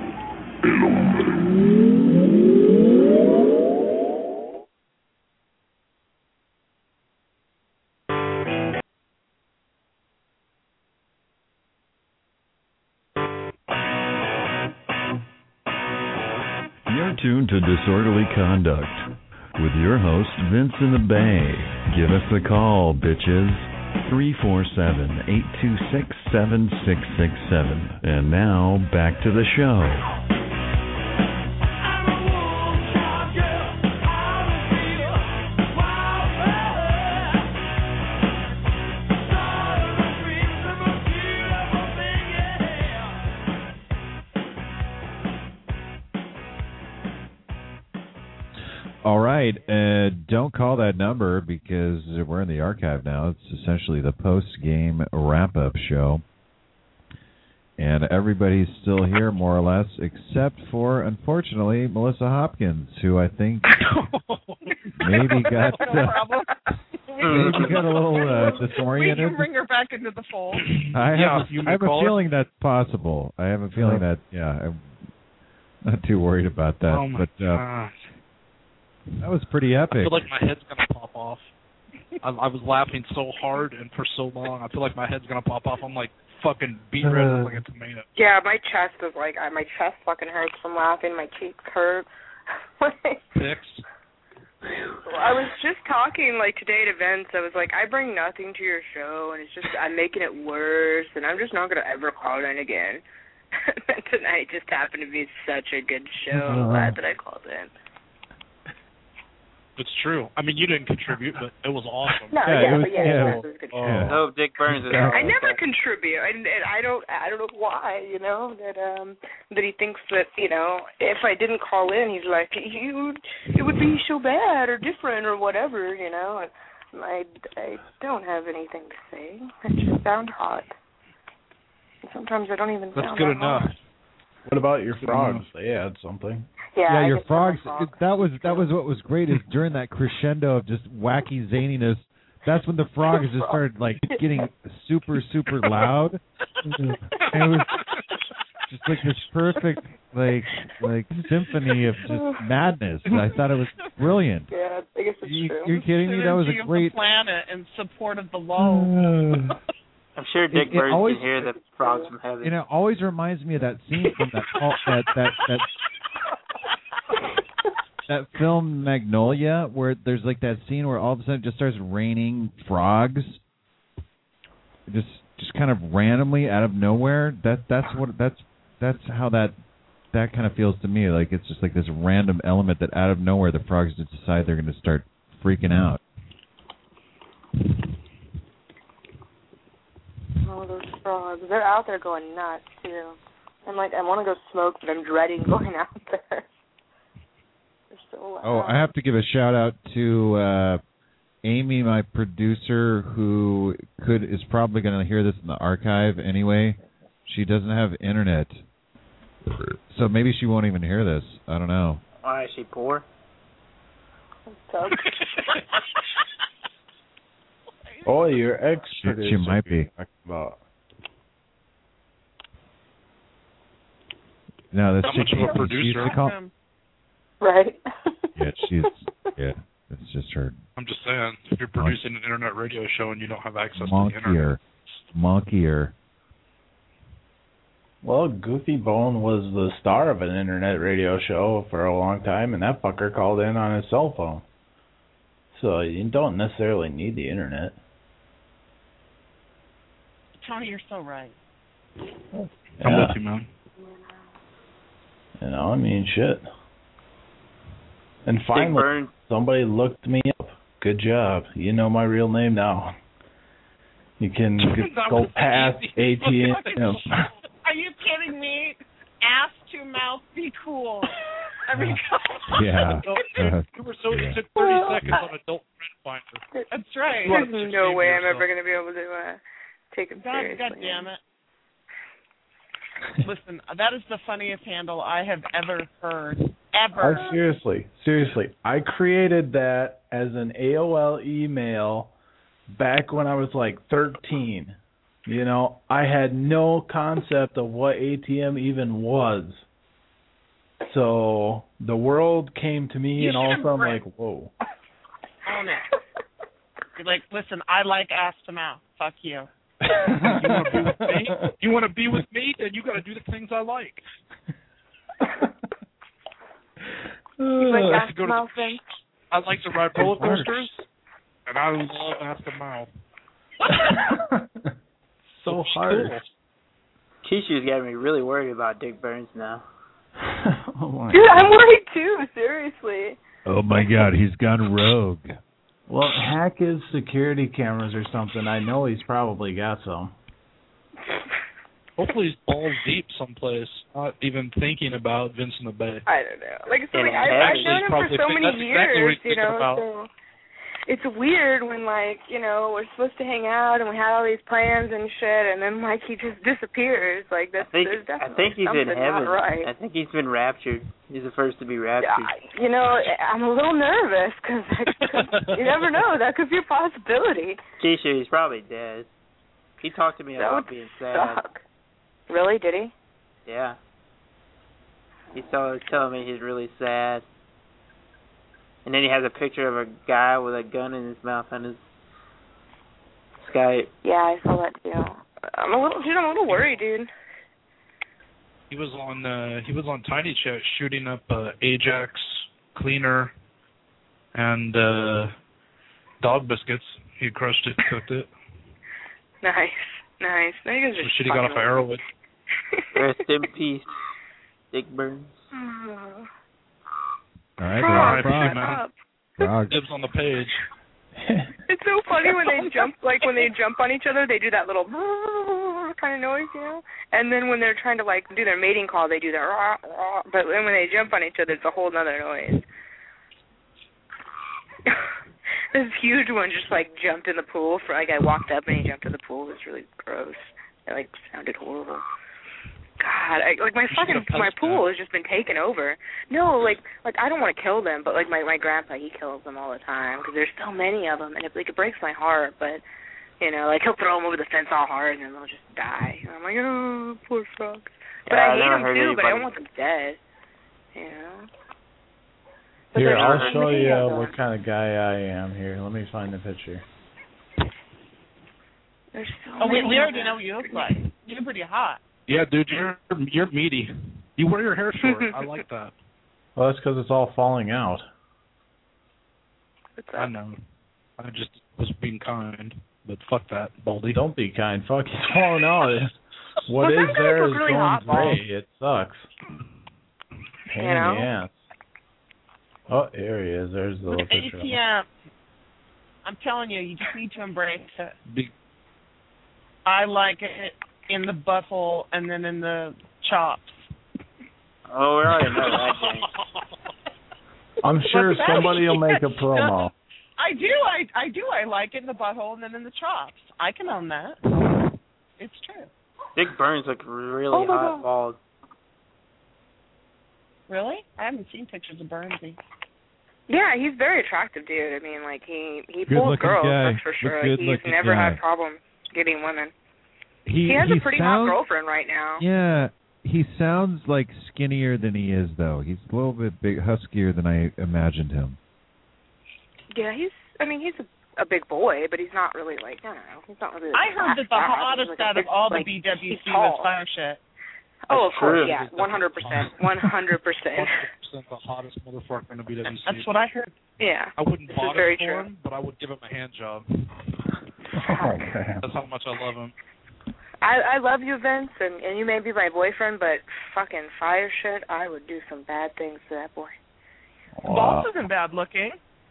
El hombre. You're tuned to Disorderly Conduct with your host, Vince in the Bay. Give us a call, bitches. 347-826-7667. And now, back to the show. All right, don't call that number because we're in the archive now. It's essentially the post-game wrap-up show. And everybody's still here, more or less, except for, unfortunately, Melissa Hopkins, who I think maybe got a little disoriented. We can bring her back into the fold. I have a feeling that's possible. I have a feeling that, I'm not too worried about that. Oh my gosh. That was pretty epic. I feel like my head's going to pop off. I was laughing so hard and for so long. I feel like my head's going to pop off. I'm like fucking beat red like a tomato. Yeah, my chest is like, my chest fucking hurts from laughing. My cheeks hurt. Fixed. I was just talking like today to Vince. I was like, I bring nothing to your show, and it's just I'm making it worse, and I'm just not going to ever call in again. And tonight just happened to be such a good show. I'm glad that I called in. It's true. I mean, you didn't contribute, but it was awesome. No, Oh, Dick Burns is I never contribute, and I don't know why. You know that he thinks that if I didn't call in, he's like it would be so bad or different or whatever. And I don't have anything to say. I just sound hot. And sometimes I don't even sound That's good enough. hot. What about your frogs? They had something. Yeah, your frogs. That was what was great is during that crescendo of just wacky zaniness. That's when the frogs just started like getting super loud. And it was just like this perfect like symphony of just madness. I thought it was brilliant. Yeah, I guess it's true. You're kidding me? That was a great the planet in support of the lull. I'm sure Dick Burns can hear the frogs from heaven. And it always reminds me of that scene from that film Magnolia, where there's like that scene where all of a sudden it just starts raining frogs, just kind of randomly out of nowhere. That's how that kind of feels to me. Like it's just like this random element that out of nowhere the frogs just decide they're going to start freaking out. Oh, those frogs. They're out there going nuts, too. I'm like, I want to go smoke, but I'm dreading going out there. They're so loud. Oh, I have to give a shout-out to Amy, my producer, who is probably going to hear this in the archive anyway. She doesn't have internet, so maybe she won't even hear this. I don't know. Why, is she poor? Oh, your ex-producer. She might be. About. No, that's How much of a producer? Right. It's just her. I'm just saying, if you're producing an internet radio show and you don't have access to the internet. Monkier. Well, Goofy Bone was the star of an internet radio show for a long time, and that fucker called in on his cell phone. So you don't necessarily need the internet. Tony, you're so right. Yeah. I'm with you, man. I mean, shit. And finally, somebody looked me up. Good job. You know my real name now. You can go past AT&T. Are you kidding me? Ass to mouth, be cool. Yeah. You were so it took 30 seconds on Adult Friend Finder. That's right. There's no way I'm ever going to be able to take him seriously. God damn it. Listen, that is the funniest handle I have ever heard. Ever. Seriously. I created that as an AOL email back when I was like 13. I had no concept of what ATM even was. So the world came to me, and all of a sudden I'm like, whoa. Own it. You're like, listen, I like ass to mouth. Fuck you. You want to be with me? Then you got to do the things I like. I like to ride roller coasters, and I love ass to mouth. So hard. Keisha's got me really worried about Dick Burns now. Oh my Dude, I'm worried too, seriously. Oh my God, he's gone rogue. Well, hack his security cameras or something. I know he's probably got some. Hopefully he's balls deep someplace, not even thinking about Vince in the Bay. I don't know. Like I said, I've known him for so many years, so it's weird when, we're supposed to hang out and we had all these plans and shit, and then, he just disappears. There's definitely something not right. I think he's been raptured. He's the first to be raptured. I'm a little nervous, because you never know. That could be a possibility. Keisha, he's probably dead. He talked to me about being sad. Suck. Really? Did he? Yeah. He's telling me he's really sad. And then he has a picture of a guy with a gun in his mouth on his Skype. Yeah, I saw that too. I'm a little worried, dude. He was on Tiny Chat shooting up Ajax, Cleaner, and dog biscuits. He crushed it, cooked it. Nice. No, you guys are shit he got off of Arrowwood. Rest in peace, Dick Burns. All right, Stop. Dibs on the page. It's so funny when they jump, like when they jump on each other, they do that little kind of noise, you know. And then when they're trying to like do their mating call, they do that. Rah, rah. But then when they jump on each other, it's a whole other noise. This huge one just like jumped in the pool. I walked up and he jumped in the pool. It was really gross. It like sounded horrible. God, my pool has just been taken over. No, like I don't want to kill them, but like my grandpa, he kills them all the time because there's so many of them, and it breaks my heart. But you know, like he'll throw them over the fence all hard, and then they'll just die. And I'm like, oh, poor fucks. But I hate them too, but I don't want them dead. You know. But here, I'll show you what kind of guy I am. Here, let me find the picture. There's so many. We already know what you look like. You're pretty hot. Yeah, dude, you're meaty. You wear your hair short. I like that. Well, that's because it's all falling out. I know. I just was being kind, but fuck that, Baldy. Don't be kind. Fuck, it's falling out. What is there is really going gray. It sucks. Pain in the ass. Oh, here he is. There's the little picture. ATM. I'm telling you, you just need to embrace it. I like it in the butthole and then in the chops. Oh, we already know that, James. I'm sure somebody will make a promo. I do. I like it in the butthole and then in the chops. I can own that. It's true. Dick Burns look really hot bald. Really? I haven't seen pictures of Burnsy. Yeah, he's very attractive, dude. I mean, like he pulls girls, that's for sure. He's never had problems getting women. He has a pretty hot girlfriend right now. Yeah, he sounds like skinnier than he is, though. He's a little bit huskier than I imagined him. Yeah, he's a big boy, but he's not really like, I don't know. He's not really. I heard that the hottest out of all the BWC was Fire Shit. Oh, of course, yeah, 100%, 100%. The hottest motherfucker in the BWC. That's what I heard. Yeah, I wouldn't this bottom is very for true. him, but I would give him a hand job. Okay. That's how much I love him. I love you, Vince, and you may be my boyfriend, but fucking Fire Shit, I would do some bad things to that boy. Balls isn't bad looking.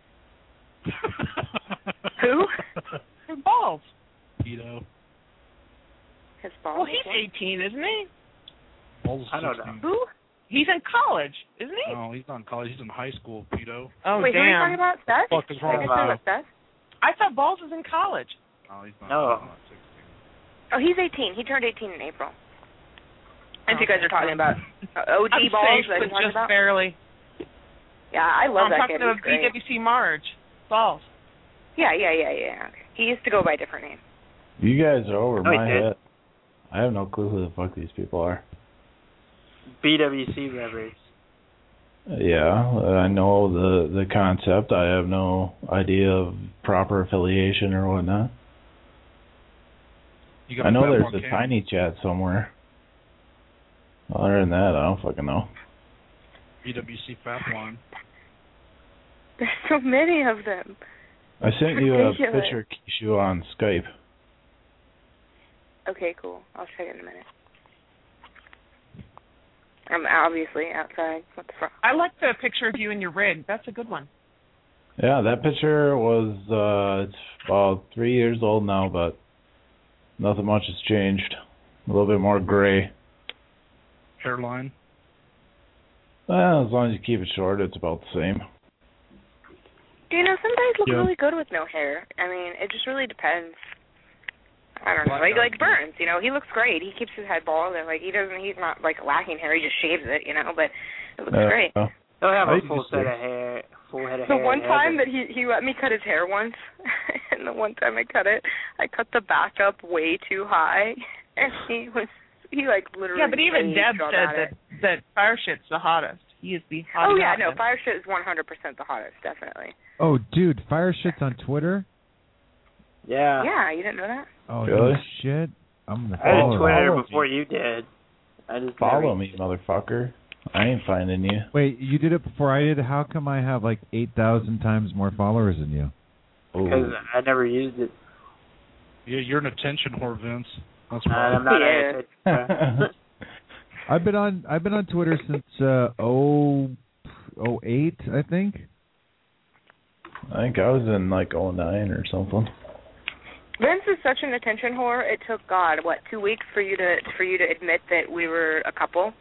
Who? His balls. Pedo. His balls. Well, he's 18, isn't he? Balls I don't know. Who? He's in college, isn't he? No, he's not in college. He's in high school, pedo. Oh, wait, damn. who are you talking about? Seth? What the fuck is wrong with Seth? I thought Balls was in college. No, he's not. No. Oh, he's 18. He turned 18 in April. And you guys are talking about OG I'm Balls safe, that but you're talking just about? barely. Yeah, I love that I'm kid. talking He's about great. BWC Marge. Balls. Yeah. He used to go by a different name. You guys are over my he did. head. I have no clue who the fuck these people are. BWC members. Yeah, I know the concept. I have no idea of proper affiliation or whatnot. I know there's a tiny chat somewhere. Other than that, I don't fucking know. BWC Fat One. There's so many of them. I sent you a Ridiculous. picture, Kishu, on Skype. Okay, cool. I'll check it in a minute. I'm obviously outside. What the fuck? I like the picture of you in your rig. That's a good one. Yeah, that picture was, it's about 3 years old now, but nothing much has changed. A little bit more gray. Hairline. Well, as long as you keep it short, it's about the same. You know, some guys look really good with no hair. I mean, it just really depends. I don't know. Like Burns, you know, he looks great. He keeps his head bald and he's not like lacking hair, he just shaves it, you know, but it looks great. He'll have a full head of hair. The one time that he let me cut his hair once, and the one time I cut it, I cut the back up way too high, and he literally. Yeah, but even Deb said that Fire Shit's the hottest. He is the hottest. Oh yeah, no, Fire Shit is 100% the hottest, definitely. Oh, dude, Fire Shit's on Twitter? Yeah. Yeah, you didn't know that? Oh, really? No shit. I'm gonna I had Twitter me. before you did. I just follow me, motherfucker. I ain't finding you. Wait, you did it before I did? How come I have like 8,000 times more followers than you? Because I never used it. Yeah, you're an attention whore, Vince. That's right. I'm not I've been on Twitter since 08, I think. I think I was in like 09 or something. Vince is such an attention whore. It took God 2 weeks for you to admit that we were a couple.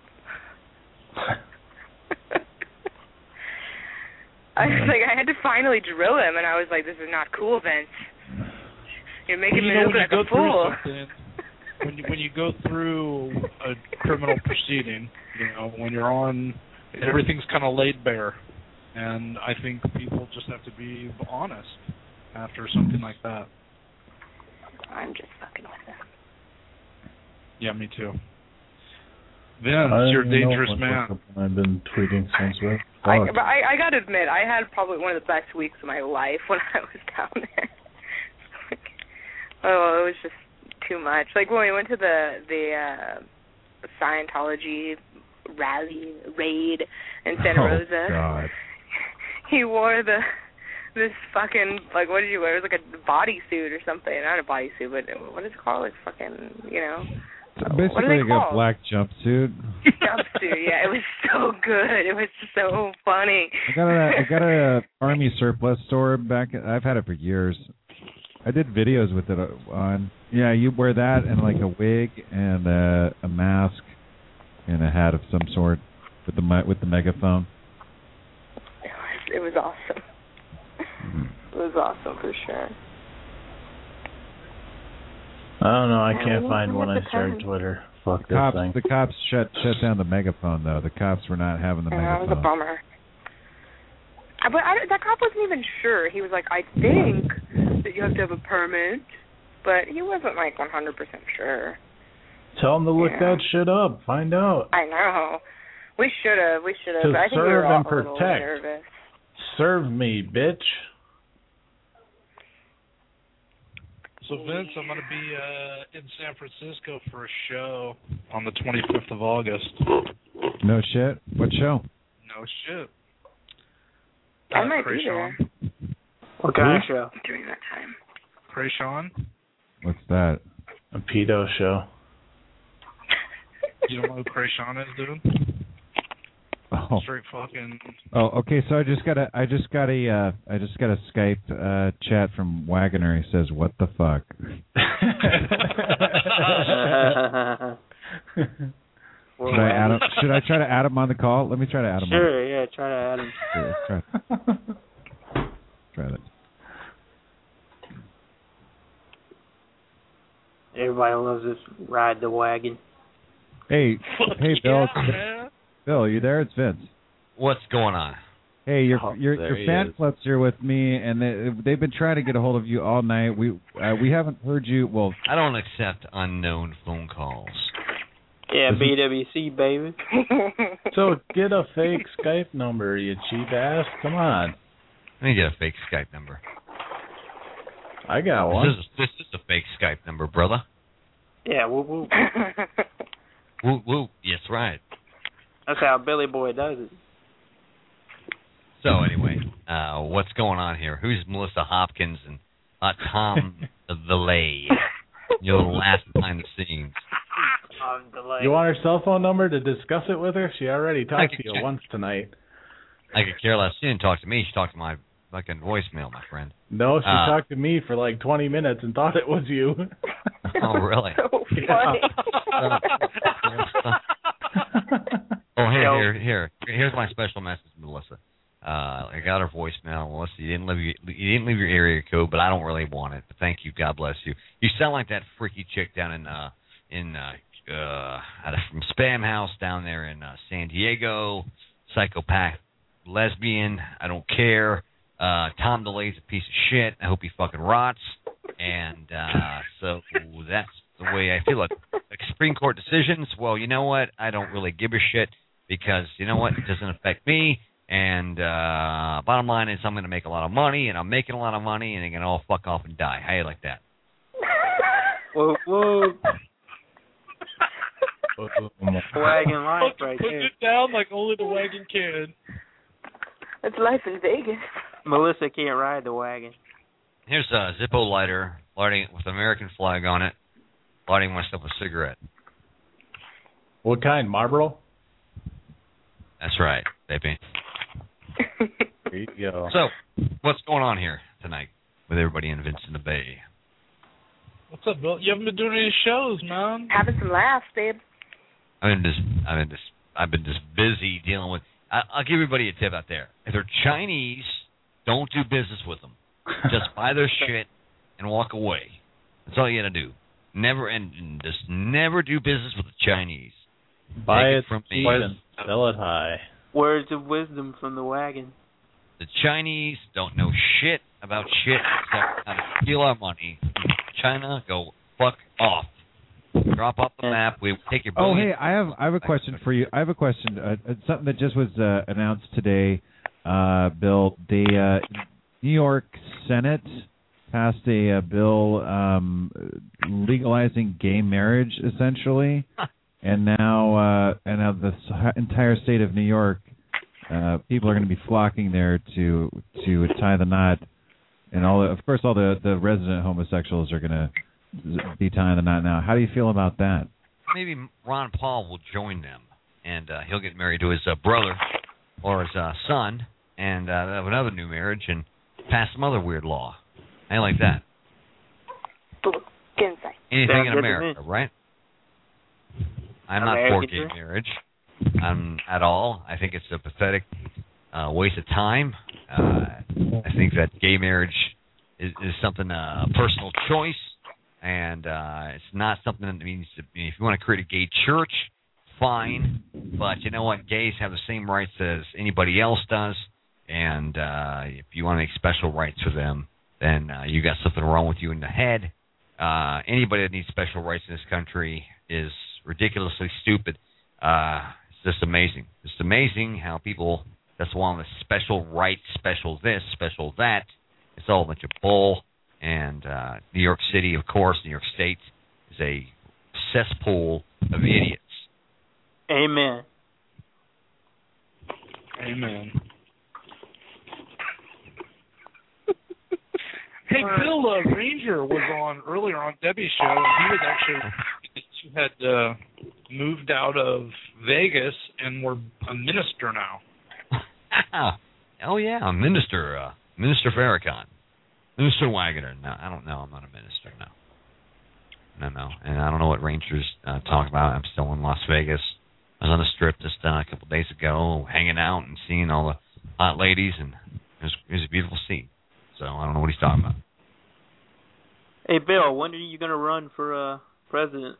I had to finally drill him, and I was like, "This is not cool, Vince. You're making me look like a fool." When you go through a criminal proceeding, when you're on, everything's kind of laid bare, and I think people just have to be honest after something like that. I'm just fucking with him. Yeah, me too. Vince, you're a dangerous man. I've been tweeting since then. I got to admit, I had probably one of the best weeks of my life when I was down there. It was just too much. Like when we went to the Scientology raid in Santa Rosa. God. He wore this fucking, like, what did you wear? It was like a bodysuit or something. Not a bodysuit, but what is it called? Like fucking, Basically like a black jumpsuit. Jumpsuit, yeah. It was so good. It was so funny. I got a Army surplus store back. I've had it for years. I did videos with it on. Yeah, you wear that and like a wig and a mask and a hat of some sort with the megaphone. It was awesome. It was awesome for sure. I don't know. I can't find when I started Twitter. Fuck this thing. The cops shut down the megaphone, though. The cops were not having the megaphone. That was a bummer. But that cop wasn't even sure. He was like, I think that you have to have a permit. But he wasn't like 100% sure. Tell him to look that shit up. Find out. I know. We should have. But I think we serve were all and a little protect. nervous. Serve me, bitch. So, Vince, I'm going to be in San Francisco for a show on the 25th of August. No shit? What show? No shit. I might be there. What kind of show? During that time. Krayshawn? What's that? A pedo show. You don't know who Krayshawn is, dude? Oh. Straight fucking. Oh, okay. So I just got a Skype chat from Wagoner. He says, "What the fuck?" Should I try to add him on the call? Let me try to add him. Sure. Yeah. Try to add him. Sure, try that. Everybody loves this ride the wagon. Hey, Bill. Bill, you there? It's Vince. What's going on? Hey, your fan club's here with me, and they've been trying to get a hold of you all night. We haven't heard you. Well, I don't accept unknown phone calls. Yeah, BWC, baby. So get a fake Skype number, you cheap ass. Come on. Let me get a fake Skype number. I got one. This is a fake Skype number, brother. Yeah, whoop whoop. Whoop whoop. Yes, right. That's how Billy Boy does it. So anyway, what's going on here? Who's Melissa Hopkins and Tom DeLay? Your little last behind the scenes. You want her cell phone number to discuss it with her? She already talked to you once tonight. I could care less. She didn't talk to me. She talked to my fucking voicemail, my friend. No, she talked to me for like 20 minutes and thought it was you. Oh, really? So funny. Oh, here's my special message, Melissa. I got her voicemail. Melissa, you didn't leave your area code, but I don't really want it. But thank you. God bless you. You sound like that freaky chick down from Spam House down there in San Diego. Psychopath, lesbian. I don't care. Tom DeLay's a piece of shit. I hope he fucking rots. And so that's the way I feel. Like Supreme Court decisions, well, you know what? I don't really give a shit because, you know what? It doesn't affect me. And bottom line is I'm going to make a lot of money, and I'm making a lot of money, and they're going to all fuck off and die. How you like that? Whoa, whoa. Wagon life right Put there. it down like only the wagon can. It's life in Vegas. Melissa can't ride the wagon. Here's a Zippo lighter, lighting with an American flag on it, lighting myself a cigarette. What kind? Marlboro? That's right, baby. There you go. So, what's going on here tonight with everybody in Vince in the Bay? What's up, Bill? You haven't been doing any shows, man. Having some laughs, babe. I've been just busy dealing with. I'll give everybody a tip out there. If they're Chinese, don't do business with them. Just buy their shit and walk away. That's all you gotta do. Just never do business with the Chinese. Buy it from cheap and sell it high. Words of wisdom from the wagon. The Chinese don't know shit about shit except how to steal our money. China, go fuck off. Drop off the map. We take your. Oh, hey, I have a question for you. I have a question. Something that just was announced today, Bill. The New York Senate passed a bill legalizing gay marriage, essentially, and now the entire state of New York, people are going to be flocking there to tie the knot, and all the resident homosexuals are going to be tying the knot now. How do you feel about that? Maybe Ron Paul will join them, and he'll get married to his brother or his son, and have another new marriage, and pass some other weird law. I like that. Anything in America, right? I'm not for gay marriage at all. I think it's a pathetic waste of time. I think that gay marriage is something, a personal choice, and it's not something that means if you want to create a gay church, fine. But you know what? Gays have the same rights as anybody else does, and if you want to make special rights for them, then you got something wrong with you in the head. Anybody that needs special rights in this country is ridiculously stupid. It's just amazing. It's amazing how people just want the special rights, special this, special that. It's all a bunch of bull. And New York City, of course, New York State is a cesspool of idiots. Amen. Amen. Hey, Bill Ranger was on earlier on Debbie's show, and he was actually had moved out of Vegas and were a minister now. Oh yeah, a minister, Minister Farrakhan, Minister Wagner. No, I don't know. I'm not a minister. No. And I don't know what Ranger's talking about. I'm still in Las Vegas. I was on the Strip just a couple of days ago, hanging out and seeing all the hot ladies, and it was a beautiful scene. So I don't know what he's talking about. Hey, Bill, when are you going to run for president?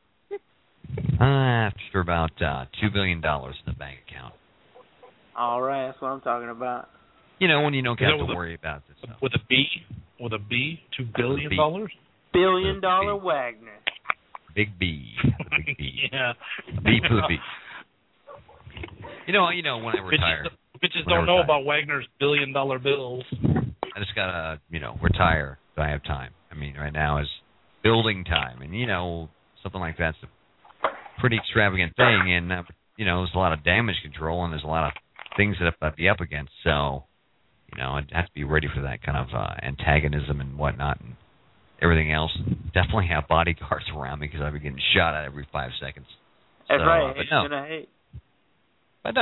After about $2 billion in the bank account. All right, that's what I'm talking about. You know, when you don't have to worry about this stuff. With a B? $2 billion? $1 billion Wagner. Big B. Big B. Yeah. B for the B. You know, when I retire. Bitches don't know about Wagner's $1 billion bills. I just gotta, retire if I have time. I mean, right now is building time, and something like that's a pretty extravagant thing, and there's a lot of damage control, and there's a lot of things that I'd be up against. So, I'd have to be ready for that kind of antagonism and whatnot, and everything else. Definitely have bodyguards around me because I'd be getting shot at every 5 seconds. That's so, right. But no,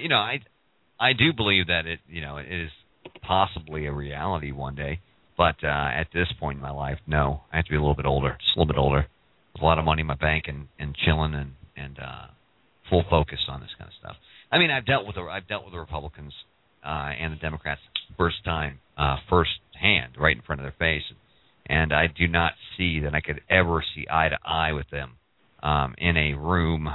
I do believe that it is possibly a reality one day. But at this point in my life, no. I have to be a little bit older, just a little bit older, with a lot of money in my bank and chilling and full focus on this kind of stuff. I mean, I've dealt with the Republicans and the Democrats first hand, right in front of their face, and I do not see that I could ever see eye to eye with them in a room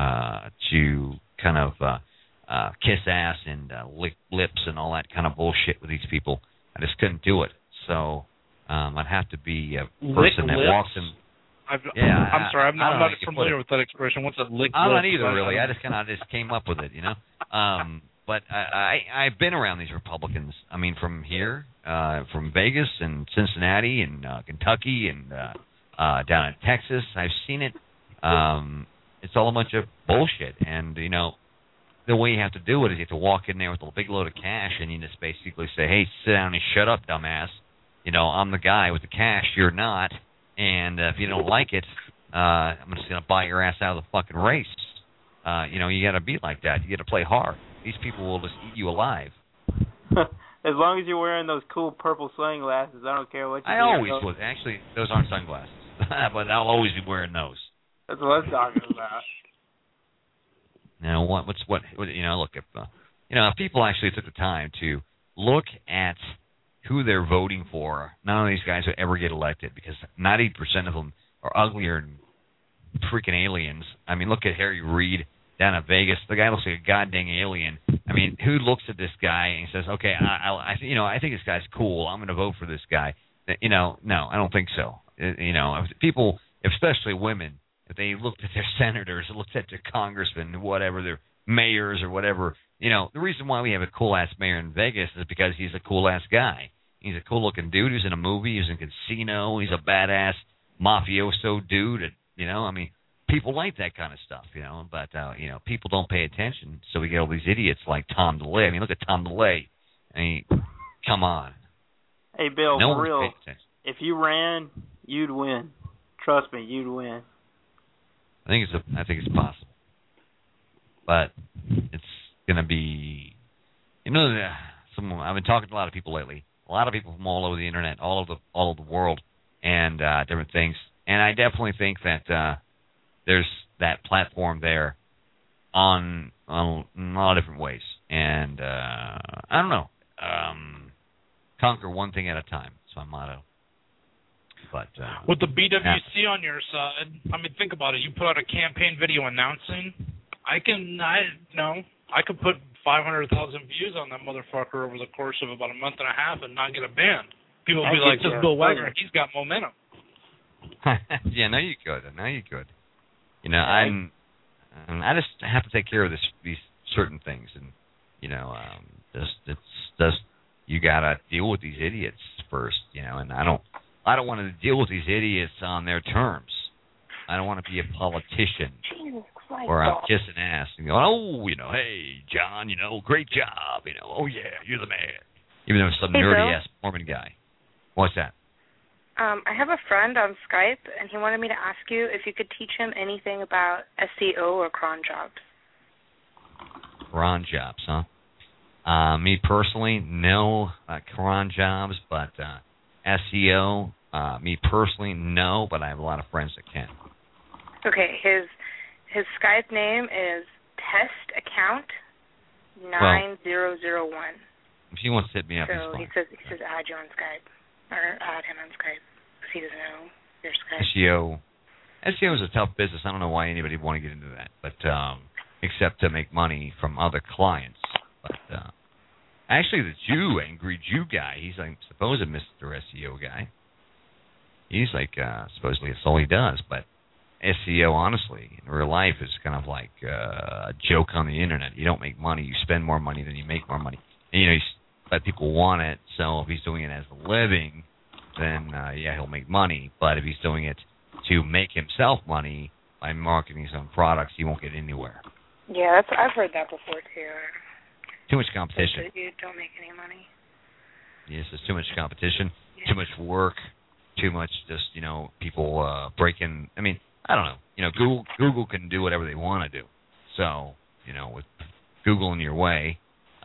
to kind of kiss ass and lick lips and all that kind of bullshit with these people. I just couldn't do it. So I'd have to be a person that walks in. I'm sorry, I'm not familiar with that expression. What's a lick lips? I'm not either, really. I just kind of came up with it, But I've been around these Republicans. I mean, from here, from Vegas and Cincinnati and Kentucky and down in Texas. I've seen it. It's all a bunch of bullshit. And, the way you have to do it is you have to walk in there with a big load of cash and you just basically say, hey, sit down and shut up, dumbass. I'm the guy with the cash. You're not. And if you don't like it, I'm just going to buy your ass out of the fucking race. You got to be like that. You got to play hard. These people will just eat you alive. As long as you're wearing those cool purple sunglasses, I don't care what you do. I always would. Actually, those aren't sunglasses, but I'll always be wearing those. That's what I'm talking about. Now, what? Look, if people actually took the time to look at who they're voting for, none of these guys would ever get elected because 90% of them are uglier than freaking aliens. I mean, look at Harry Reid down in Vegas. The guy looks like a goddamn alien. I mean, who looks at this guy and says, "Okay, I think this guy's cool. I'm going to vote for this guy." No, I don't think so. People, especially women, if they looked at their senators, looked at their congressmen, whatever, their mayors or whatever, the reason why we have a cool-ass mayor in Vegas is because he's a cool-ass guy. He's a cool-looking dude who's in a movie, he's in Casino, he's a badass mafioso dude. People like that kind of stuff, but, people don't pay attention, so we get all these idiots like Tom DeLay. I mean, look at Tom DeLay. I mean, come on. Hey, Bill, no for real, one's paying attention. If you ran, you'd win. Trust me, you'd win. I think it's possible, but it's gonna be, I've been talking to a lot of people lately, a lot of people from all over the internet, all over the world, and different things, and I definitely think that there's that platform there on a lot of different ways, and I don't know, conquer one thing at a time. That's my motto. But with the BWC on your side, I mean, think about it. You put out a campaign video announcing. I could put 500,000 views on that motherfucker over the course of about a month and a half and not get a ban. People will be like, "This Bill Wagner, he's got momentum." Yeah, no, you could. I just have to take care of these certain things, and you gotta deal with these idiots first, and I don't want to deal with these idiots on their terms. I don't want to be a politician where I'm kissing ass and going, hey, John, great job, oh yeah, you're the man. Even though it's some nerdy-ass Mormon guy. What's that? I have a friend on Skype, and he wanted me to ask you if you could teach him anything about SEO or cron jobs. Cron jobs, huh? Me personally, no cron jobs, but SEO, me personally, no, but I have a lot of friends that can. Okay, his Skype name is Test Account 9001. If he wants to hit me up, so he says add you on Skype, or add him on Skype, because he doesn't know your Skype. SEO is a tough business. I don't know why anybody would want to get into that, but except to make money from other clients. But actually, the Angry Jew guy, he's like supposed Mr. SEO guy. He's like supposedly that's all he does, but SEO, honestly, in real life is kind of like a joke on the internet. You don't make money. You spend more money than you make more money. And, but people want it, so if he's doing it as a living, then, he'll make money. But if he's doing it to make himself money by marketing his own products, he won't get anywhere. Yeah, I've heard that before, too. Too much competition. You don't make any money. Yes, there's too much competition, too much work, too much just, people breaking. I mean, I don't know. Google can do whatever they want to do. So, with Google in your way,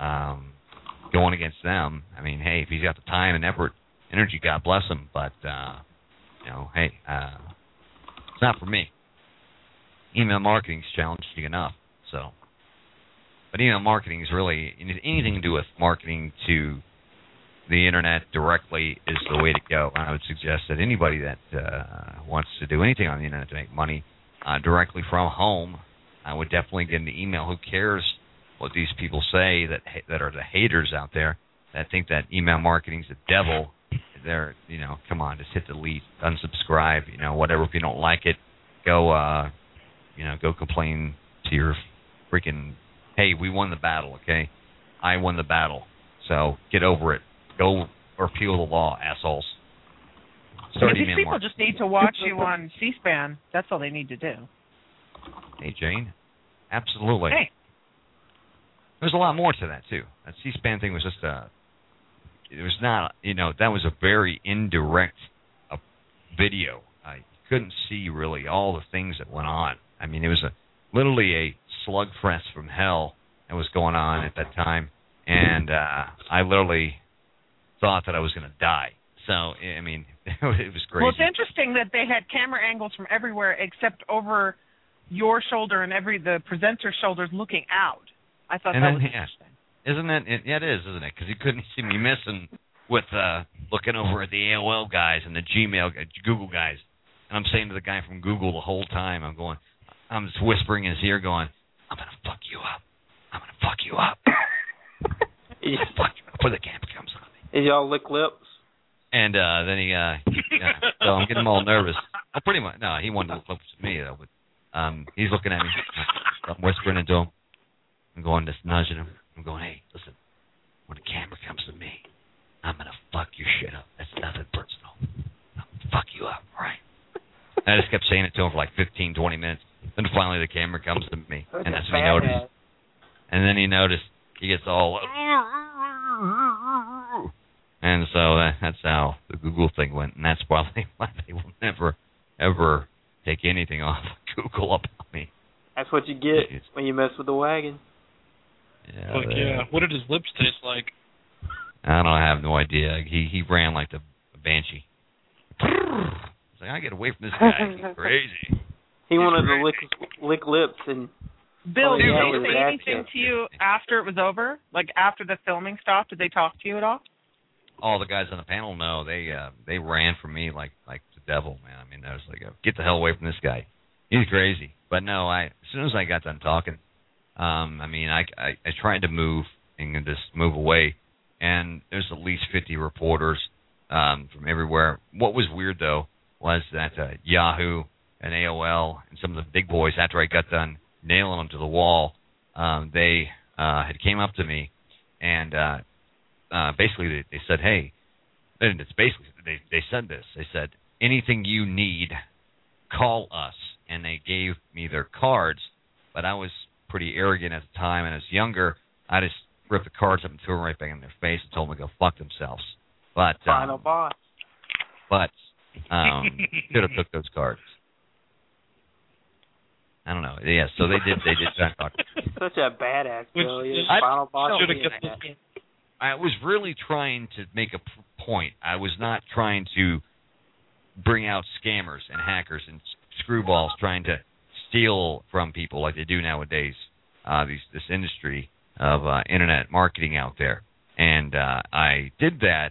going against them, I mean, hey, if he's got the time and effort, energy, God bless him. But, hey, it's not for me. Email marketing is challenging enough. So, but email marketing is really anything to do with marketing to the internet directly is the way to go. I would suggest that anybody that wants to do anything on the internet to make money directly from home, I would definitely get an email. Who cares what these people say that are the haters out there that think that email marketing's the devil? They're, come on, just hit delete, unsubscribe, whatever. If you don't like it, go, go complain to your freaking, hey, we won the battle, okay? I won the battle, so get over it. Go repeal the law, assholes. These people just need to watch you on C-SPAN. That's all they need to do. Hey, Jane. Absolutely. Hey. There's a lot more to that, too. That C-SPAN thing was just it was not, that was a very indirect video. I couldn't see really all the things that went on. I mean, it was literally a slugfest from hell that was going on at that time. and I literally thought that I was going to die. So, I mean, it was crazy. Well, it's interesting that they had camera angles from everywhere except over your shoulder and the presenter's shoulders looking out. I thought that was interesting. Isn't it? Yeah, it is, isn't it? Because you couldn't see me missing with looking over at the AOL guys and the Google guys. And I'm saying to the guy from Google the whole time, I'm just whispering in his ear going, I'm going to fuck you up. I'm going to fuck you up. Fuck you up before the camera comes on me. Did y'all lick lips? And then he, so I'm getting him all nervous. Well, pretty much. No, he wanted to look at me, though. But he's looking at me. So I'm whispering into him. I'm going, just nudging him. I'm going, hey, listen, when the camera comes to me, I'm going to fuck your shit up. That's nothing personal. I'll fuck you up, right? And I just kept saying it to him for like 15, 20 minutes. Then finally the camera comes to me. And that's when he noticed. And then he noticed. He gets all... And so that's how the Google thing went. And that's probably why they will never, ever take anything off Google about me. That's what you get when you mess with the wagon. Yeah, Fuck yeah. What did his lips taste like? I have no idea. He ran like the banshee. It's like, I get away from this guy. He's crazy. He wanted to lick lips and... Bill, did they say anything to you after it was over? Like after the filming stopped, did they talk to you at all? All the guys on the panel, no. They ran from me like the devil, man. I mean, I was like, get the hell away from this guy. He's crazy. But no, as soon as I got done talking, I tried to move and just move away, and there's at least 50 reporters from everywhere. What was weird, though, was that Yahoo and AOL and some of the big boys, after I got done nailing them to the wall, they had came up to me, and basically they said, hey, and it's basically, they said this. They said, anything you need, call us. And they gave me their cards, but I was pretty arrogant at the time, and as younger, I just ripped the cards up and threw them right back in their face and told them to go fuck themselves. But final boss. But should have took those cards. I don't know. Yeah, so they did try to talk. Such a badass, Bill. I I was really trying to make a point. I was not trying to bring out scammers and hackers and screwballs trying to steal from people like they do nowadays. This industry of internet marketing out there, and I did that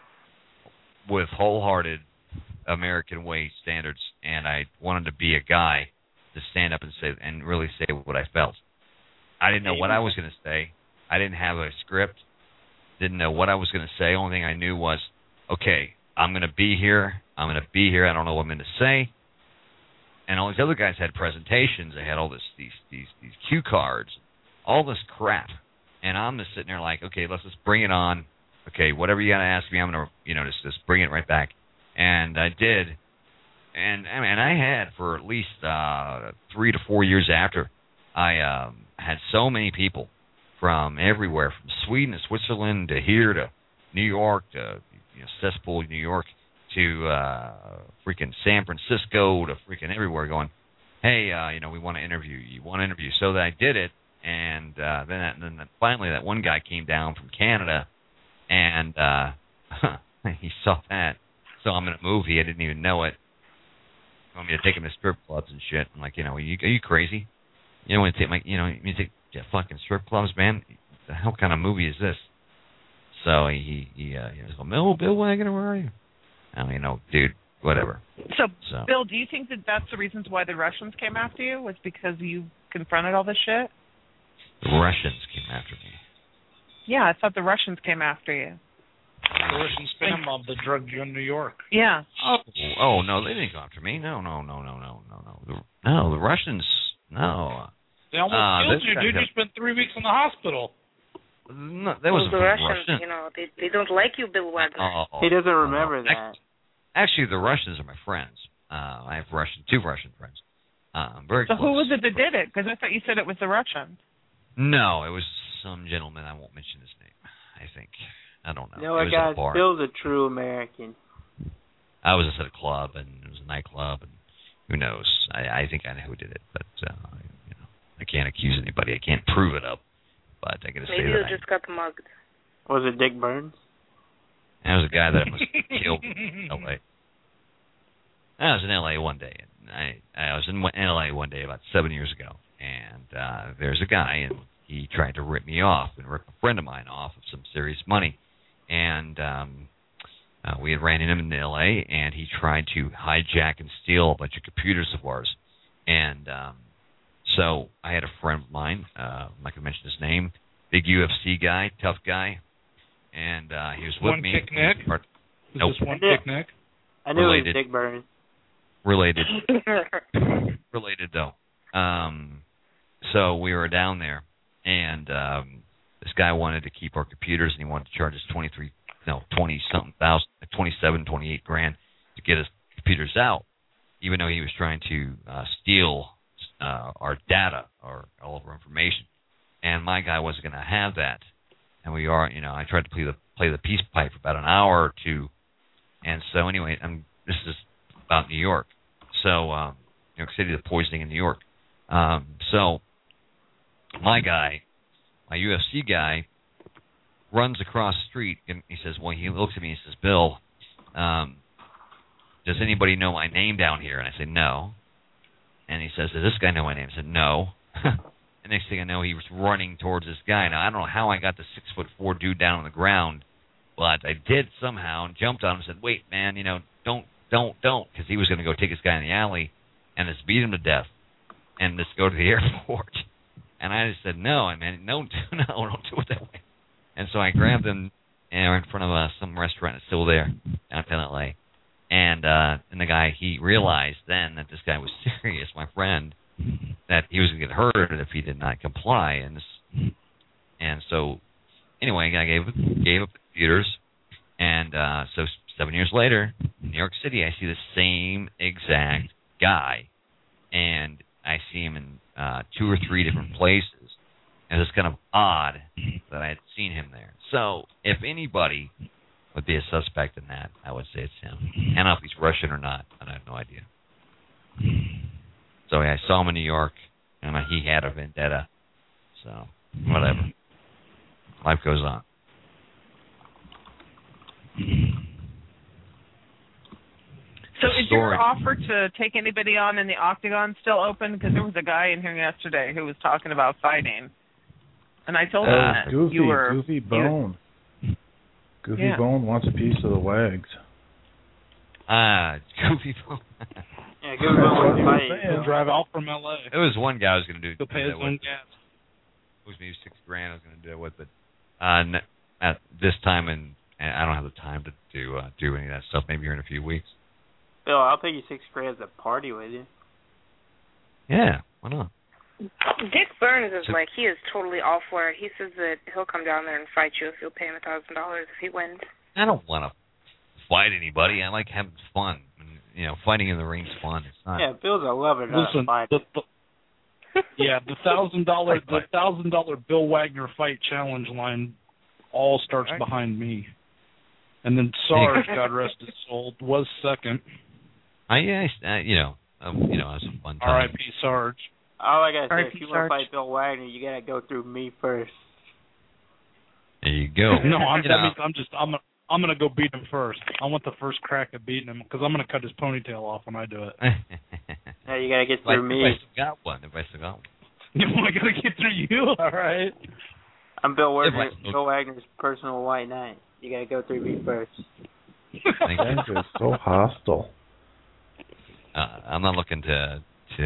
with wholehearted American way standards, and I wanted to be a guy to stand up and say and really say what I felt. I didn't know what I was going to say. I didn't have a script. Didn't know what I was going to say. Only thing I knew was, okay, I'm going to be here. I'm going to be here. I don't know what I'm going to say. And all these other guys had presentations. They had all these cue cards, all this crap. And I'm just sitting there like, okay, let's just bring it on. Okay, whatever you got to ask me, I'm going to, just bring it right back. And I did. And I had for at least 3 to 4 years after, I had so many people from everywhere, from Sweden to Switzerland to here to New York to Cesspool, New York, to freaking San Francisco to freaking everywhere going, hey, we want to interview you. You want to interview? So that I did it, and then finally that one guy came down from Canada, and he saw that. So I'm in a movie. I didn't even know it. He wanted me to take him to strip clubs and shit. I'm like, are you crazy? You want to take you take fucking strip clubs, man? The hell kind of movie is this? So he was like, Bill Wagner, where are you? I mean, dude, whatever. So, Bill, do you think that that's the reasons why the Russians came after you? Was because you confronted all this shit? The Russians came after me. Yeah, I thought the Russians came after you. The Russian spam mob that drugged you in New York. Yeah. Oh no, they didn't go after me. No. The Russians, no. They almost killed you, dude. You spent 3 weeks in the hospital. No, that was the Russians. They don't like you, Bill Wagner. He doesn't remember that. Actually, the Russians are my friends. I have two Russian friends. Very close. So who was it that did it? Because I thought you said it was the Russians. No, it was some gentleman. I won't mention his name. I think. I don't know. You know what, guys? Bill's a true American. I was at a club, and it was a nightclub, and who knows? I think I know who did it, but I can't accuse anybody. I can't prove it up, but I got to say that. Maybe you just got mugged. Was it Dick Burns? That was a guy that was killed in L.A. I was in L.A. one day. I was in L.A. one day about 7 years ago, and there's a guy, and he tried to rip me off and rip a friend of mine off of some serious money. And we had ran into him in L.A., and he tried to hijack and steal a bunch of computers of ours. And so I had a friend of mine, I'm not going to mention his name, big UFC guy, tough guy, and he was with me. One Kick Nick? Nope. Is this One Kick Nick? I knew it was Dick Burns. Related. Related, though. So we were down there, and this guy wanted to keep our computers, and he wanted to charge us 20-something thousand, 27, 28 grand to get his computers out, even though he was trying to steal our data or all of our information. And my guy wasn't going to have that. And I tried to play the peace pipe for about an hour or two. And so anyway, this is about New York. So New York City, the poisoning in New York. So my guy, my UFC guy, runs across the street, and he says, well, he looks at me and says, Bill, does anybody know my name down here? And I say, no. And he says, does this guy know my name? I said, no. The next thing I know, he was running towards this guy. Now, I don't know how I got the 6'4" dude down on the ground, but I did somehow, and jumped on him and said, wait, man, don't, because he was going to go take this guy in the alley and just beat him to death and just go to the airport. And I just said, no, man, don't do it that way. And so I grabbed him in front of some restaurant that's still there, downtown L.A. And the guy, he realized then that this guy was serious, my friend, that he was going to get hurt if he did not comply. And so, anyway, I gave up the computers. And so 7 years later, in New York City, I see the same exact guy. And I see him in 2 or 3 different places. And it's kind of odd that I had seen him there. So, if anybody would be a suspect in that, I would say it's him. And I don't know if he's Russian or not, I have no idea. So, I saw him in New York, and he had a vendetta. So, whatever. Life goes on. So is your offer to take anybody on in the Octagon still open? Because there was a guy in here yesterday who was talking about fighting. And I told him that Goofy Bone. Goofy Bone wants a piece of the wags. Goofy Bone. Yeah, Goofy Bone wants to fight. He'll drive out from L.A. There was one guy I was going to do. He'll pay his own gas. It was maybe $6,000 I was going to do it with, but at this time, and I don't have the time to do any of that stuff. Maybe here in a few weeks. Bill, I'll pay you $6,000 to party with you. Yeah, why not? Dick Burns is he is totally all for it. He says that he'll come down there and fight you if you'll pay him $1,000 if he wins. I don't want to fight anybody. I like having fun. Fighting in the ring's fun. It's not. Yeah, Bill's a lover. Listen, the $1,000 Bill Wagner fight challenge line all starts behind me, and then Sarge, God rest his soul, was second. It was a fun time. R.I.P. Sarge. All I gotta say, if you want to fight Bill Wagner, you gotta go through me first. There you go. No, I'm gonna go beat him first. I want the first crack at beating him because I'm gonna cut his ponytail off when I do it. Yeah, you gotta get through me. If I still got one. I gotta get through you. All right. I'm Bill Wagner's personal white knight. You gotta go through me first. Thank you. You're so hostile. I'm not looking to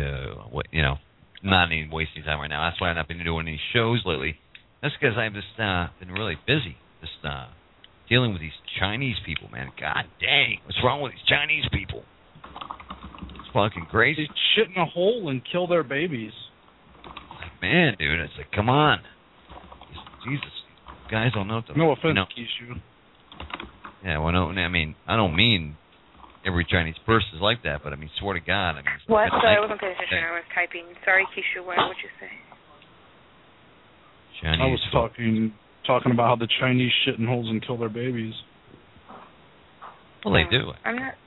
not even wasting time right now. That's why I've not been doing any shows lately. That's because I've just been really busy. Just dealing with these Chinese people, man. God dang, what's wrong with these Chinese people? It's fucking crazy. They shit in a hole and kill their babies. Man, dude, it's like, come on. Jesus, guys don't know what to... No offense, Kishu. Yeah, well, no, I mean, I don't mean every Chinese person is like that, but I mean, swear to God, I mean... What? Sorry, I wasn't paying attention. I was typing. Sorry, Kishu, what would you say? Chinese I was talking about how the Chinese shit in holes and kill their babies. Well, they do. I'm not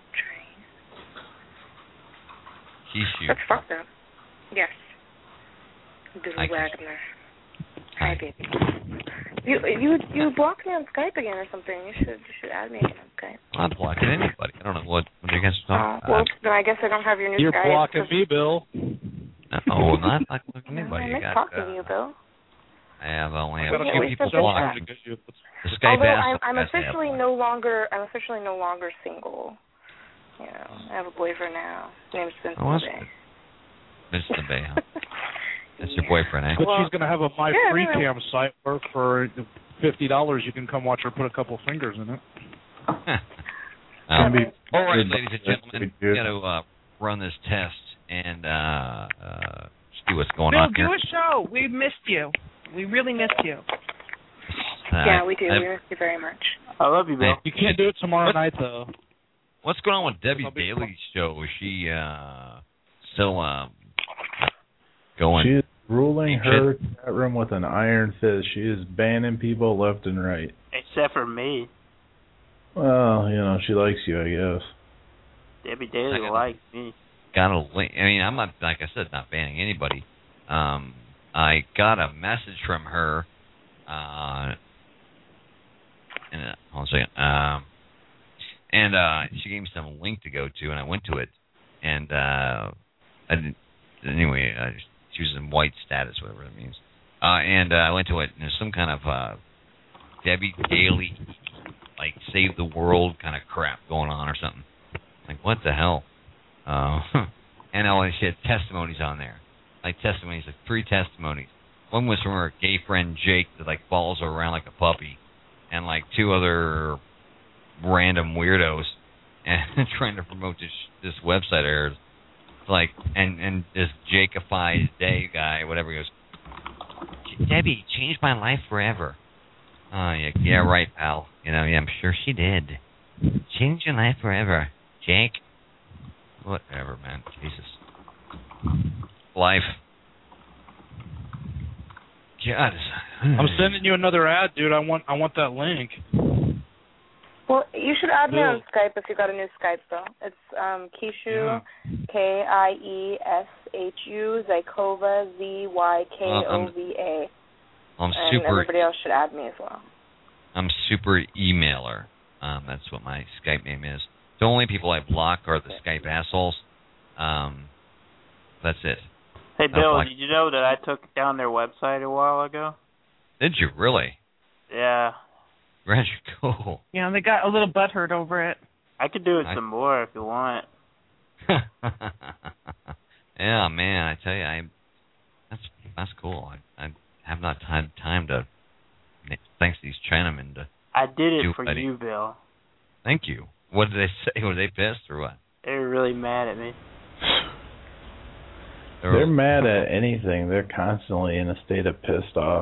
Chinese. Kishu. That's fucked up. Yes. Bill Wagner. Hi, baby. You blocked me on Skype again or something. You should add me again on Skype. I'm not blocking anybody. I don't know what you guys are talking Well, then I guess I don't have your new You're Skype. You're blocking me, Bill. No, I'm not blocking anybody. I miss talking to you, Bill. I only have Well, two yeah, people we blocked. should The Skype Although ass. I'm officially no longer single. You know, I have a boyfriend now. His name's Vincent Bay. Vincent Bay, huh? That's your boyfriend, eh? But she's going to have a My Free Cam site where for $50 you can come watch her put a couple fingers in it. All right, ladies and gentlemen, we got to run this test and see what's going on here. Bill, do a show. We missed you. We really missed you. Yeah, we do. We miss you very much. I love you, Bill. You can't do it tomorrow night, though. What's going on with Debbie Daly's show? Is she still going? She is ruling her chat room with an iron fist. She is banning people left and right. Except for me. Well, you know, she likes you, I guess. Debbie Daly likes me. Got a link. I mean, I'm not, like I said, not banning anybody. I got a message from her. Hold on a second. And she gave me some link to go to, and I went to it. And I didn't. Anyway, she was in white status, whatever that means. And I went to it, and there's some kind of Debbie Daly, like save the world kind of crap going on or something. Like, what the hell? And she had testimonies on there. Like testimonies, like 3 testimonies. One was from her gay friend Jake that like follows her around like a puppy, and like 2 other random weirdos, and trying to promote this website of hers. Like, and this Jakeified Day guy, whatever, he goes, Debbie changed my life forever. Oh yeah, right, pal. You know, yeah, I'm sure she did. Changed your life forever, Jake. Whatever, man. Jesus. Life. God. I'm sending you another ad, dude. I want that link. Well, you should add me on Skype if you got a new Skype, though. It's Kieshu, Kieshu, Zykova, Zykova. I'm and super. Everybody else should add me as well. I'm super emailer. That's what my Skype name is. The only people I block are the Skype assholes. That's it. Hey, Bill, did you know that I took down their website a while ago? Did you really? Yeah. Where'd you go? Yeah, they got a little butthurt over it. I could do it some more if you want. Yeah, man, I tell you, that's cool. I have not had time to, thanks to these Chinamen, to. I did it for you, Bill. Thank you. What did they say? Were they pissed or what? They were really mad at me. They're mad at anything. They're constantly in a state of pissed off.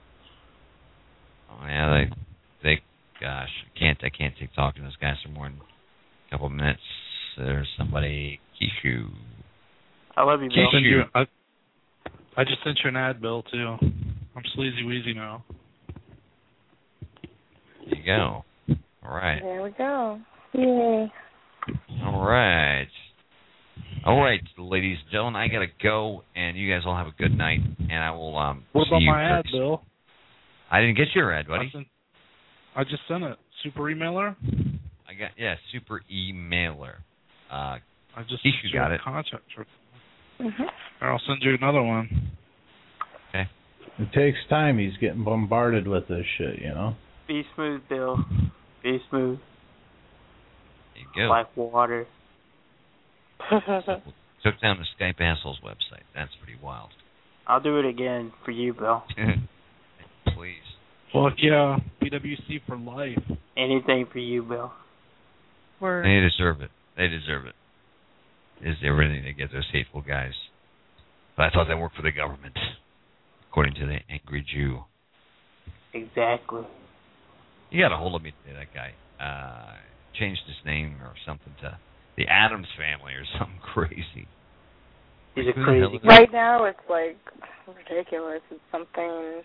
Oh yeah, they gosh, I can't take talking to this guy for more than a couple of minutes. There's somebody, Kieshu. I love you, Bill. I just sent you an ad, Bill, too. I'm sleazy wheezy now. There you go. All right. There we go. Yay. All right. All right, ladies and gentlemen, I got to go, and you guys all have a good night, and I will What see about you my ad, Bill? I didn't get your ad, buddy. I just sent it. Super emailer? Super emailer. I just Kieshu got it. Contact. Mm-hmm. I'll send you another one. Okay. It takes time. He's getting bombarded with this shit, you know? Be smooth, Bill. Be smooth. There you go. Like water. Took down the Skype Assholes website. That's pretty wild. I'll do it again for you, Bill. Please. Fuck yeah. PWC for life. Anything for you, Bill. They deserve it. They deserve it. Is everything they get, those hateful guys. But I thought they worked for the government, according to the angry Jew. Exactly. You got a hold of me today, that guy. Changed his name or something to the Addams Family or something crazy. He's a crazy guy. Right now, it's like ridiculous. It's something.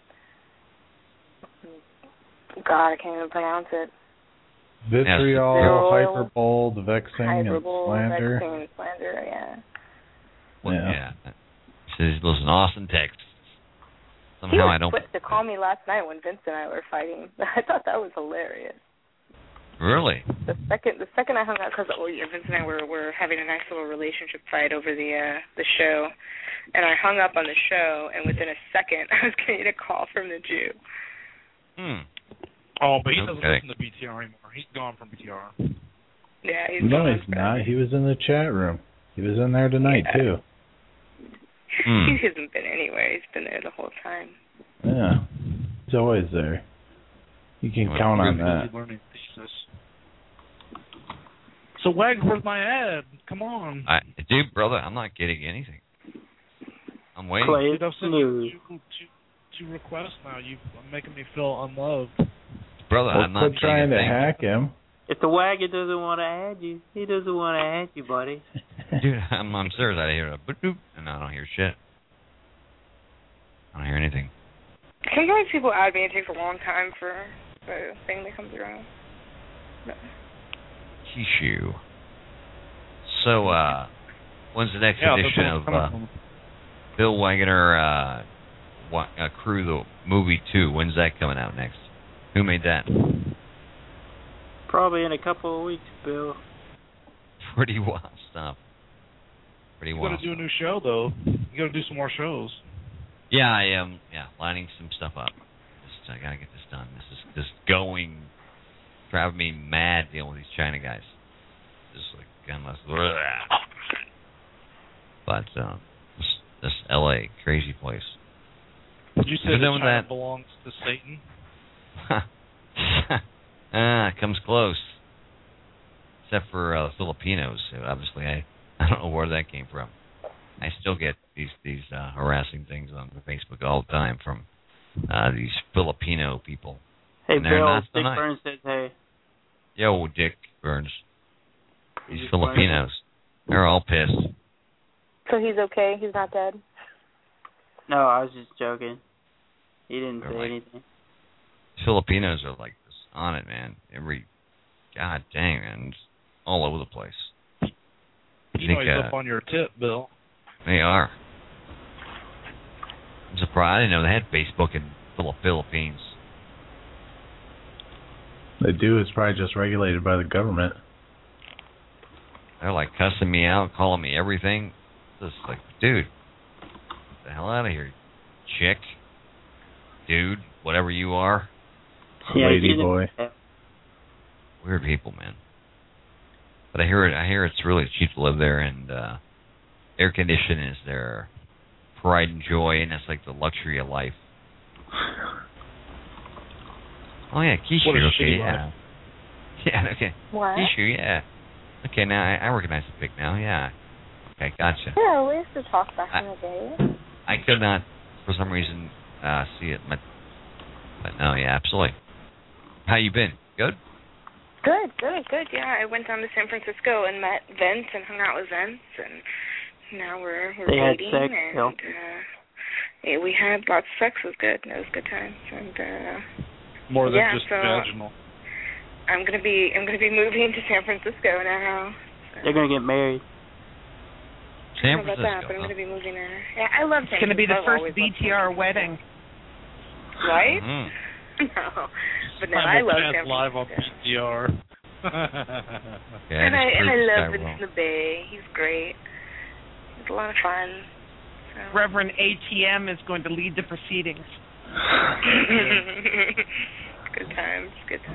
God, I can't even pronounce it. Vitriol, hyperbold, vexing, and slander. Vexing and slander, yeah. Well, yeah. So he lives in Austin, Texas. Somehow I was don't. quick to call me last night when Vince and I were fighting. I thought that was hilarious. Really? The second I hung up, because Vince and I were having a nice little relationship fight over the show, and I hung up on the show, and within a second I was getting a call from the Jew. Oh, but he doesn't listen to BTR anymore. He's gone from BTR. Yeah, he's No, he's not. He was in the chat room. He was in there tonight too. He hasn't been anywhere. He's been there the whole time. Yeah, he's always there. You can count on that. Learning thesis. So Wags, where's my ad? Come on. Dude, brother, I'm not getting anything. I'm waiting. Dude, I've sent you two requests now. You're making me feel unloved. Brother, I'm not trying to hack him. If the wagon doesn't want to add you, he doesn't want to add you, buddy. Dude, I'm serious. I hear a boop, and I don't hear shit. I don't hear anything. Sometimes people add me. It takes a long time for the thing that comes around. But. Kishu. So, when's the next edition of Bill Wagoner Crew, the movie 2? When's that coming out next? Who made that? Probably in a couple of weeks, Bill. Pretty wild stuff. You got to do a new show, though. You got to do some more shows. Yeah, I am. Lining some stuff up. I got to get this done. This is just driving me mad dealing with these China guys. Just like gunless. But this L.A. crazy place. Did you say that China belongs to Satan? It comes close. Except for the Filipinos. Obviously, I don't know where that came from. I still get these harassing things on Facebook all the time from these Filipino people. Hey, and Bill, Dick Burns says hey. Yo, Dick Burns. These Filipinos. They're all pissed. So he's okay? He's not dead? No, I was just joking. He didn't say anything. Filipinos are like this on it, man. God dang, man. It's all over the place. He's up on your tip, Bill. They are. I'm surprised. I didn't know they had Facebook in the Philippines. They do. It's probably just regulated by the government. They're like cussing me out, calling me everything. Just like, dude, get the hell out of here, chick, dude, whatever you are. Lady boy. Weird people, man. But I hear it's really cheap to live there, and air conditioning is their pride and joy, and that's like the luxury of life. Oh yeah, Kishu, okay, yeah. Yeah, okay. What? Kishu, yeah. Okay, now I recognize the pic now, yeah. Okay, gotcha. Yeah, we used to talk back in the day. I could not, for some reason, see it, but no, yeah, absolutely. How you been? Good? Good. Yeah, I went down to San Francisco and met Vince and hung out with Vince, and now we're they dating. Had sex, and yeah, we had lots of sex. It was good. It was a good time. And more than just vaginal. I'm gonna be moving to San Francisco now. So. They're gonna get married. San Francisco. About that, but I'm gonna be moving there. Yeah, I love San Francisco. It's gonna be the first BTR wedding. Right? Mm-hmm. No, but no, I love San Francisco. Live on BTR. Yeah, and I love Vince in the Bay. He's great. It's a lot of fun. So. Reverend ATM is going to lead the proceedings. Good times.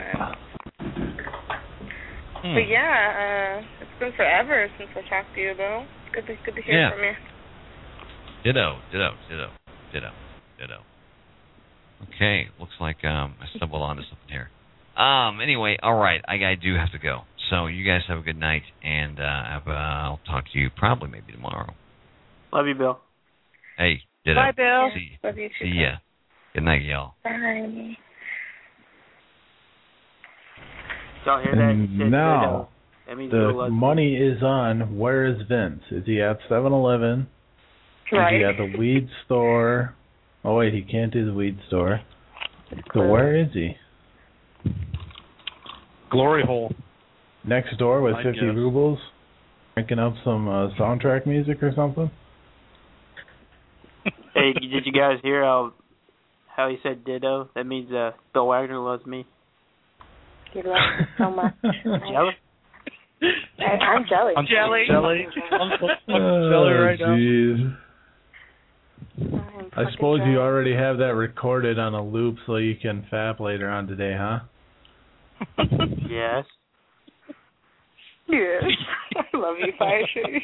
But yeah, it's been forever since I talked to you, though. Good to hear from you. Ditto. Okay, looks like I stumbled onto something here. Anyway, all right, I do have to go. So you guys have a good night, and I'll talk to you probably maybe tomorrow. Love you, Bill. Hey, ditto. Bye, Bill. Love you too. See ya. Good night, y'all. Bye. Y'all hear that? And now, the money is on. Where is Vince? Is he at 7-Eleven? Right. Is he at the weed store? Oh, wait, he can't do the weed store. So where is he? Glory hole. Next door with 50 guess. rubles? Cranking up some soundtrack music or something? Hey, did you guys hear how how he said ditto? That means Bill Wagner loves me. He loves me so much. Jelly? I'm jelly. I'm jelly. I'm jelly right now. Jeez. I suppose you already have that recorded on a loop so you can fap later on today, huh? Yes. Yes. I love you, Fire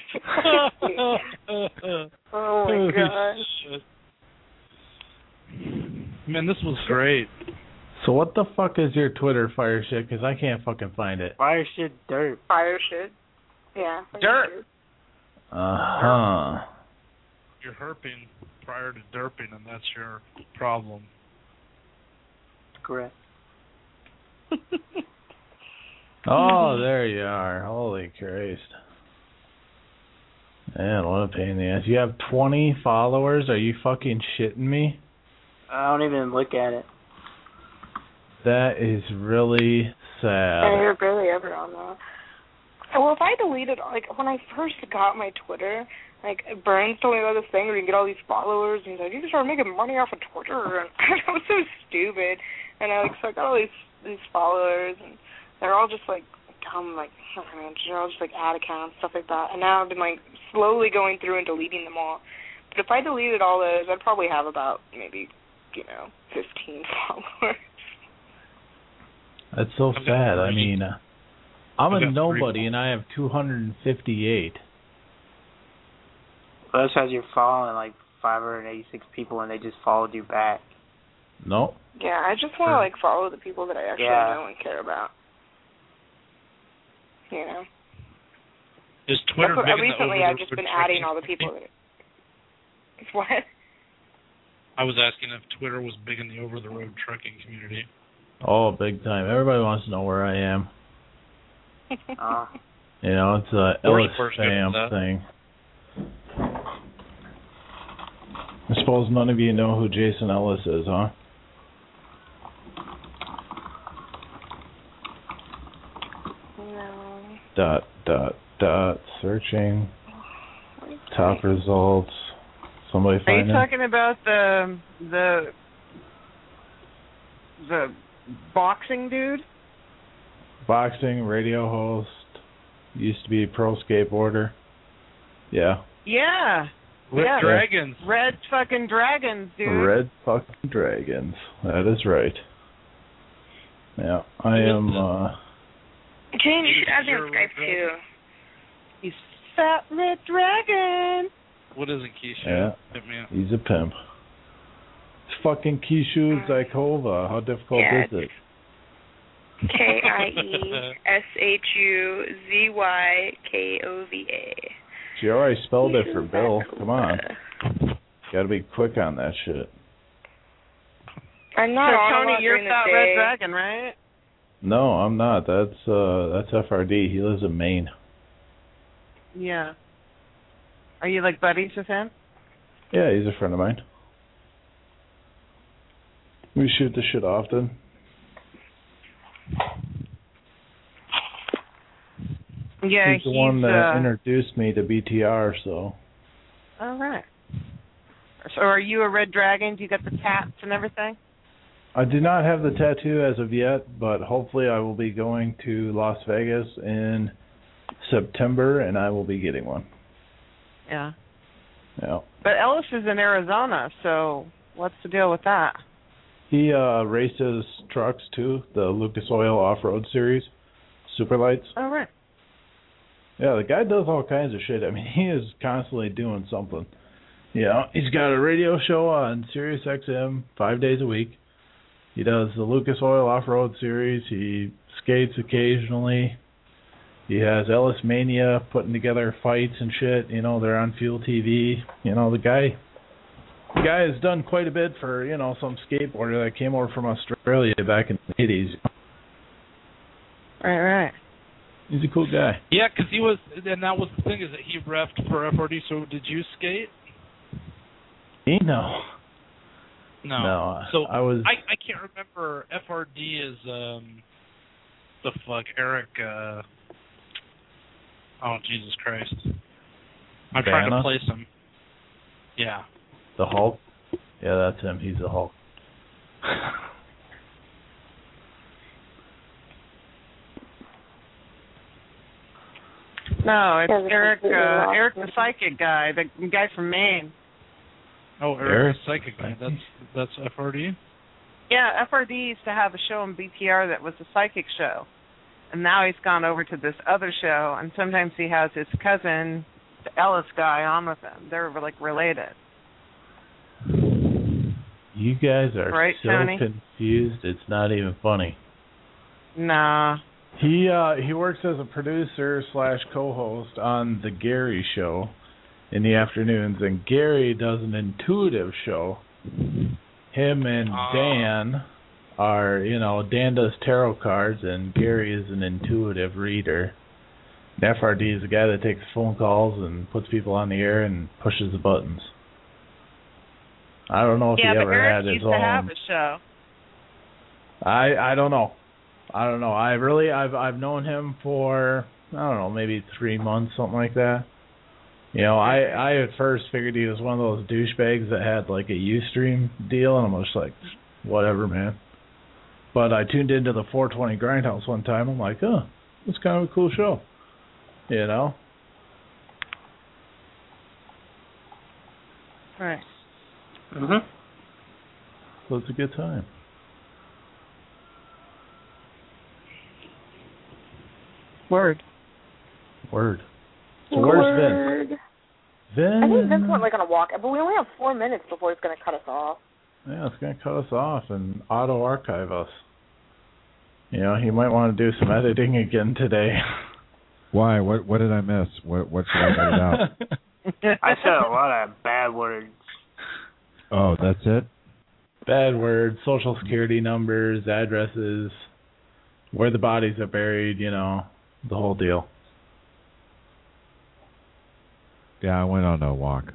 Shoes. Oh my gosh. Man, this was great. So what the fuck is your Twitter, Fire Shit? Because I can't fucking find it. Fire Shit Dirt. Fire Shit. Yeah. Dirt. Uh-huh. You're herping prior to derping, and that's your problem. Correct. Oh, there you are. Holy Christ. Man, what a pain in the ass. You have 20 followers? Are you fucking shitting me? I don't even look at it. That is really sad. And you're barely ever on that. Well, if I deleted, like, when I first got my Twitter, like, Burns told me about this thing where you can get all these followers, and he's like, you can start making money off of Twitter, and I was so stupid. And I got all these followers, and they're all just, like, dumb, like, I mean, they're all just, like, ad accounts, stuff like that. And now I've been, like, slowly going through and deleting them all. But if I deleted all those, I'd probably have about maybe, 15 followers. That's so sad. I mean, I'm a nobody, and I have 258. Well, that's because you're following, like, 586 people, and they just followed you back. Nope. Yeah, I just want to, like, follow the people that I actually know and care about. You know? Is Twitter big recently, I've just been adding all the people that... What? I was asking if Twitter was big in the over-the-road trucking community. Oh, big time. Everybody wants to know where I am. You know, it's a Ellis spam thing. I suppose none of you know who Jason Ellis is, huh? No. Searching. Top results. Somebody Are find you him? talking about the boxing dude? Boxing, radio host. Used to be a pro skateboarder. Yeah. Yeah. Red Dragons. Red fucking Dragons, dude. Red fucking Dragons. That is right. Yeah, I am, Jane, you should add me on Skype, too. He's Fat Red Dragon. What is it, Keisha? Yeah, Hit me up. he's a pimp. It's fucking Kishu Zykova. How difficult is it? KIESHUZYKOVA. She already spelled it for Bill. Come on. Gotta be quick on that shit. I'm not so, on Tony, you're Fat Red Dragon, right? No, I'm not. That's FRD. He lives in Maine. Yeah. Are you like buddies with him? Yeah, he's a friend of mine. We shoot the shit often. Yeah, he's the one that introduced me to BTR, so. All right. So are you a Red Dragon? Do you got the tats and everything? I do not have the tattoo as of yet, but hopefully I will be going to Las Vegas in September, and I will be getting one. Yeah. Yeah. But Ellis is in Arizona, so what's the deal with that? He races trucks, too, the Lucas Oil Off-Road Series, Superlights. Oh, right. Yeah, the guy does all kinds of shit. I mean, he is constantly doing something. Yeah, he's got a radio show on Sirius XM 5 days a week. He does the Lucas Oil Off-Road Series. He skates occasionally. He has Ellis Mania putting together fights and shit. You know, they're on Fuel TV. You know, the guy has done quite a bit for, you know, some skateboarder that came over from Australia back in the 80s. Right. He's a cool guy. Yeah, because he was, and that was the thing, is that he reffed for FRD. So did you skate? Me? No. So I was. I can't remember. FRD is the fuck Eric. Oh Jesus Christ! I'm trying to place him. Yeah. The Hulk. Yeah, that's him. He's the Hulk. No, it's Eric. Eric, the psychic guy, the guy from Maine. Oh, Eric, the psychic guy. That's FRD. Yeah, FRD used to have a show on BTR that was a psychic show, and now he's gone over to this other show, and sometimes he has his cousin, the Ellis guy, on with him. They're like related. You guys are right, so Tony? confused. It's not even funny. Nah. He works as a producer / co-host on the Gary Show in the afternoons, and Gary does an intuitive show. Him and Dan are, Dan does tarot cards, and Gary is an intuitive reader. And FRD is the guy that takes phone calls and puts people on the air and pushes the buttons. I don't know if he ever had his own. Yeah, but Eric used to have a show. I don't know. I've known him for, I don't know, maybe 3 months, something like that. I at first figured he was one of those douchebags that had like a Ustream deal, and I'm just like, whatever, man. But I tuned into the 420 Grindhouse one time. I'm like, oh, it's kind of a cool show, Right. Mhm. So it's a good time. Word. So where's Vince? I think Vince went on a walk, but we only have 4 minutes before it's going to cut us off. Yeah, it's going to cut us off and auto-archive us. He might want to do some editing again today. Why? What did I miss? What should I edit out? I said a lot of bad words. Oh, that's it? Bad words, social security numbers, addresses, where the bodies are buried, the whole deal. Yeah, I went on a walk.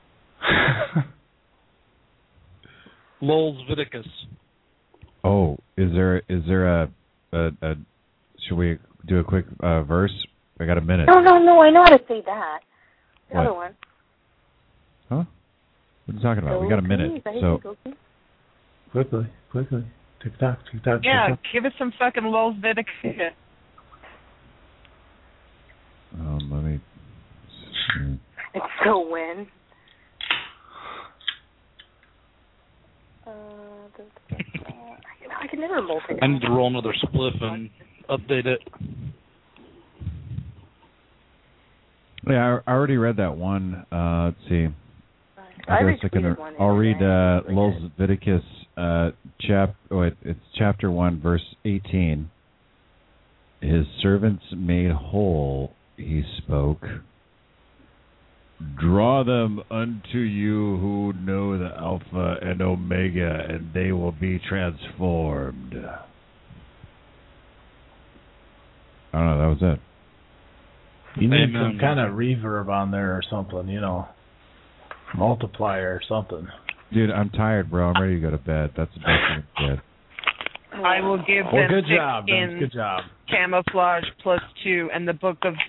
Lowell's Viticus. Oh, is there a should we do a quick verse? I got a minute. No, I know how to say that. The other one. Huh? What are you talking about? We got a minute. So quickly. Tick-tock. Yeah, give us some fucking Lowell's Viticus. Let me see. It's so win. I can never multitask. I need to roll another spliff and update it. Yeah, I already read that one. Let's see. I'll read Lowell's Viticus, it's chapter 1, verse 18. His servants made whole, he spoke. Draw them unto you who know the Alpha and Omega, and they will be transformed. I don't know, that was it. You need some kind of reverb on there or something, multiplier or something. Dude, I'm tired, bro. I'm ready to go to bed. That's the best thing I did. I will give them good job, Vince. Good job. Camouflage +2 and the book of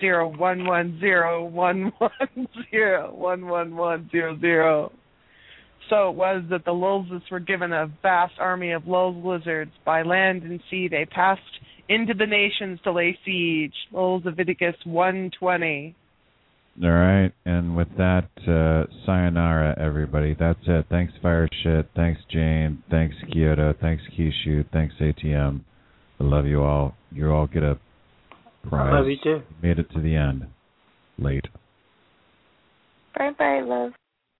011011011100. So it was that the Lulzes were given a vast army of Lulz lizards. By land and sea they passed into the nations to lay siege. Lulz Leviticus 1:20. All right, and with that, sayonara, everybody. That's it. Thanks, Fire Shit. Thanks, Jane. Thanks, Kyoto. Thanks, Kishu. Thanks, ATM. I love you all. You all get a prize. I love you too. Made it to the end. Late. Bye-bye, love.